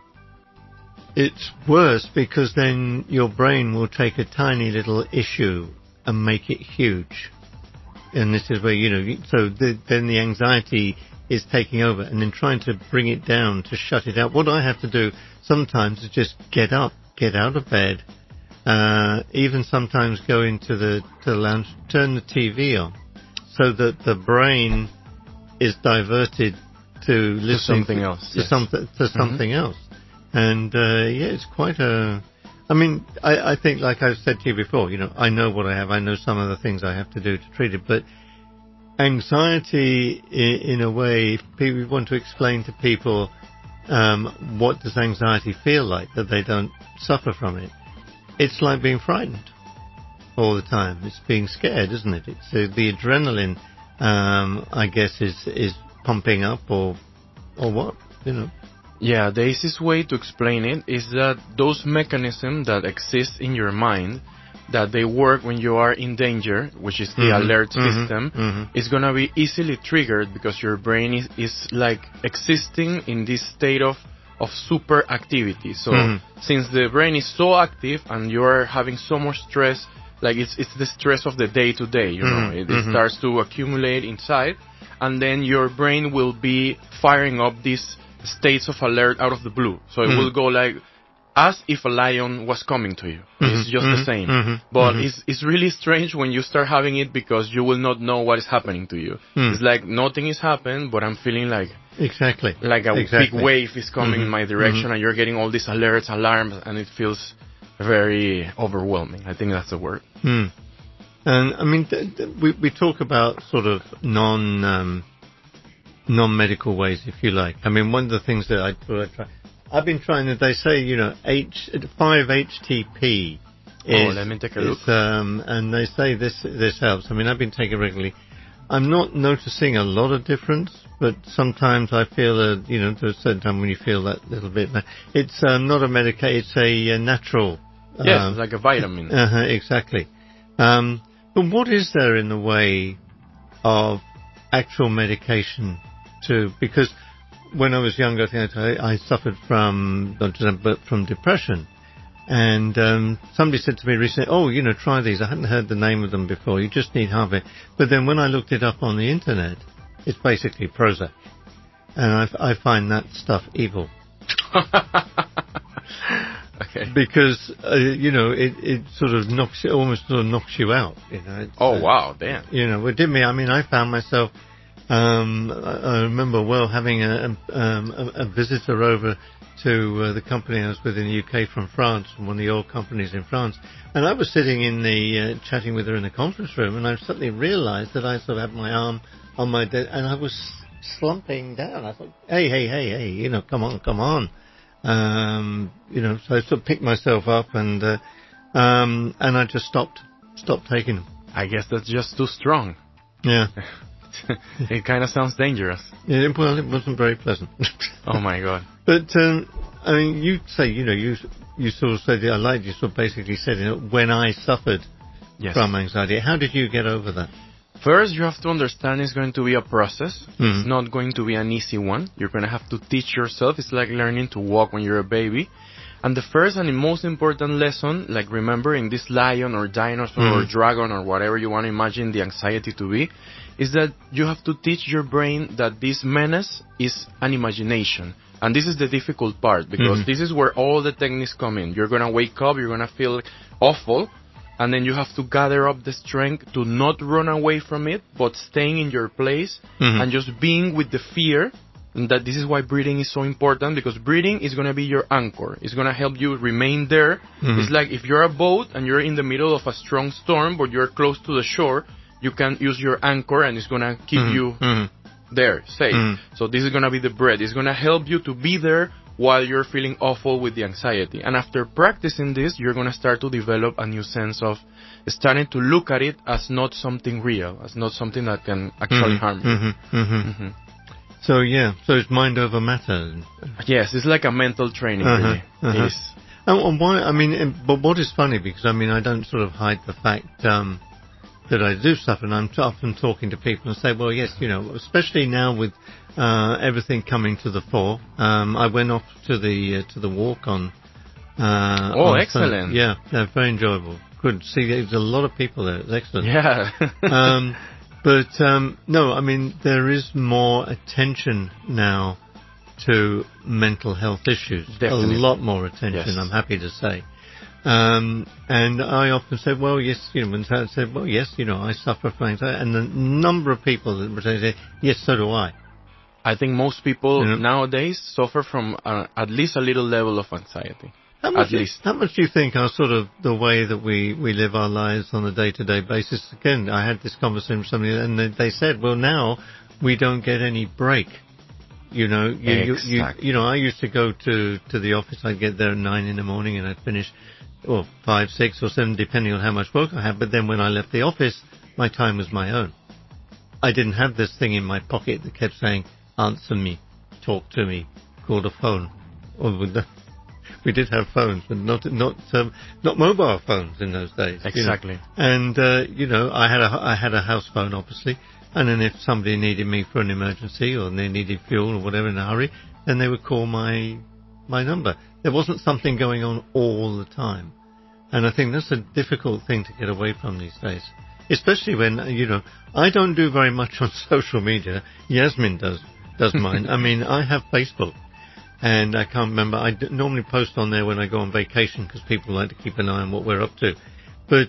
it's worse because then your brain will take a tiny little issue and make it huge. And this is where, then the anxiety is taking over, and then trying to bring it down to shut it out. What I have to do sometimes is just get out of bed, even sometimes go into the lounge, turn the TV on, so that the brain is diverted to listening
something else.
To something else. And it's quite a... I mean, I think, like I've said to you before, I know what I have. I know some of the things I have to do to treat it, but anxiety, in a way, if people want to explain to people what does anxiety feel like, that they don't suffer from it. It's like being frightened all the time. It's being scared, isn't it? It's the adrenaline, I guess, is pumping up, or what,
Yeah, the easiest way to explain it is that those mechanisms that exist in your mind, that they work when you are in danger, which is the alert system, is going to be easily triggered because your brain is like existing in this state of super activity. So since the brain is so active and you are having so much stress, like it's the stress of the day to day, it starts to accumulate inside, and then your brain will be firing up these states of alert out of the blue. So it will go like, as if a lion was coming to you. It's just the same. But it's really strange when you start having it because you will not know what is happening to you. It's like nothing is happening, but I'm feeling like like a big wave is coming in my direction, and you're getting all these alerts, alarms, and it feels very overwhelming. I think that's the word.
And I mean, we talk about sort of non-medical ways, if you like. I mean, one of the things that I've been trying, that they say, 5-HTP is...
let me take a look.
And they say this helps. I mean, I've been taking it regularly. I'm not noticing a lot of difference, but sometimes I feel, there's a certain time when you feel that little bit. It's not a medication, it's a natural...
yes, it's like a vitamin.
Exactly. But what is there in the way of actual medication because when I was younger, I think I suffered from depression. And somebody said to me recently, try these. I hadn't heard the name of them before. You just need half it. But then when I looked it up on the internet, it's basically Prozac. And I find that stuff evil.
Okay.
Because, it sort of almost knocks you out,
Wow, damn.
It did me. I mean, I found myself, I remember having a visitor over to the company I was with in the UK from France, from one of the oil companies in France. And I was sitting in chatting with her in the conference room, and I suddenly realized that I sort of had my arm on my desk, and I was slumping down. I thought, hey, come on. So I sort of picked myself up and I just stopped taking them.
I guess that's just too strong.
Yeah.
It kind of sounds dangerous.
Yeah, well, it wasn't very pleasant.
Oh my God.
But, I mean, you say, you sort of said, I like you sort of basically said, when I suffered from anxiety, how did you get over that?
First, you have to understand it's going to be a process. It's not going to be an easy one. You're going to have to teach yourself. It's like learning to walk when you're a baby. And the first and the most important lesson, like remembering this lion or dinosaur or dragon or whatever you want to imagine the anxiety to be, is that you have to teach your brain that this menace is an imagination. And this is the difficult part, because this is where all the techniques come in. You're going to wake up, you're going to feel awful, and then you have to gather up the strength to not run away from it, but staying in your place and just being with the fear. And that this is why breathing is so important, because breathing is going to be your anchor. It's going to help you remain there. It's like if you're a boat and you're in the middle of a strong storm, but you're close to the shore, you can use your anchor and it's going to keep you there, safe. So this is going to be the breath. It's going to help you to be there while you're feeling awful with the anxiety. And after practicing this, you're going to start to develop a new sense of starting to look at it as not something real, as not something that can actually harm you.
So it's mind over matter.
Yes, it's like a mental training, really. Yes.
And why? I mean, but what is funny, because I mean, I don't sort of hide the fact that I do suffer, and I'm often talking to people and say, well, yes, especially now with everything coming to the fore. I went off to the walk on.
Excellent!
Yeah, very enjoyable. Good. See, there's a lot of people there. It's excellent.
Yeah.
But, no, I mean, there is more attention now to mental health issues.
Definitely.
A lot more attention, yes. I'm happy to say. And I often say, well, yes, when someone said, well, yes, I suffer from anxiety. And the number of people that would say, yes, so do I.
I think most people nowadays suffer from at least a little level of anxiety.
How much do you think are sort of the way that we live our lives on a day-to-day basis? Again, I had this conversation with somebody, and they said, well, now we don't get any break.
Exactly.
I used to go to the office. I'd get there at 9 in the morning, and I'd finish, 5, 6, or 7, depending on how much work I had. But then when I left the office, my time was my own. I didn't have this thing in my pocket that kept saying, answer me, talk to me, call the phone. We did have phones, but not mobile phones in those days.
Exactly.
And I had a house phone, obviously, and then if somebody needed me for an emergency or they needed fuel or whatever in a hurry, then they would call my number. There wasn't something going on all the time, and I think that's a difficult thing to get away from these days, especially when I don't do very much on social media. Yasmin does mine. I mean, I have Facebook. and I can't remember. I normally post on there when I go on vacation because people like to keep an eye on what we're up to. But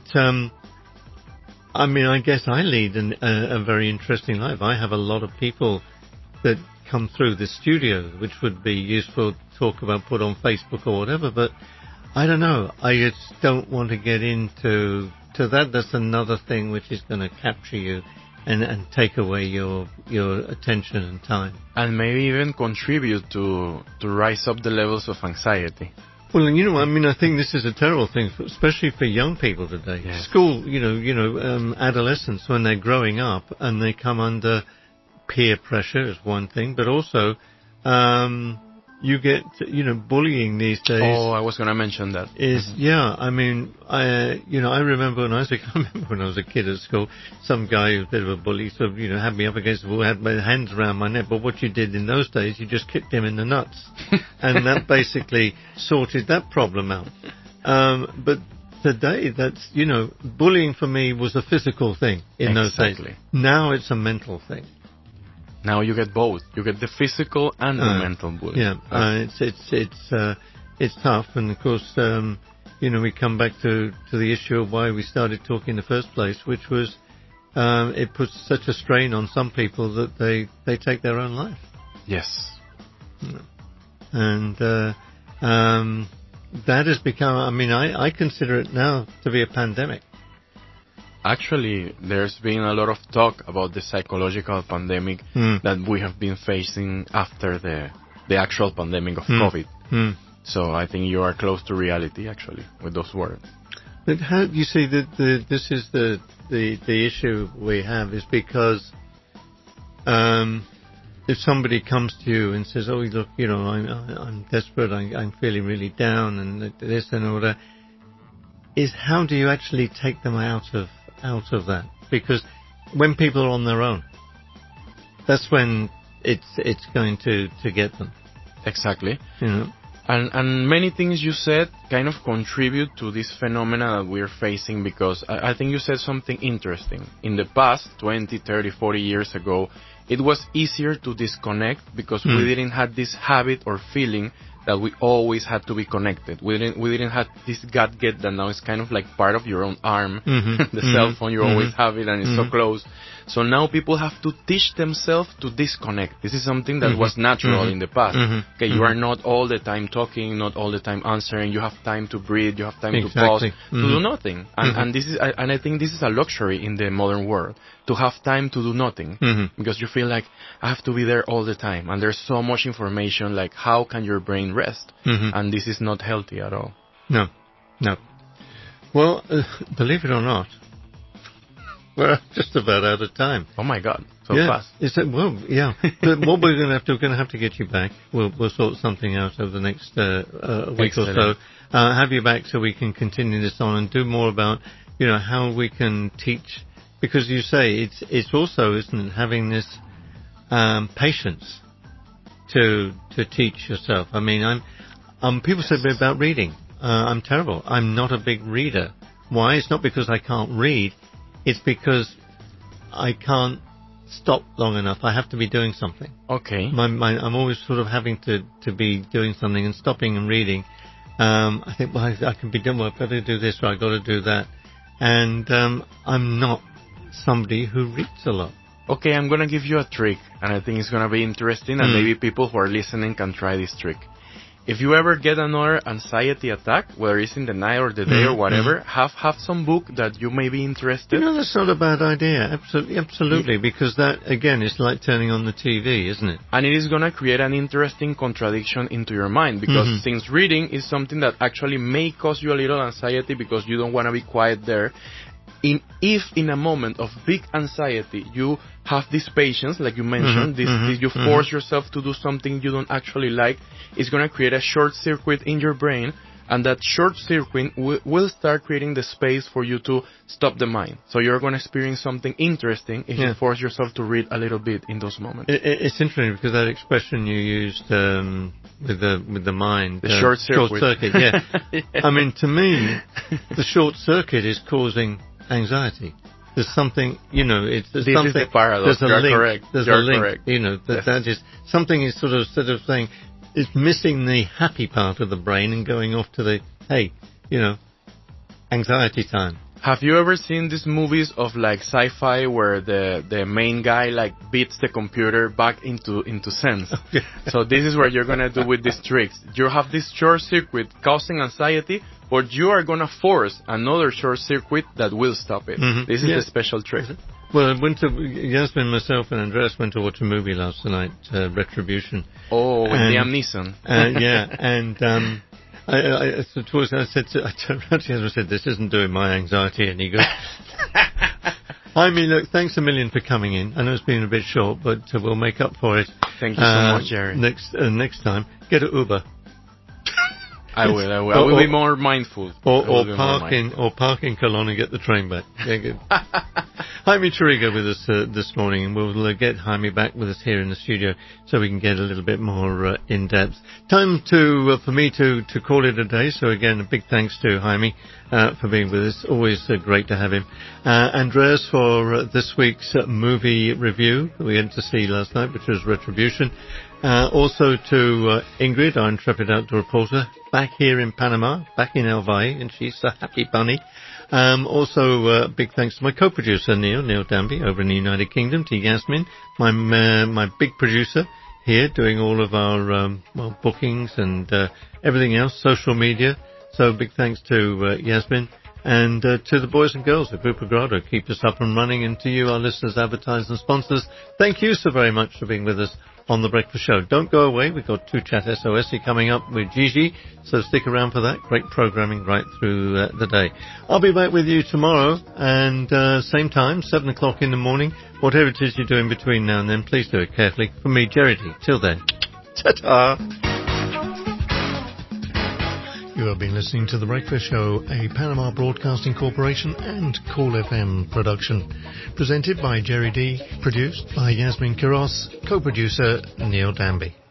I mean, I guess I lead a very interesting life. I have a lot of people that come through the studio, which would be useful to talk about, put on Facebook or whatever. But I don't know. I just don't want to get into that. That's another thing which is going to capture you and take away your attention and time.
And maybe even contribute to rise up the levels of anxiety.
Well, you know, I mean, I think this is a terrible thing, especially for young people today.
Yes.
School, adolescents, when they're growing up and they come under peer pressure is one thing, but also you get, bullying these days.
Oh, I was going to mention that.
I mean, I remember when I was a kid at school, some guy who was a bit of a bully sort of, had me up against the wall, had my hands around my neck, but what you did in those days, you just kicked him in the nuts. And that basically sorted that problem out. But today, that's, bullying for me was a physical thing in those days. Now it's a mental thing.
Now you get both. You get the physical and the mental bullying.
Yeah, it's tough, and of course, we come back to the issue of why we started talking in the first place, which was it puts such a strain on some people that they take their own life.
Yes.
And that has become. I mean, I consider it now to be a pandemic.
Actually, there's been a lot of talk about the psychological pandemic that we have been facing after the actual pandemic of COVID. So I think you are close to reality, actually, with those words.
But how you see that this is the issue we have is because if somebody comes to you and says, "Oh, look, I'm desperate, I'm feeling really down, and this and all that," is how do you actually take them out of that? Because when people are on their own, that's when it's going to get them.
Exactly. And many things you said kind of contribute to this phenomena that we're facing, because I think you said something interesting. In the past, 20, 30, 40 years ago, it was easier to disconnect because we didn't have this habit or feeling that we always had to be connected. We didn't have this gadget that now is kind of like part of your own arm. The cell phone, you always have it and it's so close. So now people have to teach themselves to disconnect. This is something that was natural in the past. Okay, you are not all the time talking, not all the time answering. You have time to breathe, you have time to pause, to do nothing. And this is, and I think this is a luxury in the modern world, to have time to do nothing. Because you feel like, I have to be there all the time. And there's so much information, like how can your brain rest? And this is not healthy at all.
No. Well, believe it or not, we're just about out of time.
Oh my God, so fast.
Well, yeah. But what we're going to have to get you back. We'll sort something out over the next week or so. Have you back so we can continue this on and do more about, how we can teach. Because you say it's also, isn't it, having this patience to teach yourself. I mean, people say about reading. I'm terrible. I'm not a big reader. Why? It's not because I can't read. It's because I can't stop long enough. I have to be doing something.
Okay.
I'm always sort of having to be doing something and stopping and reading. I think, well, I can be done. Well, I've got to do this or I've got to do that. And I'm not somebody who reads a lot.
Okay, I'm going to give you a trick, and I think it's going to be interesting, and maybe people who are listening can try this trick. If you ever get another anxiety attack, whether it's in the night or the day or whatever, have some book that you may be interested.
That's not a bad idea. Absolutely, because that, again, is like turning on the TV, isn't it?
And it is going to create an interesting contradiction into your mind, because since reading is something that actually may cause you a little anxiety because you don't want to be quiet there, if in a moment of big anxiety you have this patience, like you mentioned, you force yourself to do something you don't actually like, it's going to create a short circuit in your brain, and that short circuit will start creating the space for you to stop the mind. So you're going to experience something interesting if you force yourself to read a little bit in those moments.
It's interesting because that expression you used with the mind,
the short circuit,
yeah. I mean, to me, the short circuit is causing anxiety. There's something, it's
this
something.
Is the paradox.
There's a link.
Correct.
There's
You're
a link.
Correct.
That is something is sort of saying, it's missing the happy part of the brain and going off to the, hey, anxiety time.
Have you ever seen these movies of like sci-fi where the main guy like beats the computer back into sense? So this is what you're gonna do with these tricks. You have this short circuit causing anxiety, but you are gonna force another short circuit that will stop it. Mm-hmm. This is the special trick.
Well, Yasmin, myself, and Andreas went to watch a movie last night, Retribution.
Oh, with Liam Neeson.
Yeah, and I turned around to him and said, "This isn't doing my anxiety any good." I mean, look, thanks a million for coming in. I know it's been a bit short, but we'll make up for it.
Thank you so much, Jerry.
Next time, get an Uber.
I will. I will be more mindful.
Or park in Cologne and get the train back. Jaime Chiriga with us this morning, and we'll get Jaime back with us here in the studio so we can get a little bit more in depth. Time for me to call it a day. So again, a big thanks to Jaime for being with us. Always great to have him. Andreas for this week's movie review that we went to see last night, which was Retribution. Also to Ingrid, our intrepid outdoor reporter, back here in Panama, back in El Valle, and she's a happy bunny. Also, big thanks to my co-producer, Neil Danby, over in the United Kingdom, to Yasmin, my big producer here, doing all of our bookings and everything else, social media. So big thanks to Yasmin. And to the boys and girls at Grupo Grado, keep us up and running. And to you, our listeners, advertisers and sponsors, thank you so very much for being with us on The Breakfast Show. Don't go away. We've got 2 Chat SOS coming up with Gigi, so stick around for that. Great programming right through the day. I'll be back with you tomorrow, and same time, 7 o'clock in the morning. Whatever it is you're doing between now and then, please do it carefully. From me, Jerry D. Till then, ta-ta! You have been listening to The Breakfast Show, a Panama Broadcasting Corporation and Cool FM production. Presented by Jerry D, produced by Yasmin Quiroz, co-producer Neil Danby.